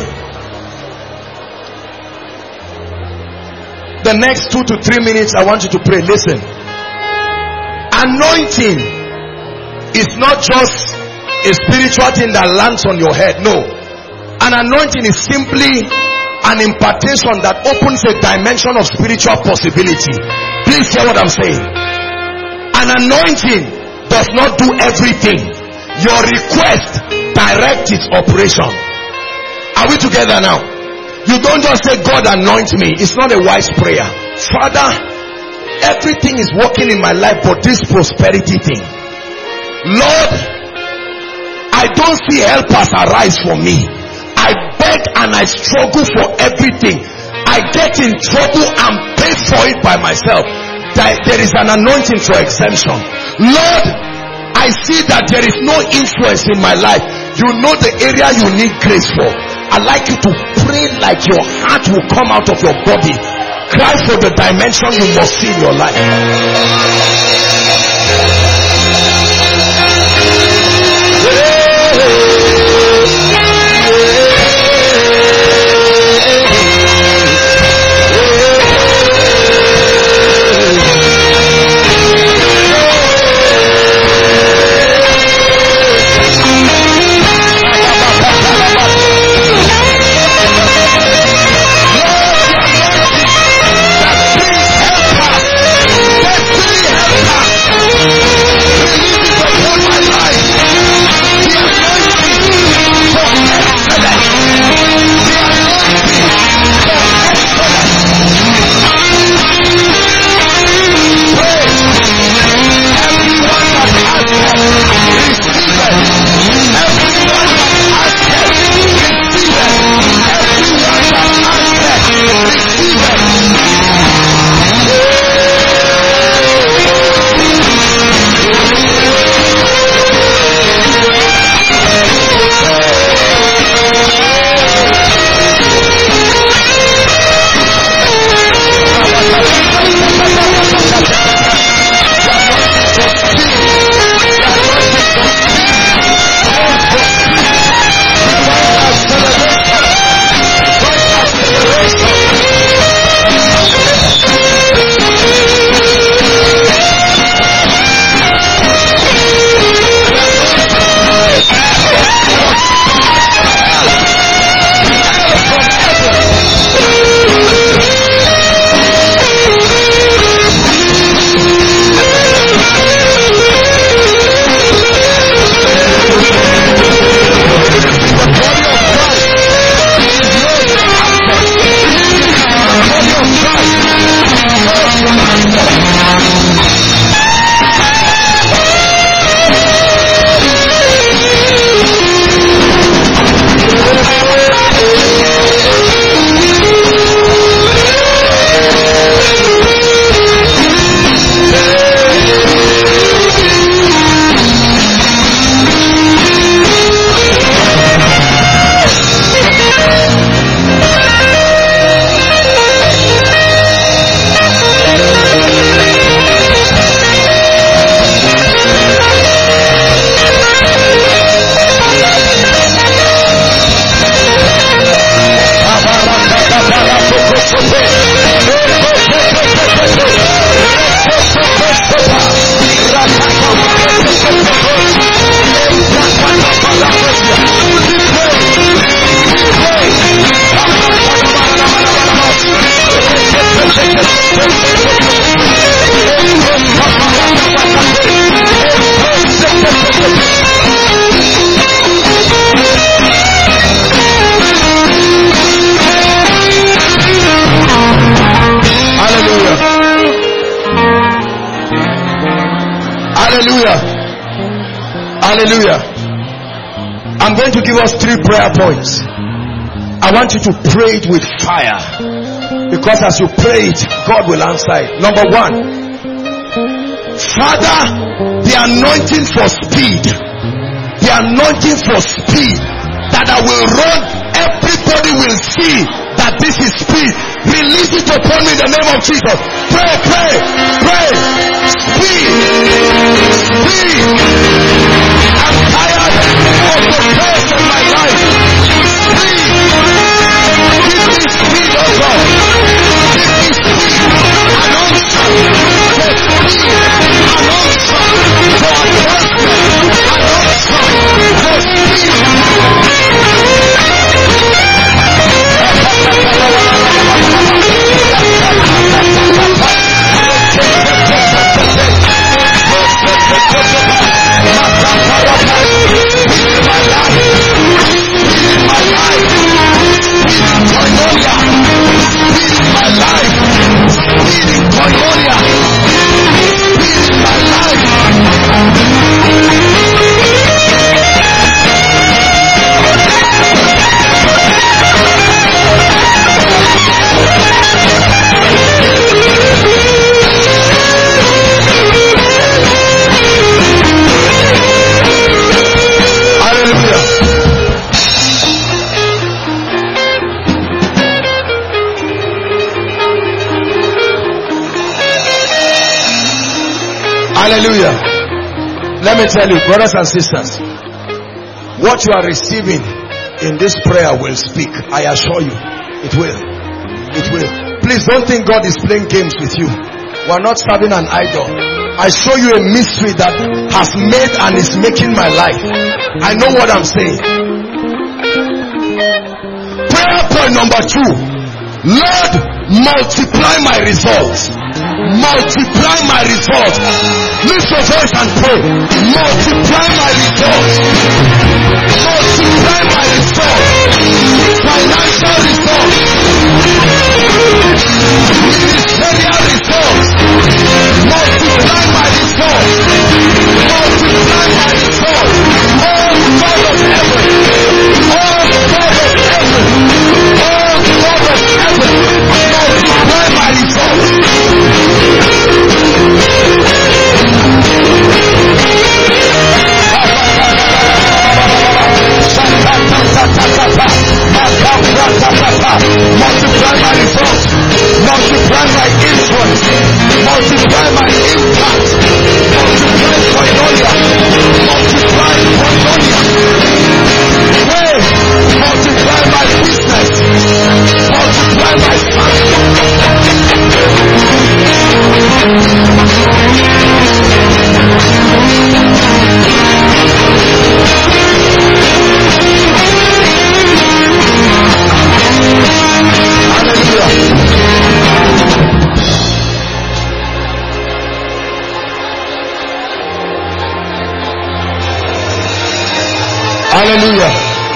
The next 2 to 3 minutes I want you to pray. Listen. Anointing is not just a spiritual thing that lands on your head. No. An anointing is simply an impartation that opens a dimension of spiritual possibility. Please hear what I'm saying. An anointing does not do everything. Your request directs its operation. Are we together now? You don't just say, God anoint me. It's not a wise prayer. Father, everything is working in my life but this prosperity thing. Lord, I don't see helpers arise for me. I beg and I struggle for everything. I get in trouble and pay for it by myself. There is an anointing for exemption. Lord, I see that there is no influence in my life. You know the area you need grace for. I'd like you to pray like your heart will come out of your body. Cry for the dimension you must see in your life. Hallelujah. Hallelujah. I'm going to give us 3 prayer points. I want you to pray it with fire, because as you pray it, God will answer it. Number 1, Father, the anointing for speed, the anointing for speed, that I will run, everybody will see that this is speed. Release it upon me in the name of Jesus. Pray, pray, pray. Speed, speed. I'm tired of the pace of my life. Speed. Give me speed, oh God. Give me speed. An answer for speed. An answer for advancement. An answer for speed. Hallelujah. Let me tell you, brothers and sisters, what you are receiving in this prayer will speak. I assure you, it will. It will. Please don't think God is playing games with you. We are not serving an idol. I show you a mystery that has made and is making my life. I know what I'm saying. Prayer point number 2. Lord, multiply my results. Multiply my results. Lift your voice and pray. Multiply my results. Multiply my results. Financial results. Ministerial results. Multiply my results. Multiply my results. Oh God of heaven. Oh God of heaven. Oh God of heaven. Multiply my results. Multiply my results. Multiply my influence. Multiply my impact. Multiply koinonia. Multiply koinonia. Hey, multiply my business. Multiply my family. Hallelujah.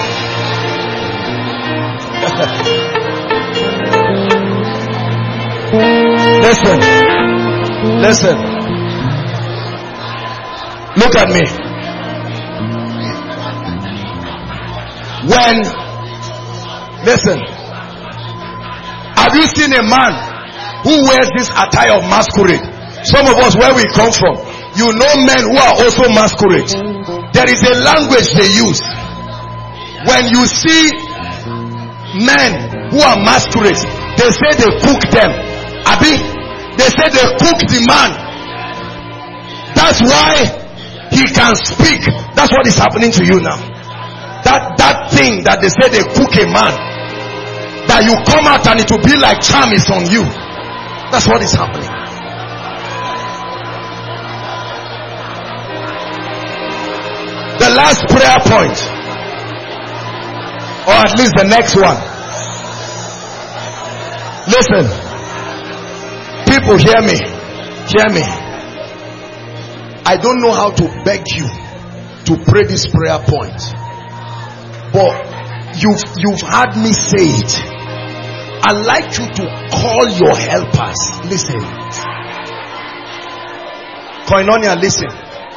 Listen. Listen. Look at me. Listen. Have you seen a man who wears this attire of masquerade? Some of us, where we come from, you know men who are also masquerade. There is a language they use. When you see men who are masquerade, they say they cook them. Abi, they say they cook the man. That's why he can speak. That's what is happening to you now. That thing that they say they cook a man, that you come out and it will be like charm is on you. That's what is happening. The last prayer point, or at least the next one. Listen, people, hear me. Hear me. I don't know how to beg you to pray this prayer point, but you've heard me say it. I'd like you to call your helpers. Listen, Koinonia, listen.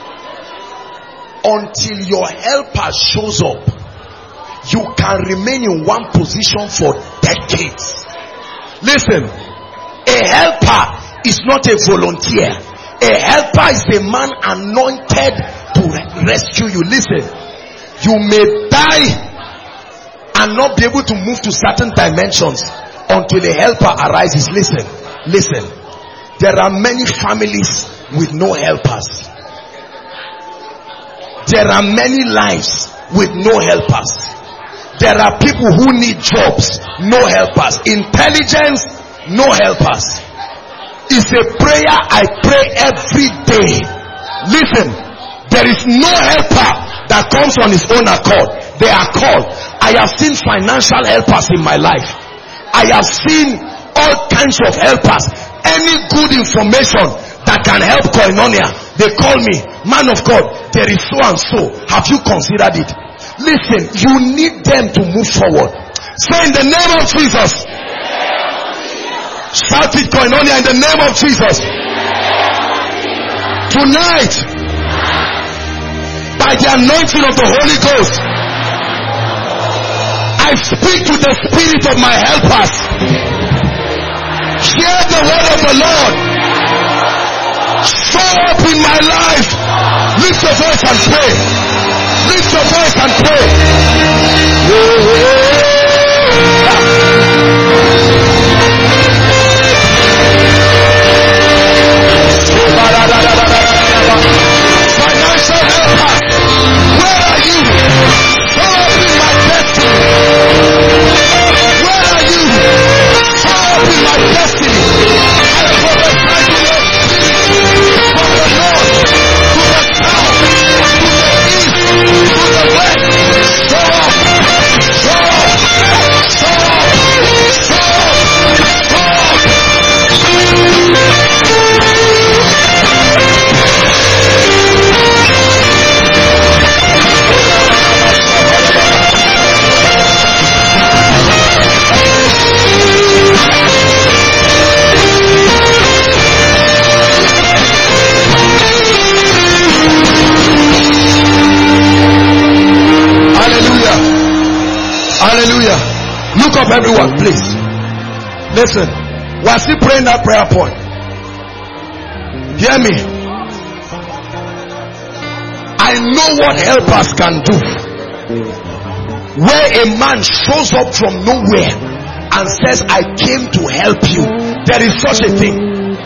until your helper shows up, you can remain in one position for decades. Listen, a helper is not a volunteer. A helper is a man anointed to rescue you. Listen, you may die and not be able to move to certain dimensions until a helper arises. Listen. There are many families with no helpers. There are many lives with no helpers. There are people who need jobs, no helpers. Intelligence, no helpers. It's a prayer I pray every day. Listen, there is no helper that comes on his own accord. They are called. I have seen financial helpers in my life. I have seen all kinds of helpers. Any good information that can help Koinonia, they call me, man of God, there is so and so. Have you considered it? Listen, you need them to move forward. Say in the name of Jesus. Shout it, Koinonia, in the name of Jesus. Tonight, by the anointing of the Holy Ghost, I speak to the spirit of my helpers. Hear the word of the Lord. Show up in my life. Lift your voice and pray. Lift your voice and pray. Financial helpers, where are you? Show up in my destiny. Where are you? Show up in my destiny. I prophesy to your spirit from the north to the south to the east to the west. Show up. Show up. Show up. Show up. Hallelujah. Look up everyone, please. Listen. We're still praying that prayer point. Hear me. I know what helpers can do. Where a man shows up from nowhere and says, I came to help you. There is such a thing.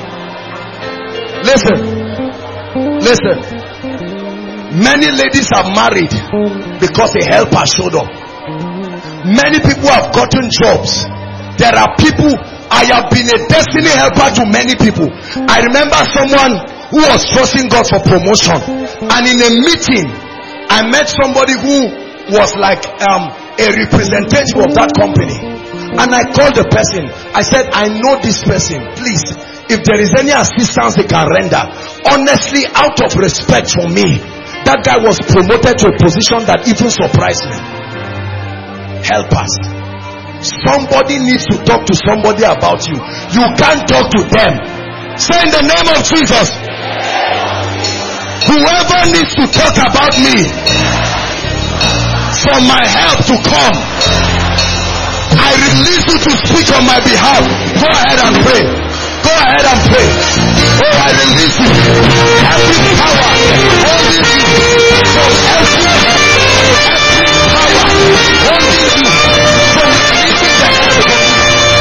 Listen. Many ladies are married because a helper showed up. Many people have gotten jobs. There are people, I have been a destiny helper to many people. I remember someone who was trusting God for promotion, and in a meeting I met somebody who was like a representative of that company, and I called the person. I said, I know this person, please, if there is any assistance they can render. Honestly, out of respect for me, that guy was promoted to a position that even surprised me. Helpers. Somebody needs to talk to somebody about you. You can't talk to them. Say in the name of Jesus, whoever needs to talk about me for my help to come, I release you to speak on my behalf. Go ahead and pray. Go ahead and pray. Oh, I release you. Every power holding you from every power holding you from releasing the help from you.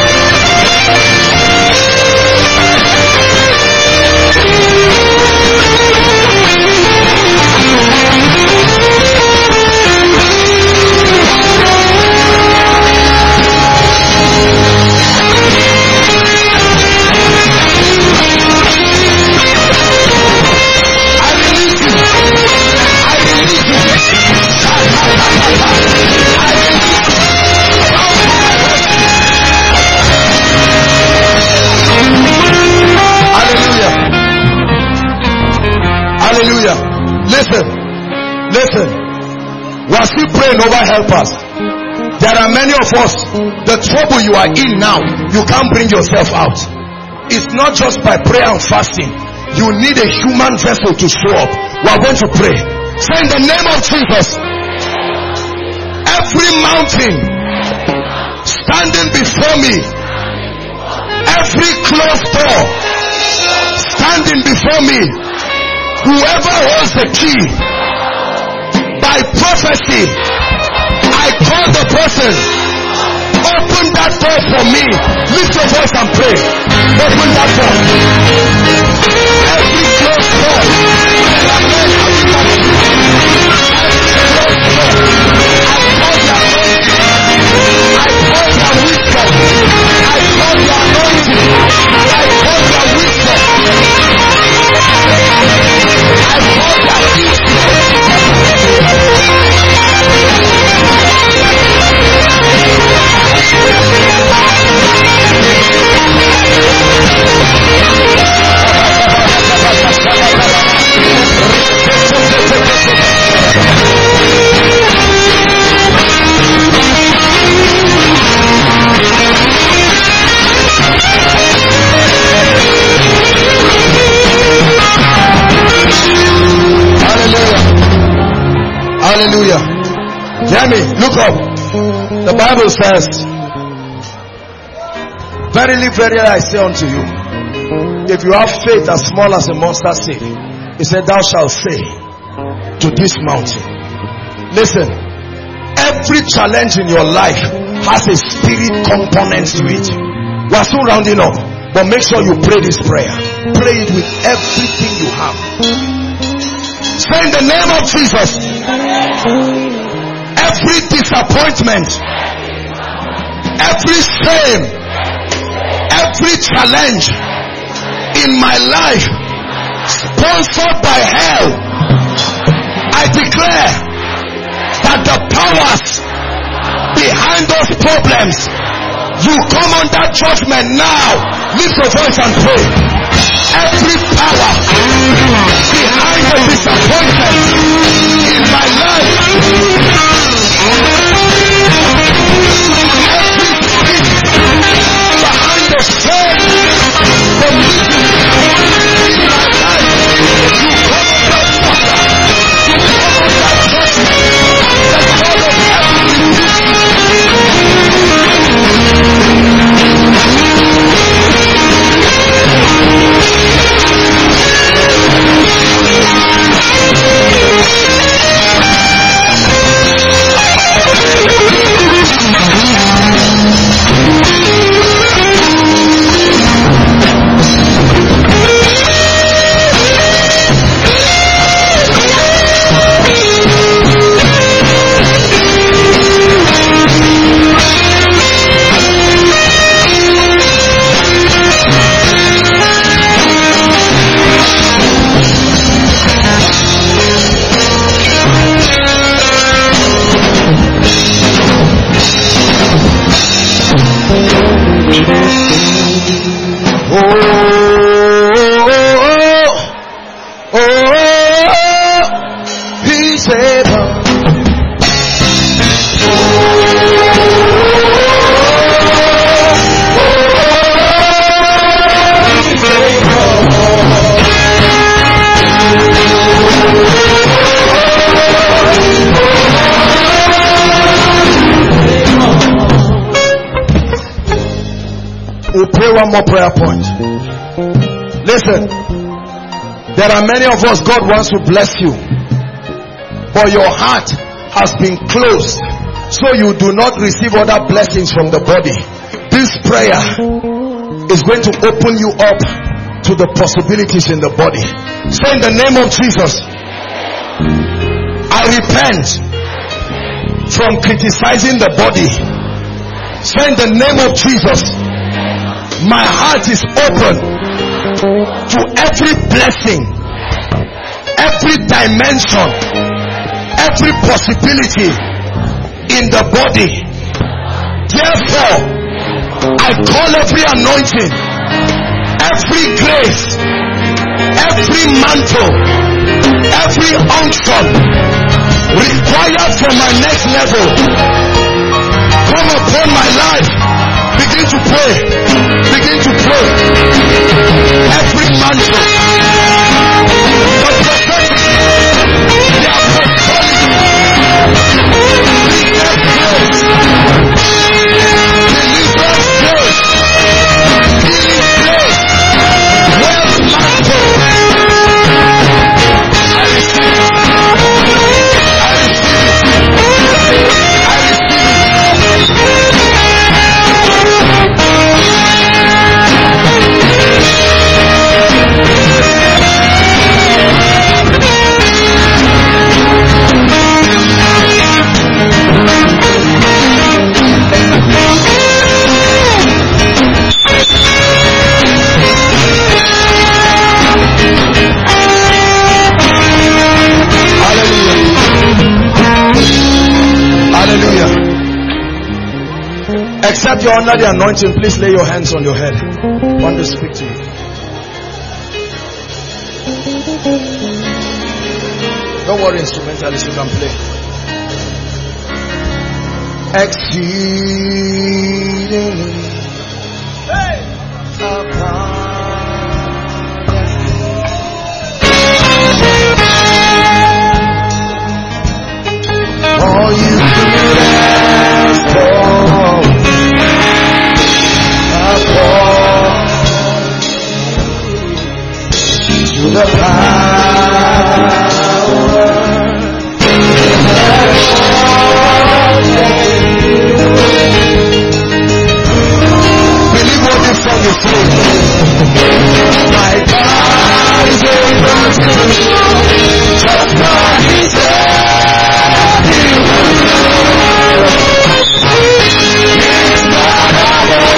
Hallelujah. Listen. We are still praying over helpers. There are many of us, the trouble you are in now, you can't bring yourself out. It's not just by prayer and fasting. You need a human vessel to show up. We are going to pray. Say in the name of Jesus, every mountain standing before me, every closed door standing before me, whoever holds the key, by prophecy, I call the person, open that door for me. Lift your voice and pray. Open that door. Every closed door, hallelujah. Hear me, look up. The Bible says, verily, verily, I say unto you, if you have faith as small as a mustard seed, he said, thou shalt say to this mountain. Listen, every challenge in your life has a spirit component to it. We are soon rounding up, but make sure you pray this prayer. Pray it with everything you have. Say in the name of Jesus, every disappointment, every shame, every challenge in my life sponsored by hell, I declare that the powers behind those problems, you come under judgment now. Lift your voice and pray. Every power behind the disappointment in my life, every spirit behind the shame, the misery in my life, you come under fire, you come under judgment, the God of heaven one more prayer point. Listen, there are many of us, God wants to bless you, but your heart has been closed, so you do not receive other blessings from the body. This prayer is going to open you up to the possibilities in the body. So in the name of Jesus, I repent from criticizing the body. So in the name of Jesus, my heart is open to every blessing, every dimension, every possibility in the body. Therefore, I call every anointing, every grace, every mantle, every unction required for my next level, come upon my life. Begin to pray. Begin to pray. Every mantle, the prophetic, the apostolic, that you're under the anointing, please lay your hands on your head. I want to speak to you. Don't worry, instrumentalists, you can play. Exceedingly all you could ask for, to the power. Believe what this song is saying. My God is able to just what He said He would do. He's not alone.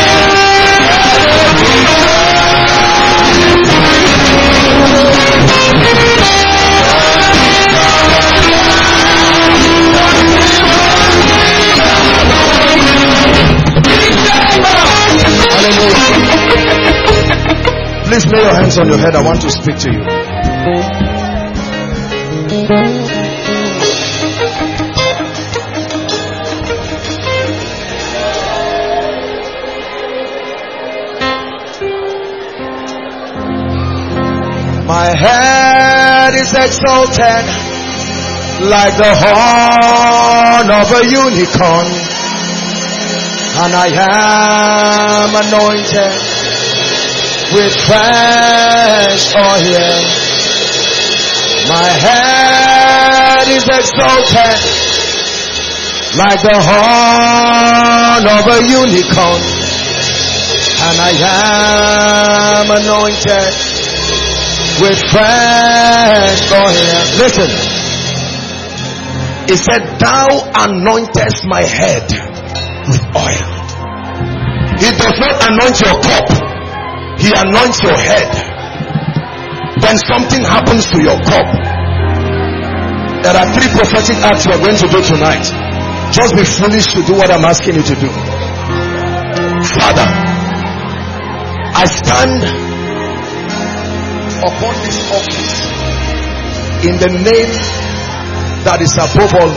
Please lay your hands on your head. I want to speak to you. My head is exalted like the horn of a unicorn, and I am anointed with fresh oil. My head is exalted like the horn of a unicorn, and I am anointed with fresh oil. Listen, it said, thou anointest my head with oil. He does not anoint your cup. He anoints your head. Then something happens to your cup. There are 3 prophetic acts we are going to do tonight. Just be foolish to do what I'm asking you to do. Father, I stand upon this office in the name that is above all,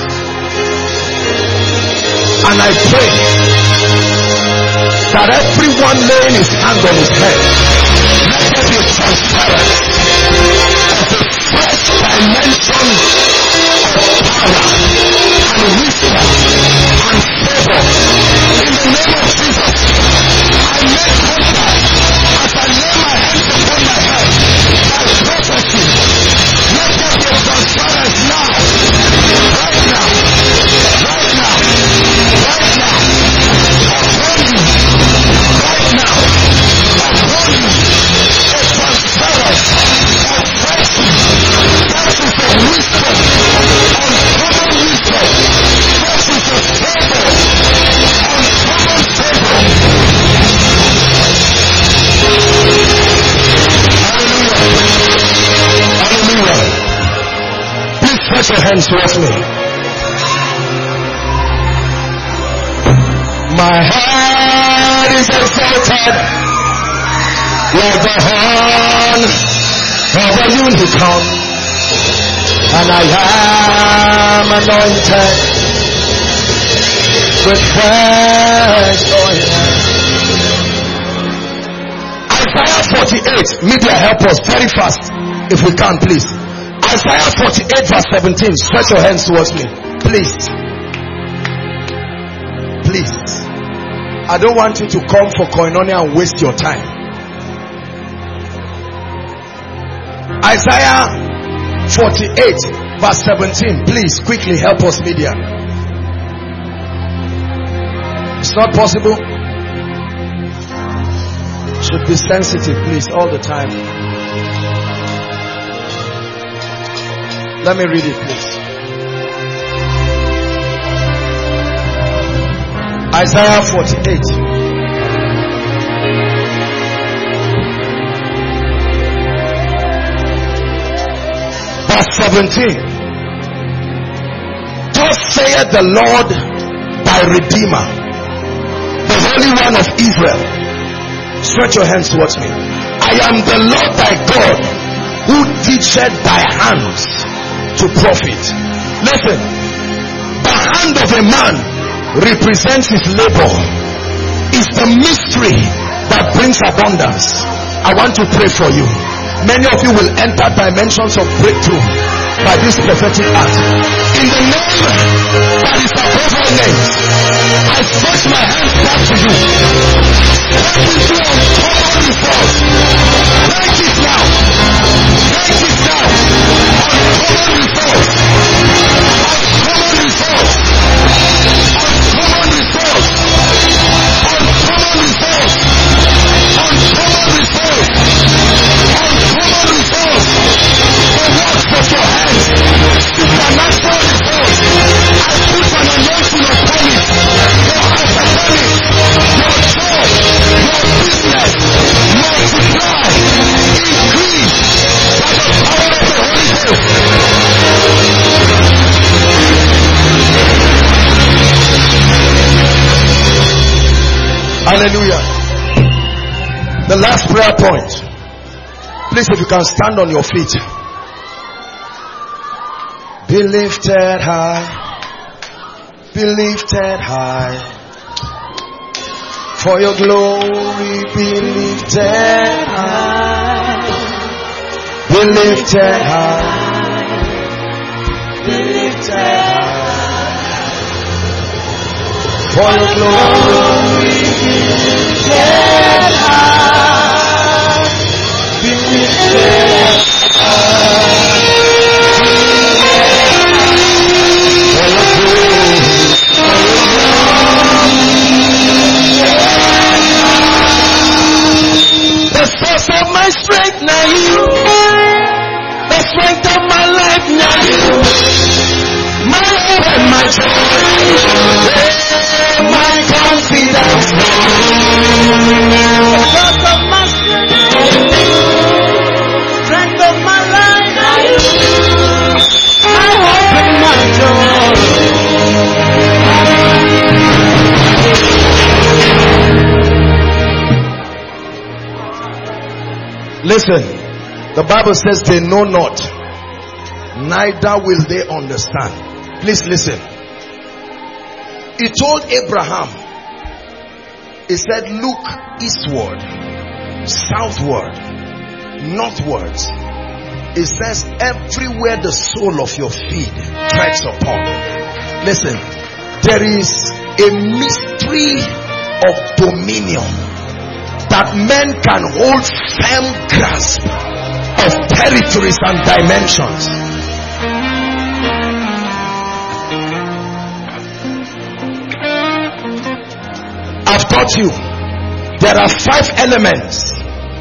and I pray that everyone laying his hand on his head, let there be transparent of a fresh dimension of power and wisdom and favor. In the name of Jesus, I make contact as I lay my hands upon my head by prophecy. Let there be transparent now, right now, right now, right now. Put your hands towards me. My head is exalted like the horn of a unicorn, and I am anointed with fresh oil. Isaiah 48, media, help us very fast if we can, please. Isaiah 48 verse 17. Stretch your hands towards me, please. Please, I don't want you to come for koinonia and waste your time. Isaiah 48 verse 17. Please, quickly help us, media. It's not possible. Should be sensitive, please, all the time. Let me read it, please. Isaiah 48. Verse 17. Thus saith the Lord thy Redeemer, Holy One of Israel. Stretch your hands towards me. I am the Lord thy God, who teacheth thy hands to profit. Listen, the hand of a man represents his labor. It's the mystery that brings abundance. I want to pray for you. Many of you will enter dimensions of breakthrough by this prophetic act. In the name that is above all names, I stretch my hands back to you. Step into uncommon results. Break it now. Break it now. Uncommon results. Uncommon results. Uncommon results. Uncommon results. Uncommon results. Uncommon results. The works of your hands. Supernatural results. I put an anointing upon it. Your academics, your job, your business, multiply, increase by the power of the Holy Ghost. Hallelujah. The last prayer point. Please, if you can stand on your feet. Be lifted high. Be lifted high. For your glory, be lifted high. Be lifted high. Be lifted high. For your glory, be lifted high. Be lifted high. The source of my strength, now you. The strength of my life, now you. My hope and my joy. My confidence. The source of my strength, strength of my life, now you. My hope and my joy. Listen, the Bible says they know not, neither will they understand. Please listen. He told Abraham, he said, look eastward, southward, northwards. It says, everywhere the sole of your feet treads upon. Listen, there is a mystery of dominion, that men can hold firm grasp of territories and dimensions. I've taught you there are 5 elements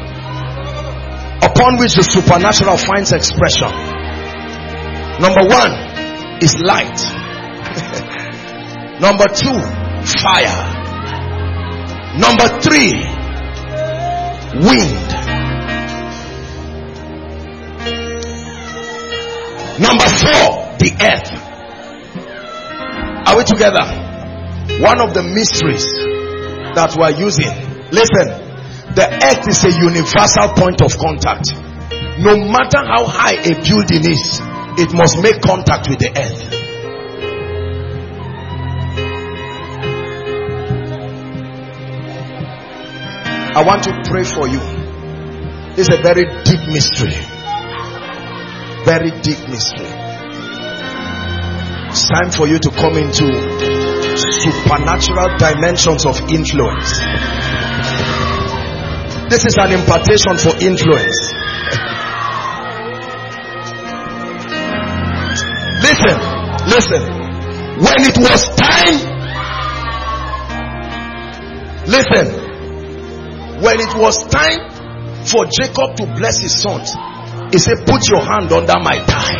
upon which the supernatural finds expression. Number 1 is light. Number 2, fire. Number 3, wind. Number 4, the earth. Are we together? One of the mysteries that we're using. Listen, the earth is a universal point of contact. No matter how high a building is, it must make contact with the earth. I want to pray for you. It's a very deep mystery. Very deep mystery. It's time for you to come into supernatural dimensions of influence. This is an impartation for influence. Listen. When it was time, when it was time for Jacob to bless his sons, he said, put your hand under my thigh.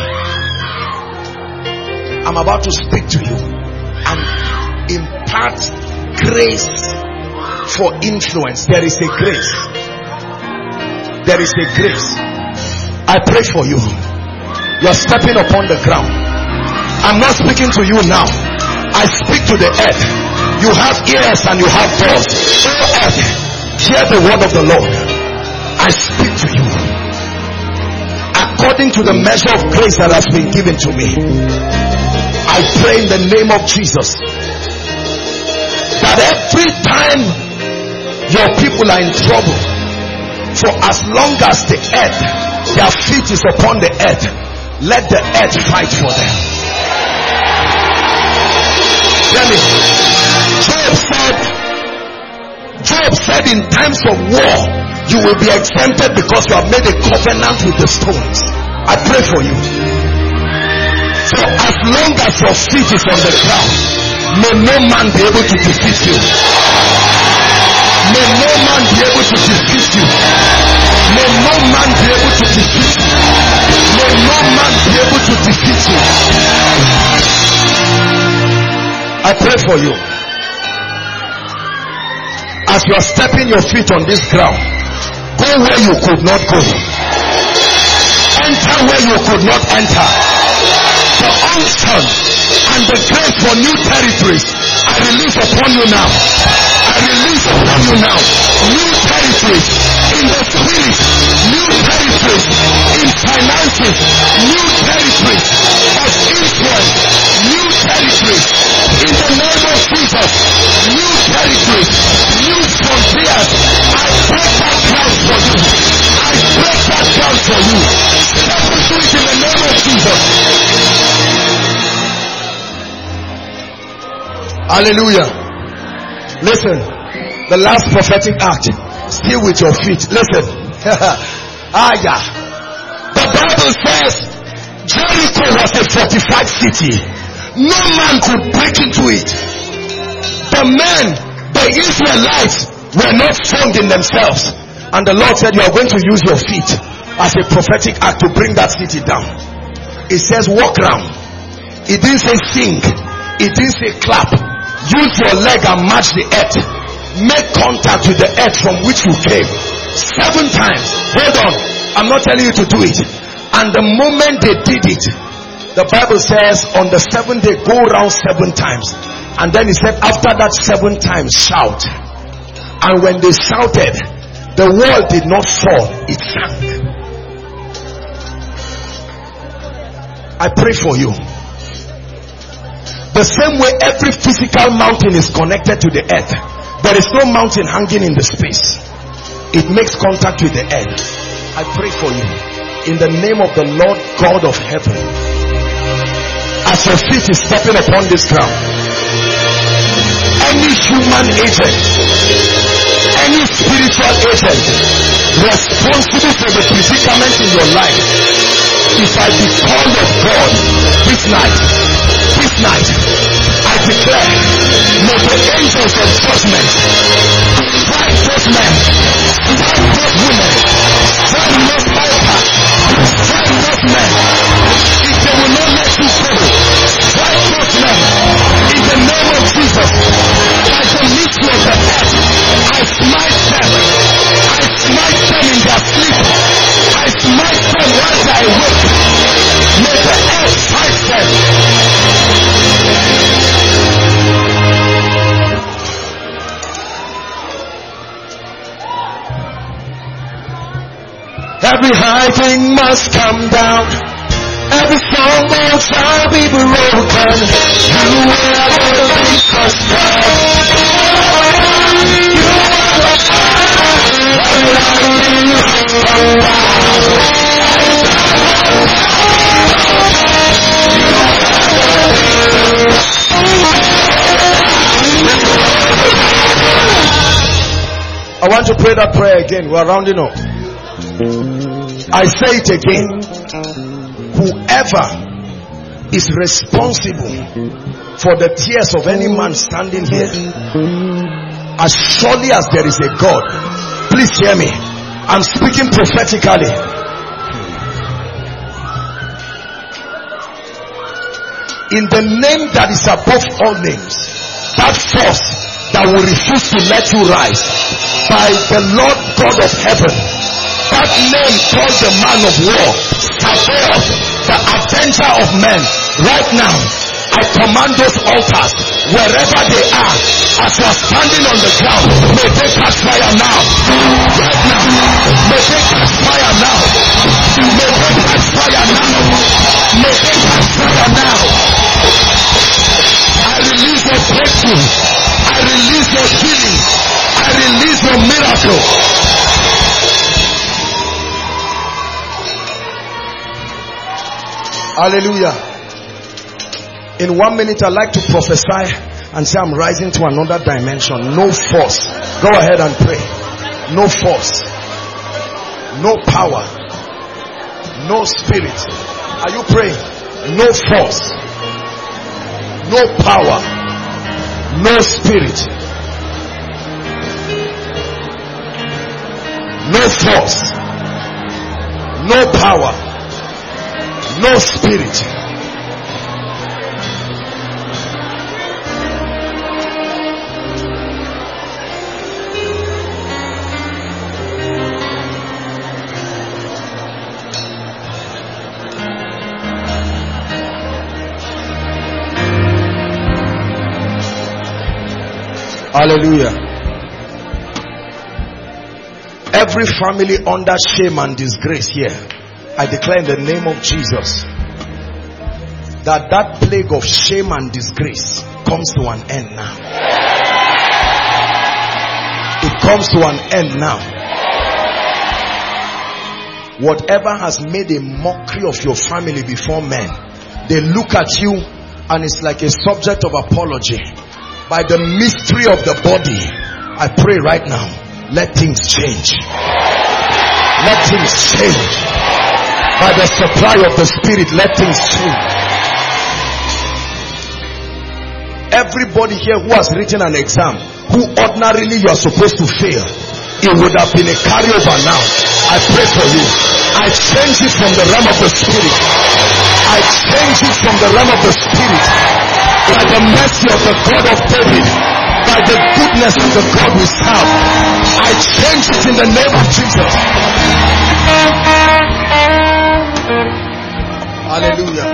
I'm about to speak to you and impart grace for influence. There is a grace. There is a grace. I pray for you. You are stepping upon the ground. I'm not speaking to you now. I speak to the earth. You have ears and you have doors. Oh earth, hear the word of the Lord. I speak to you according to the measure of grace that has been given to me. I pray in the name of Jesus that every time your people are in trouble, for as long as the earth, their feet is upon the earth, let the earth fight for them. Hear me. Job said in times of war, you will be exempted because you have made a covenant with the stones. I pray for you. For as long as your feet is on the ground, may no man be able to defeat you. May no man be able to defeat you. May no man be able to defeat you. May no man be able to defeat you. I pray for you. As you are stepping your feet on this ground, go where you could not go. Enter where you could not enter. The unction and the grace for new territories, I release upon you now. I release upon you now. New territories in the spirit, new territories in finances, new territories of influence, new territories in the name of Jesus, new territories, new frontiers. I break that ground for you. I break that ground for you. Step into it in the name of Jesus. Hallelujah. Listen, the last prophetic act, still with your feet. Listen. Yeah. The Bible says Jericho was a fortified city. No man could break into it. The men, the Israelites, were not strong in themselves. And the Lord said, you are going to use your feet as a prophetic act to bring that city down. It says walk round. It didn't say sing. It didn't say clap. Use your leg and match the earth. Make contact with the earth from which you came. 7 times. Hold on. I'm not telling you to do it. And the moment they did it, the Bible says on the 7th day, go around 7 times. And then he said, after that 7 times, shout. And when they shouted, the wall did not fall, it sank. I pray for you. The same way every physical mountain is connected to the earth, there is no mountain hanging in the space. It makes contact with the earth. I pray for you in the name of the Lord God of heaven. As your feet is stepping upon this ground, any human agent, any spiritual agent responsible for the predicament in your life, if I be called of God this night, I declare, may the angels of judgment strike those men, strike those women, strike those vipers, strike those men. If they will not let you go, strike those men in the name of Jesus. By the mystery of the earth, I smite them. I smite them in their sleep. I smite them while they are awake. May the earth fight them. Every high thing must come down. Every stronghold shall be broken. You will never be crushed I want to pray that prayer again. We're rounding up. I say it again. Whoever is responsible for the tears of any man standing here, as surely as there is a God, please hear me. I'm speaking prophetically. In the name that is above all names, that force that will refuse to let you rise, by the Lord God of heaven, that name called the man of war, Sabaoth, the avenger of men, right now, I command those altars, wherever they are, as you are standing on the ground, may they catch fire now. Right now. May they catch fire now. May they catch fire now. May they catch fire now. I release your breakthrough. I release your healing. I release your miracle. Hallelujah. In 1 minute, I'd like to prophesy and say I'm rising to another dimension. No force. Go ahead and pray. No force. No power. No spirit. Are you praying? No force. No power. No spirit. No force. No power. No spirit. Hallelujah. Every family under shame and disgrace here, I declare in the name of Jesus that plague of shame and disgrace comes to an end now. It comes to an end now. Whatever has made a mockery of your family before men, they look at you and it's like a subject of apology. By the mystery of the body, I pray right now, let things change. Let things change. By the supply of the Spirit, let things change. Everybody here who has written an exam, who ordinarily you are supposed to fail, it would have been a carryover now. I pray for you. I change it from the realm of the Spirit. I change it from the realm of the Spirit. By the mercy of the God of David, by the goodness of the God we serve, I change it in the name of Jesus. Hallelujah.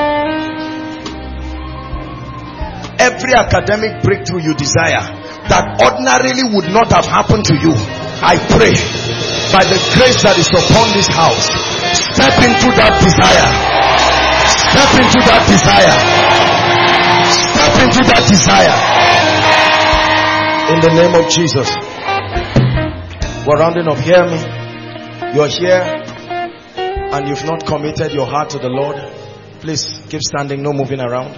Every academic breakthrough you desire that ordinarily would not have happened to you, I pray by the grace that is upon this house, step into that desire. Step into that desire. Step into that desire. In the name of Jesus. We're rounding up. Hear me. You're here and you've not committed your heart to the Lord. Please keep standing, no moving around.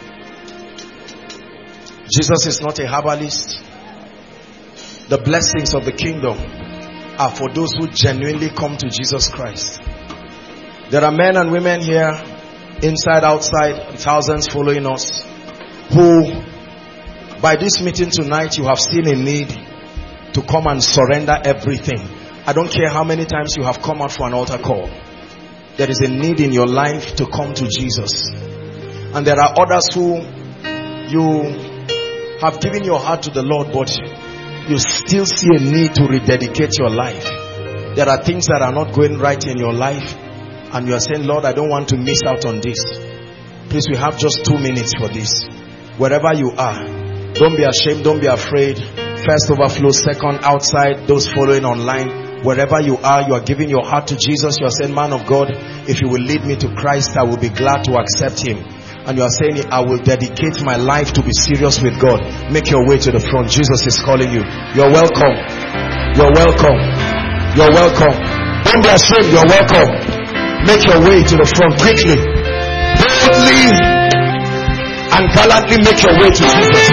Jesus is not a herbalist. The blessings of the kingdom are for those who genuinely come to Jesus Christ. There are men and women here, inside, outside, thousands following us, who by this meeting tonight you have seen a need to come and surrender everything. I don't care how many times you have come out for an altar call. There is a need in your life to come to Jesus. And there are others who you have given your heart to the Lord, but you still see a need to rededicate your life. There are things that are not going right in your life and you are saying, Lord, I don't want to miss out on this. Please, we have just 2 minutes for this. Wherever you are, don't be ashamed, don't be afraid. First overflow, second outside, those following online. Wherever you are giving your heart to Jesus. You are saying, man of God, if you will lead me to Christ, I will be glad to accept him. And you are saying, I will dedicate my life to be serious with God. Make your way to the front. Jesus is calling you. You're welcome. You're welcome. You're welcome. Don't be ashamed. You're welcome. Make your way to the front quickly. Boldly and gallantly make your way to Jesus.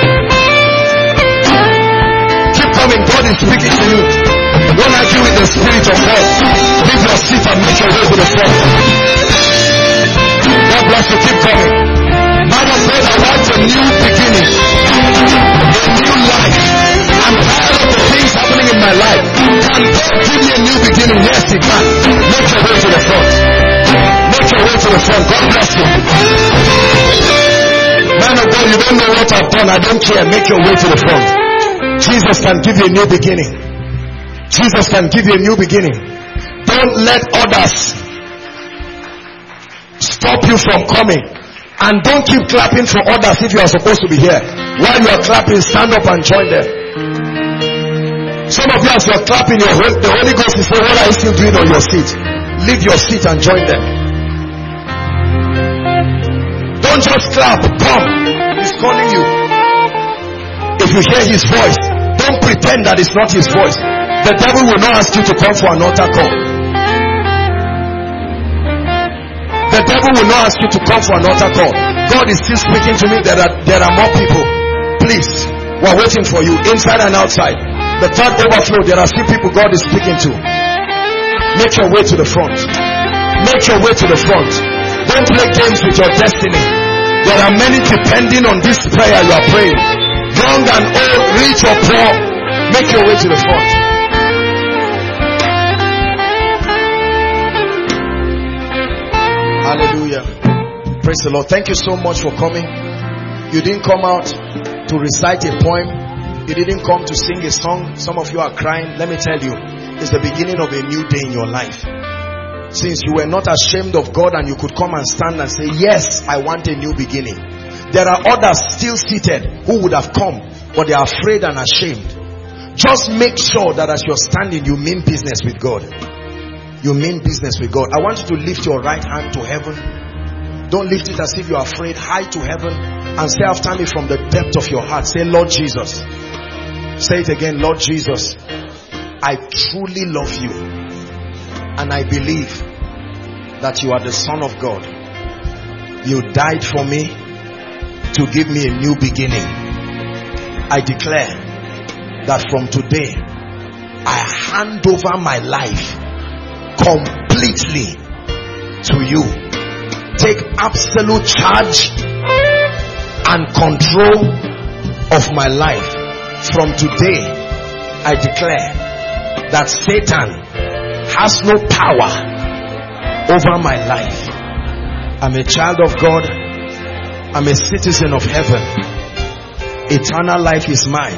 Keep coming. God is speaking to you. Don't argue with the spirit of God. Leave your seat and make your way to the front. God bless you. Keep coming. Man of God, I want a new beginning. A new life. I'm tired of the things happening in my life. Can God give me a new beginning? Yes, he can. Make your way to the front. Make your way to the front. God bless you. Man of God, you don't know what I've done. I don't care. Make your way to the front. Jesus can give you a new beginning. Jesus can give you a new beginning. Don't let others stop you from coming And don't keep clapping for others if you are supposed to be here. While you are clapping, stand up and join them. Some of you, as you are clapping, the Holy Ghost is saying, what are you still doing on your seat? Leave your seat and join them. Don't just clap. Come. He's calling you. If you hear his voice, don't pretend that it's not his voice. The devil will not ask you to come for an altar call. The devil will not ask you to come for an altar call. God is still speaking to me. There are more people. Please, we're waiting for you, inside and outside. The third overflow, there are still people God is speaking to. Make your way to the front. Make your way to the front. Don't play games with your destiny. There are many depending on this prayer you are praying. Young and old, rich or poor, make your way to the front. Hallelujah. Praise the Lord. Thank you so much for coming. You didn't come out to recite a poem. You didn't come to sing a song. Some of you are crying. Let me tell you, it's the beginning of a new day in your life. Since you were not ashamed of God and you could come and stand and say, yes, I want a new beginning. There are others still seated who would have come, but they are afraid and ashamed. Just make sure that as you're standing, you mean business with God. You mean business with God. I want you to lift your right hand to heaven. Don't lift it as if you're afraid. High to heaven and say after me from the depth of your heart. Say, Lord Jesus. Say it again, Lord Jesus. I truly love you. And I believe that you are the Son of God. You died for me to give me a new beginning. I declare that from today, I hand over my life completely to you. Take absolute charge and control of my life. From today, I declare that Satan has no power over my life. I'm a child of God. I'm a citizen of heaven. Eternal life is mine.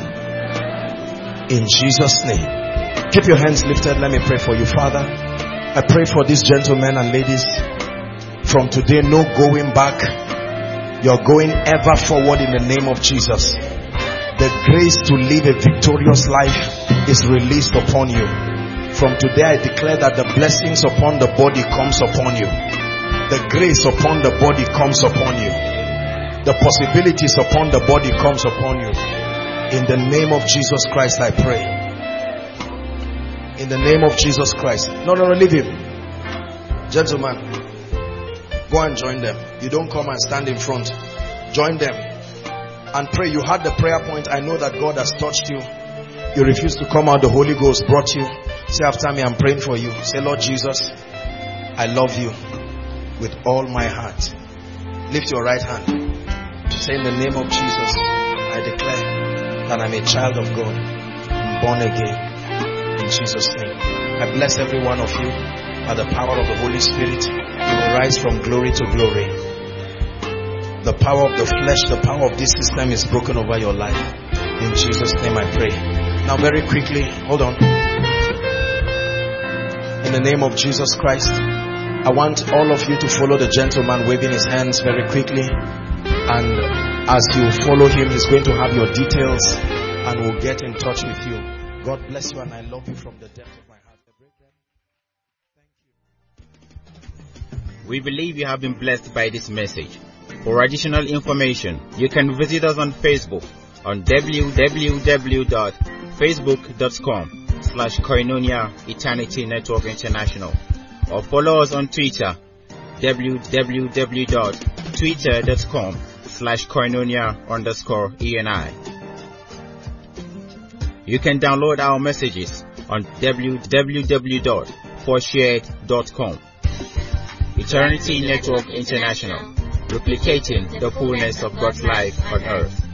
In Jesus' name. Keep your hands lifted. Let me pray for you, Father. I pray for these gentlemen and ladies. From today, no going back. You're going ever forward in the name of Jesus. The grace to live a victorious life is released upon you. From today, I declare that the blessings upon the body comes upon you. The grace upon the body comes upon you. The possibilities upon the body comes upon you. In the name of Jesus Christ, I pray. In the name of Jesus Christ. No, leave him. Gentlemen, go and join them. You don't come and stand in front. Join them and pray. You had the prayer point. I know that God has touched you. You refused to come out. The Holy Ghost brought you. Say after me, I'm praying for you. Say, Lord Jesus, I love you with all my heart. Lift your right hand. Say, in the name of Jesus, I declare that I'm a child of God. I'm born again. In Jesus' name. I bless every one of you by the power of the Holy Spirit. You will rise from glory to glory. The power of the flesh, the power of this system is broken over your life. In Jesus' name I pray. Now very quickly, hold on. In the name of Jesus Christ, I want all of you to follow the gentleman waving his hands very quickly. And as you follow him, he's going to have your details and will get in touch with you. God bless you, and I love you from the depth of my heart. We believe you have been blessed by this message. For additional information, you can visit us on Facebook on www.facebook.com/Koinonia Eternity Network International, or follow us on Twitter www.twitter.com/Koinonia_ENI. You can download our messages on www.forshared.com. Eternity Network International, replicating the fullness of God's life on earth.